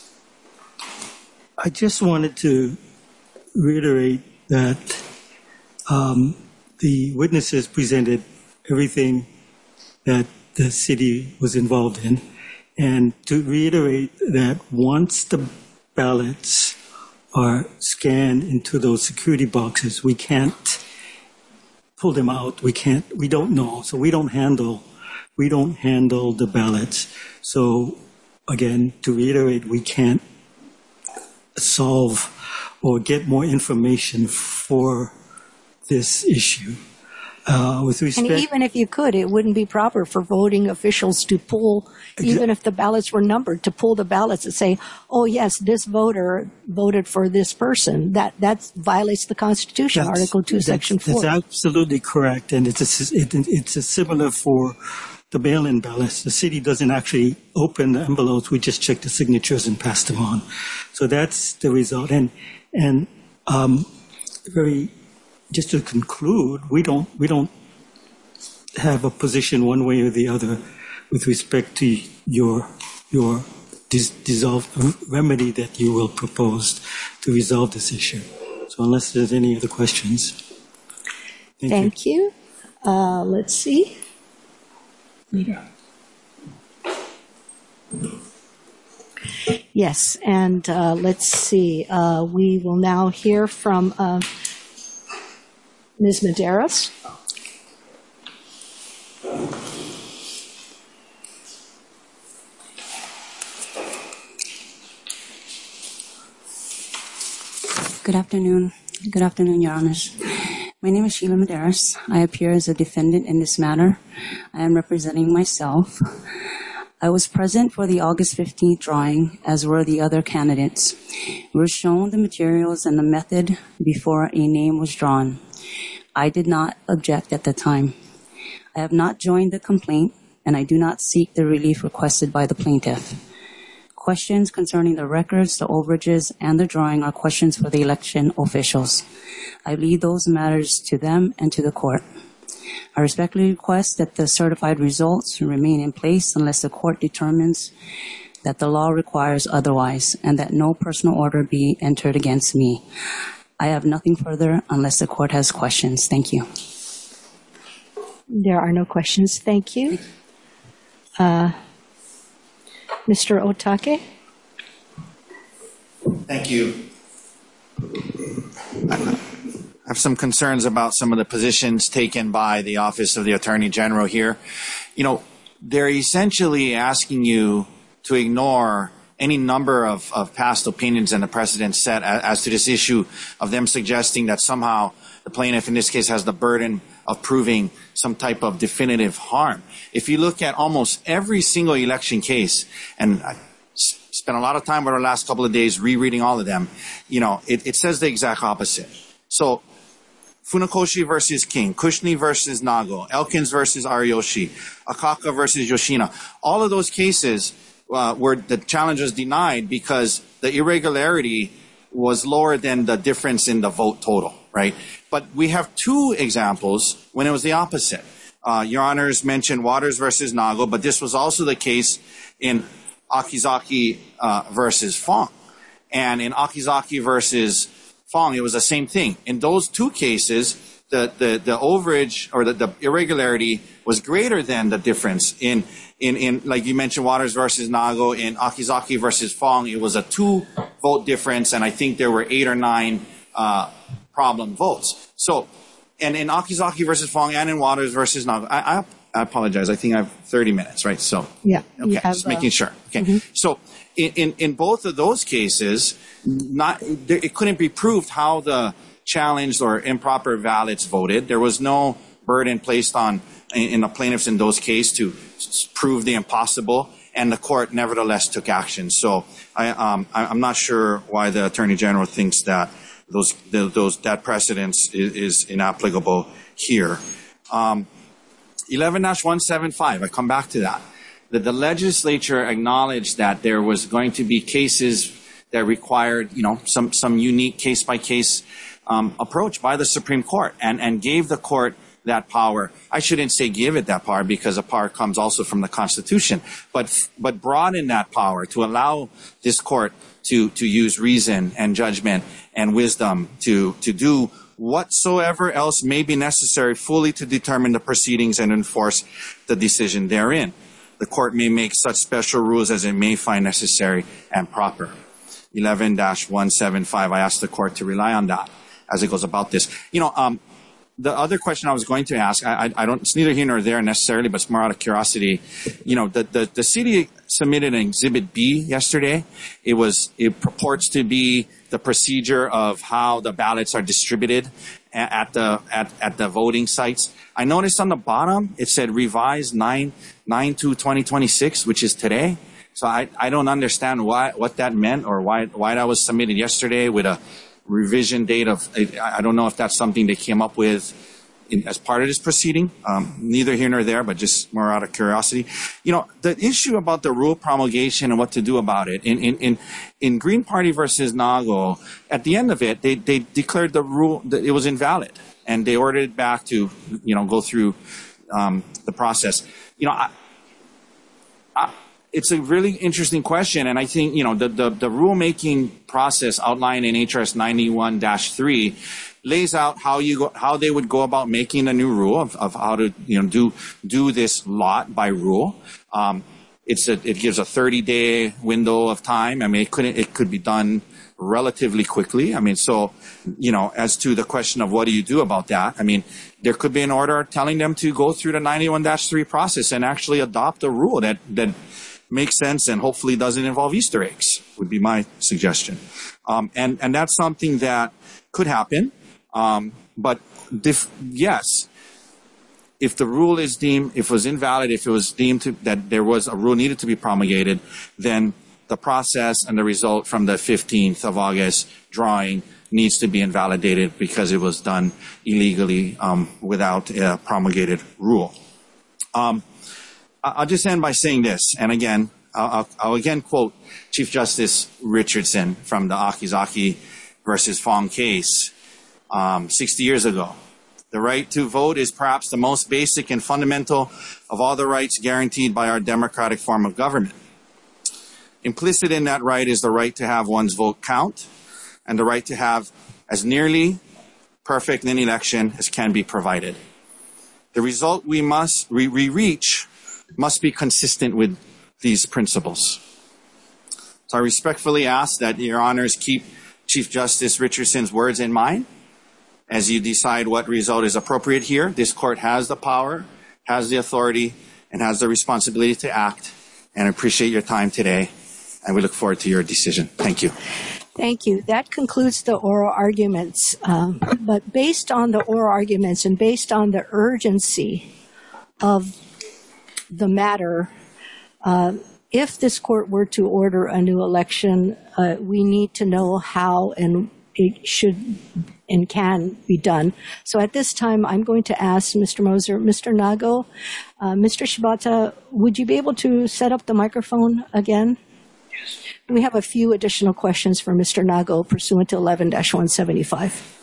I just wanted to reiterate that um, the witnesses presented everything that the city was involved in, and to reiterate that once the ballots are scanned into those security boxes, we can't pull them out. We can't. We don't know. So we don't handle. We don't handle the ballots. So again, to reiterate, we can't solve or get more information for this issue. Uh, with respect, And even if you could, it wouldn't be proper for voting officials to pull, even if the ballots were numbered, to pull the ballots and say, oh, yes, this voter voted for this person. That that violates the Constitution, That's- Article two, that's- Section four. That's absolutely correct, and it's a, it, it's a similar for the mail-in ballots. The city doesn't actually open the envelopes; we just check the signatures and pass them on. So that's the result. And and um, very just to conclude, we don't we don't have a position one way or the other with respect to your your dis- dissolve remedy that you will propose to resolve this issue. So unless there's any other questions. Thank, Thank you. you. Uh, let's see. Yeah. Yes, and uh, let's see. Uh, we will now hear from uh, Miz Medeiros. Good afternoon. Good afternoon, Your Honors. My name is Sheila Medeiros. I appear as a defendant in this matter. I am representing myself. I was present for the August fifteenth drawing, as were the other candidates. We were shown the materials and the method before a name was drawn. I did not object at the time. I have not joined the complaint, and I do not seek the relief requested by the plaintiff. Questions concerning the records, the overages, and the drawing are questions for the election officials. I leave those matters to them and to the court. I respectfully request that the certified results remain in place unless the court determines that the law requires otherwise, and that no personal order be entered against me. I have nothing further unless the court has questions. Thank you. There are no questions. Thank you. Uh, Mister Otake? Thank you. I have some concerns about some of the positions taken by the Office of the Attorney General here. You know, they're essentially asking you to ignore any number of, of past opinions and the precedent set as, as to this issue of them suggesting that somehow the plaintiff in this case has the burden of proving some type of definitive harm. If you look at almost every single election case, and I spent a lot of time over the last couple of days rereading all of them, you know, it, it says the exact opposite. So Funakoshi versus King, Kushney versus Nago, Elkins versus Ariyoshi, Akaka versus Yoshina, all of those cases uh, where the challenge was denied because the irregularity was lower than the difference in the vote total, right? But we have two examples when it was the opposite. Uh, Your Honors mentioned Waters versus Nago, but this was also the case in Akizaki uh, versus Fong. And in Akizaki versus Fong, it was the same thing. In those two cases, the, the, the overage or the, the irregularity was greater than the difference. In, in, in, like you mentioned, Waters versus Nago, in Akizaki versus Fong, it was a two vote difference, and I think there were eight or nine uh, problem votes. So, and in Akizaki versus Fong and in Waters versus Nago, I, I, I apologize. I think I have thirty minutes, right? So, yeah, okay, have, just making uh, sure. Okay, mm-hmm. So in, in in both of those cases, not there, it couldn't be proved how the challenged or improper ballots voted. There was no burden placed on in, in the plaintiffs in those cases to prove the impossible, and the court nevertheless took action. So I um I, I'm not sure why the Attorney General thinks that those those that precedence is, is inapplicable here. Um, eleven dash one seventy-five, I come back to that. That the legislature acknowledged that there was going to be cases that required, you know, some, some unique case-by-case um, approach by the Supreme Court, and, and gave the court that power. I shouldn't say give it that power, because the power comes also from the Constitution, but but broaden that power to allow this court to, to use reason and judgment and wisdom to, to do whatsoever else may be necessary fully to determine the proceedings and enforce the decision therein. The court may make such special rules as it may find necessary and proper. eleven dash one seventy-five, I asked the court to rely on that as it goes about this. You know, um, the other question I was going to ask, I, I, I don't, it's neither here nor there necessarily, but it's more out of curiosity. You know, the, the, the city submitted an Exhibit B yesterday. It was, it purports to be the procedure of how the ballots are distributed at the at, at the voting sites. I noticed on the bottom it said revised nine nine two twenty twenty-six, which is today. So I, I don't understand why what that meant, or why why that was submitted yesterday with a revision date of, I, I don't know if that's something they came up with in, as part of this proceeding. Um, neither here nor there, but just more out of curiosity. You know, the issue about the rule promulgation and what to do about it, in in in, in Green Party versus Nago, at the end of it, they, they declared the rule that it was invalid, and they ordered it back to, you know, go through um, the process. You know, I, I it's a really interesting question, and I think, you know, the, the, the rulemaking process outlined in H R S ninety-one dash three lays out how you go, how they would go about making a new rule of, of how to, you know, do do this lot by rule. Um, it's a, it gives a thirty day window of time. I mean, it couldn't it could be done relatively quickly. I mean, so, you know, as to the question of what do you do about that, I mean, there could be an order telling them to go through the ninety-one dash three process and actually adopt a rule that that makes sense and hopefully doesn't involve Easter eggs, would be my suggestion. Um, and, and that's something that could happen. Um, but dif- yes, if the rule is deemed, if it was invalid, if it was deemed to, that there was a rule needed to be promulgated, then the process and the result from the fifteenth of August drawing needs to be invalidated because it was done illegally um, without a promulgated rule. Um, I'll just end by saying this, and again, I'll, I'll again quote Chief Justice Richardson from the Akizaki versus Fong case um, sixty years ago. The right to vote is perhaps the most basic and fundamental of all the rights guaranteed by our democratic form of government. Implicit in that right is the right to have one's vote count and the right to have as nearly perfect an election as can be provided. The result we must we, we reach must be consistent with these principles. So I respectfully ask that your honors keep Chief Justice Richardson's words in mind as you decide what result is appropriate here. This court has the power, has the authority, and has the responsibility to act. And I appreciate your time today, and we look forward to your decision. Thank you. Thank you. That concludes the oral arguments. Um, but based on the oral arguments and based on the urgency of the matter, uh, if this court were to order a new election, uh, we need to know how and it should and can be done. So at this time, I'm going to ask Mister Moser, Mister Nago, uh, Mister Shibata, would you be able to set up the microphone again? Yes. We have a few additional questions for Mister Nago pursuant to eleven dash one seventy-five.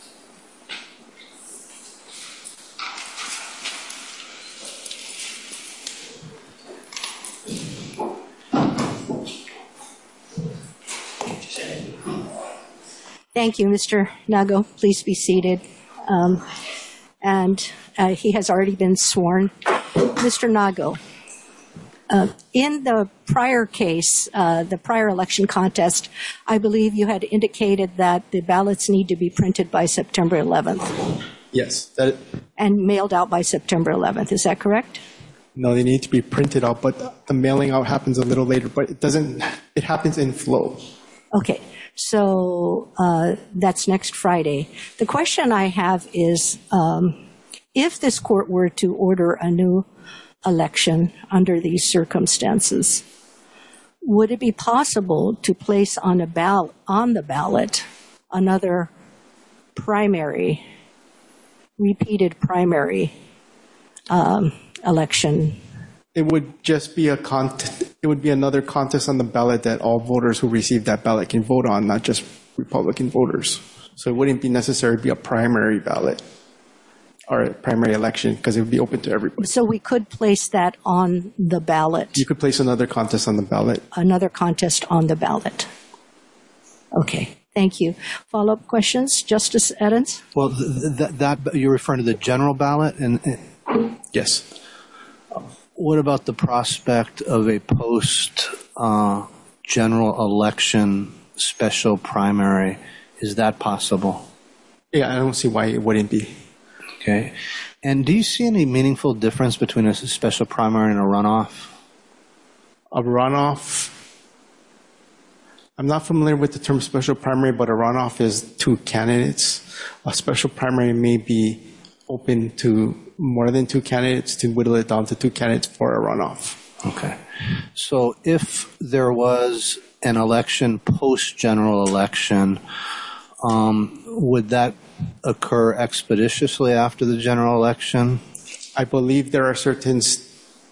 Thank you, Mister Nago. Please be seated. Um, and uh, he has already been sworn. Mister Nago, uh, in the prior case, uh, the prior election contest, I believe you had indicated that the ballots need to be printed by September eleventh. Yes. That, and mailed out by September eleventh. Is that correct? No, they need to be printed out, but the mailing out happens a little later, but it doesn't, it happens in flow. Okay. So uh, that's next Friday. The question I have is, um, if this court were to order a new election under these circumstances, would it be possible to place on a ballot, on the ballot another primary, repeated primary um, election? It would just be a contest. It would be another contest on the ballot that all voters who receive that ballot can vote on, not just Republican voters. So it wouldn't be necessary to be a primary ballot or a primary election because it would be open to everybody. So we could place that on the ballot. You could place another contest on the ballot. Another contest on the ballot. Okay. Thank you. Follow-up questions, Justice Edens? Well, th- th- that you're referring to the general ballot, and, and yes. What about the prospect of a post uh, general election special primary? Is that possible? Yeah, I don't see why it wouldn't be. Okay. And do you see any meaningful difference between a special primary and a runoff? A runoff? I'm not familiar with the term special primary, but a runoff is two candidates. A special primary may be open to more than two candidates to whittle it down to two candidates for a runoff. Okay. So if there was an election post-general election, um, would that occur expeditiously after the general election? I believe there are certain... St-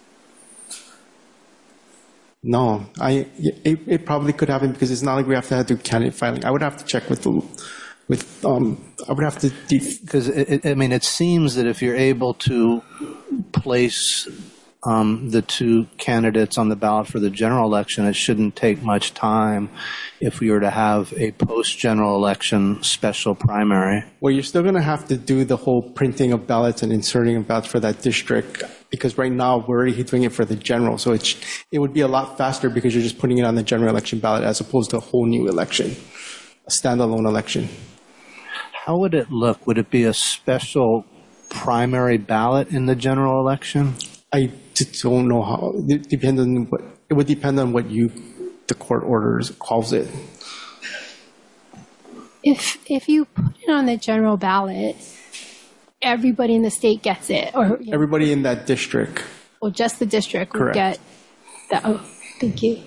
no, I it, it probably could happen because it's not like we have to have to do candidate filing. I would have to check with the... With, um, I would have to, because def- I mean, it seems that if you're able to place um, the two candidates on the ballot for the general election, it shouldn't take much time if we were to have a post-general election special primary. Well, you're still going to have to do the whole printing of ballots and inserting of ballots for that district because right now we're already doing it for the general, so it's it would be a lot faster because you're just putting it on the general election ballot as opposed to a whole new election, a standalone election. How would it look? Would it be a special primary ballot in the general election? I don't know how. It depends on what. It would depend on what you, the court orders, calls it. If if you put it on the general ballot, everybody in the state gets it, or you know, Everybody in that district. or just the district would Correct. get that. Oh, thank you.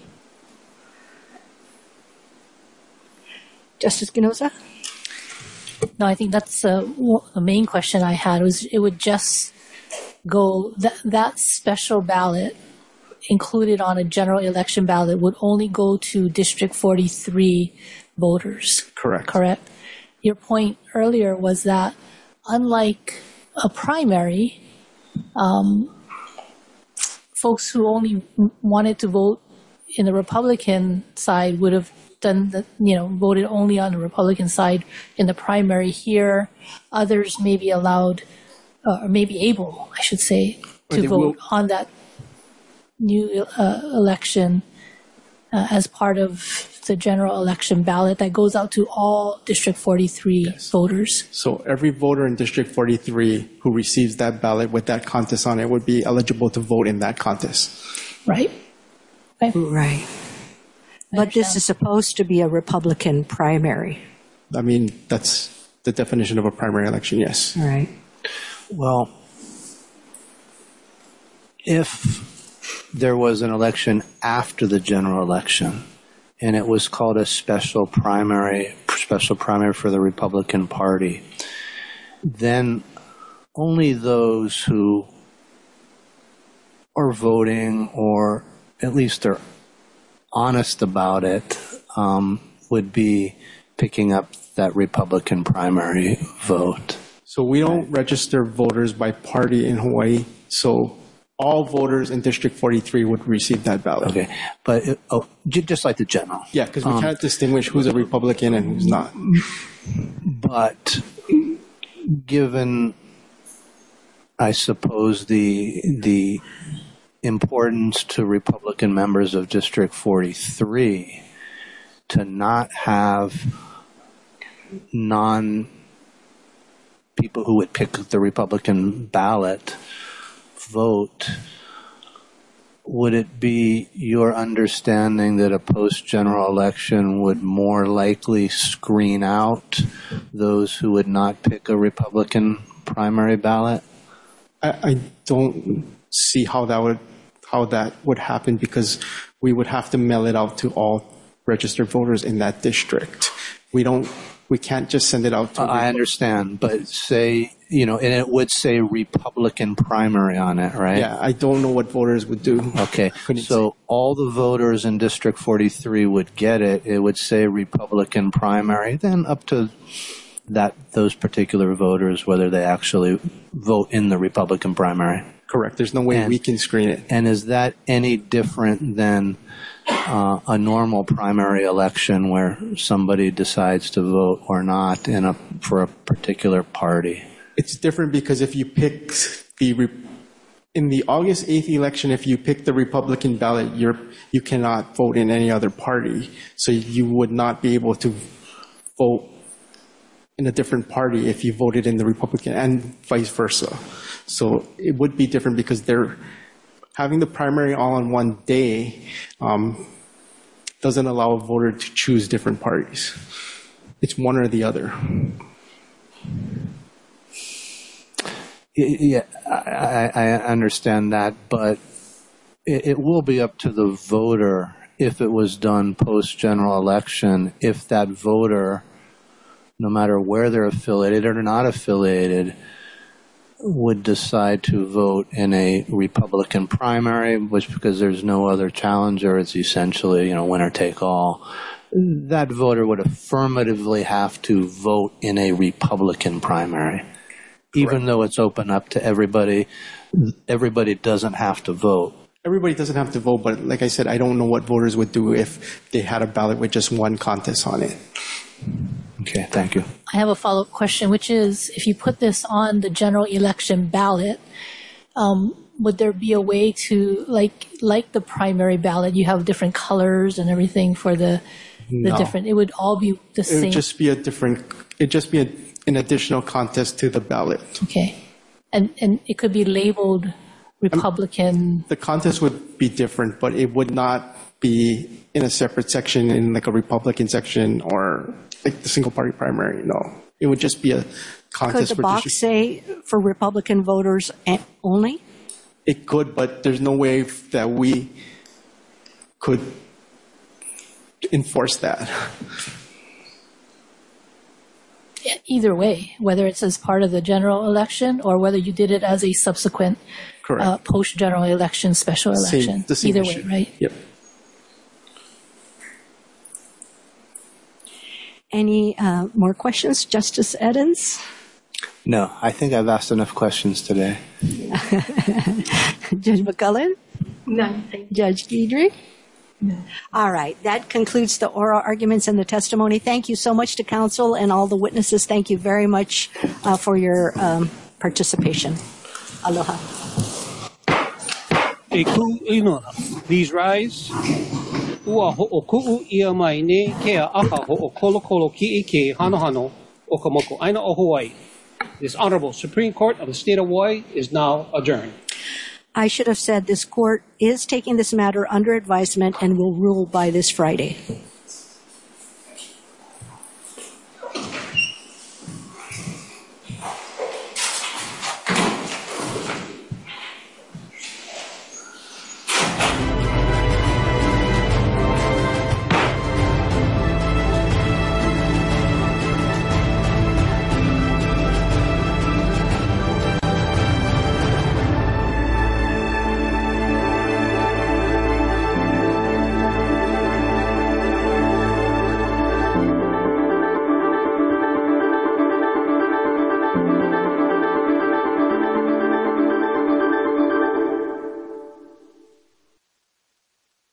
Justice Ginoza? No, I think that's uh, w- the main question I had was it would just go, that, that special ballot included on a general election ballot would only go to District forty-three voters. Correct. Correct. Your point earlier was that unlike a primary, um, folks who only wanted to vote in the Republican side would have done the, you know, voted only on the Republican side in the primary. Here, others may be allowed, uh, or may be able, I should say, Or to they vote will- on that new uh, election uh, as part of the general election ballot that goes out to all District forty-three yes. voters. So every voter in District forty-three who receives that ballot with that contest on it would be eligible to vote in that contest. Right. Right. Right. But this is supposed to be a Republican primary. I mean, that's the definition of a primary election, yes. All right. Well, if there was an election after the general election and it was called a special primary, special primary for the Republican Party, then only those who are voting or at least are honest about it um, would be picking up that Republican primary vote. So we don't register voters by party in Hawaii. So all voters in District forty-three would receive that ballot. Okay, but it, oh, j- just like the general. Yeah, because we Um, can't distinguish who's a Republican and who's not. But given, I suppose, the the importance to Republican members of District forty-three to not have non people who would pick the Republican ballot vote, would it be your understanding that a post-general election would more likely screen out those who would not pick a Republican primary ballot? I, I don't see how that would how that would happen because we would have to mail it out to all registered voters in that district. We don't. We can't just send it out to. Uh, I understand, but say, you know, and it would say Republican primary on it, right? Yeah, I don't know what voters would do. Okay, so all the voters in District forty-three would get it. It would say Republican primary, then up to that those particular voters whether they actually vote in the Republican primary. Correct. There's no way and, we can screen it. And is that any different than uh, a normal primary election where somebody decides to vote or not in a for a particular party? It's different because if you pick the re- in the August eighth election, if you pick the Republican ballot, you're you cannot vote in any other party. So you would not be able to vote in a different party if you voted in the Republican, and vice versa. So it would be different because they're having the primary all on one day um, doesn't allow a voter to choose different parties. It's one or the other. Yeah, I, I understand that, but it, it will be up to the voter if it was done post-general election, if that voter, no matter where they're affiliated or not affiliated, would decide to vote in a Republican primary, which because there's no other challenger, it's essentially, you know, winner take all. That voter would affirmatively have to vote in a Republican primary. Correct. Even though it's open up to everybody, everybody doesn't have to vote. Everybody doesn't have to vote, but like I said, I don't know what voters would do if they had a ballot with just one contest on it. Okay, thank you. I have a follow-up question, which is, if you put this on the general election ballot, um, would there be a way to, like like the primary ballot, you have different colors and everything for the the No. different, it would all be the It same? would just be a different, it'd just be a, an additional contest to the ballot. Okay. And, and it could be labeled Republican. The contest would be different, but it would not be in a separate section in like a Republican section or like the single party primary. No, it would just be a Could contest the for box district. say for Republican voters a- only? It could, but there's no way that we could enforce that. Either way, whether it's as part of the general election or whether you did it as a subsequent Correct. uh, post-general election special Same- election. the same Either issue. way, right? Yep. Any uh, more questions, Justice Edens? No, I think I've asked enough questions today. Judge McCullen? None. Thank you. Judge Guidry? All right. That concludes the oral arguments and the testimony. Thank you so much to counsel and all the witnesses. Thank you very much uh, for your um, participation. Aloha. E ku ino. Please rise. Ua ho'o ku'u ia mai ne ke a aha ho'o kolokolo ki i ke hano hano o ka moko aina o Hawaii. This Honorable Supreme Court of the State of Hawaii is now adjourned. I should have said this court is taking this matter under advisement and will rule by this Friday.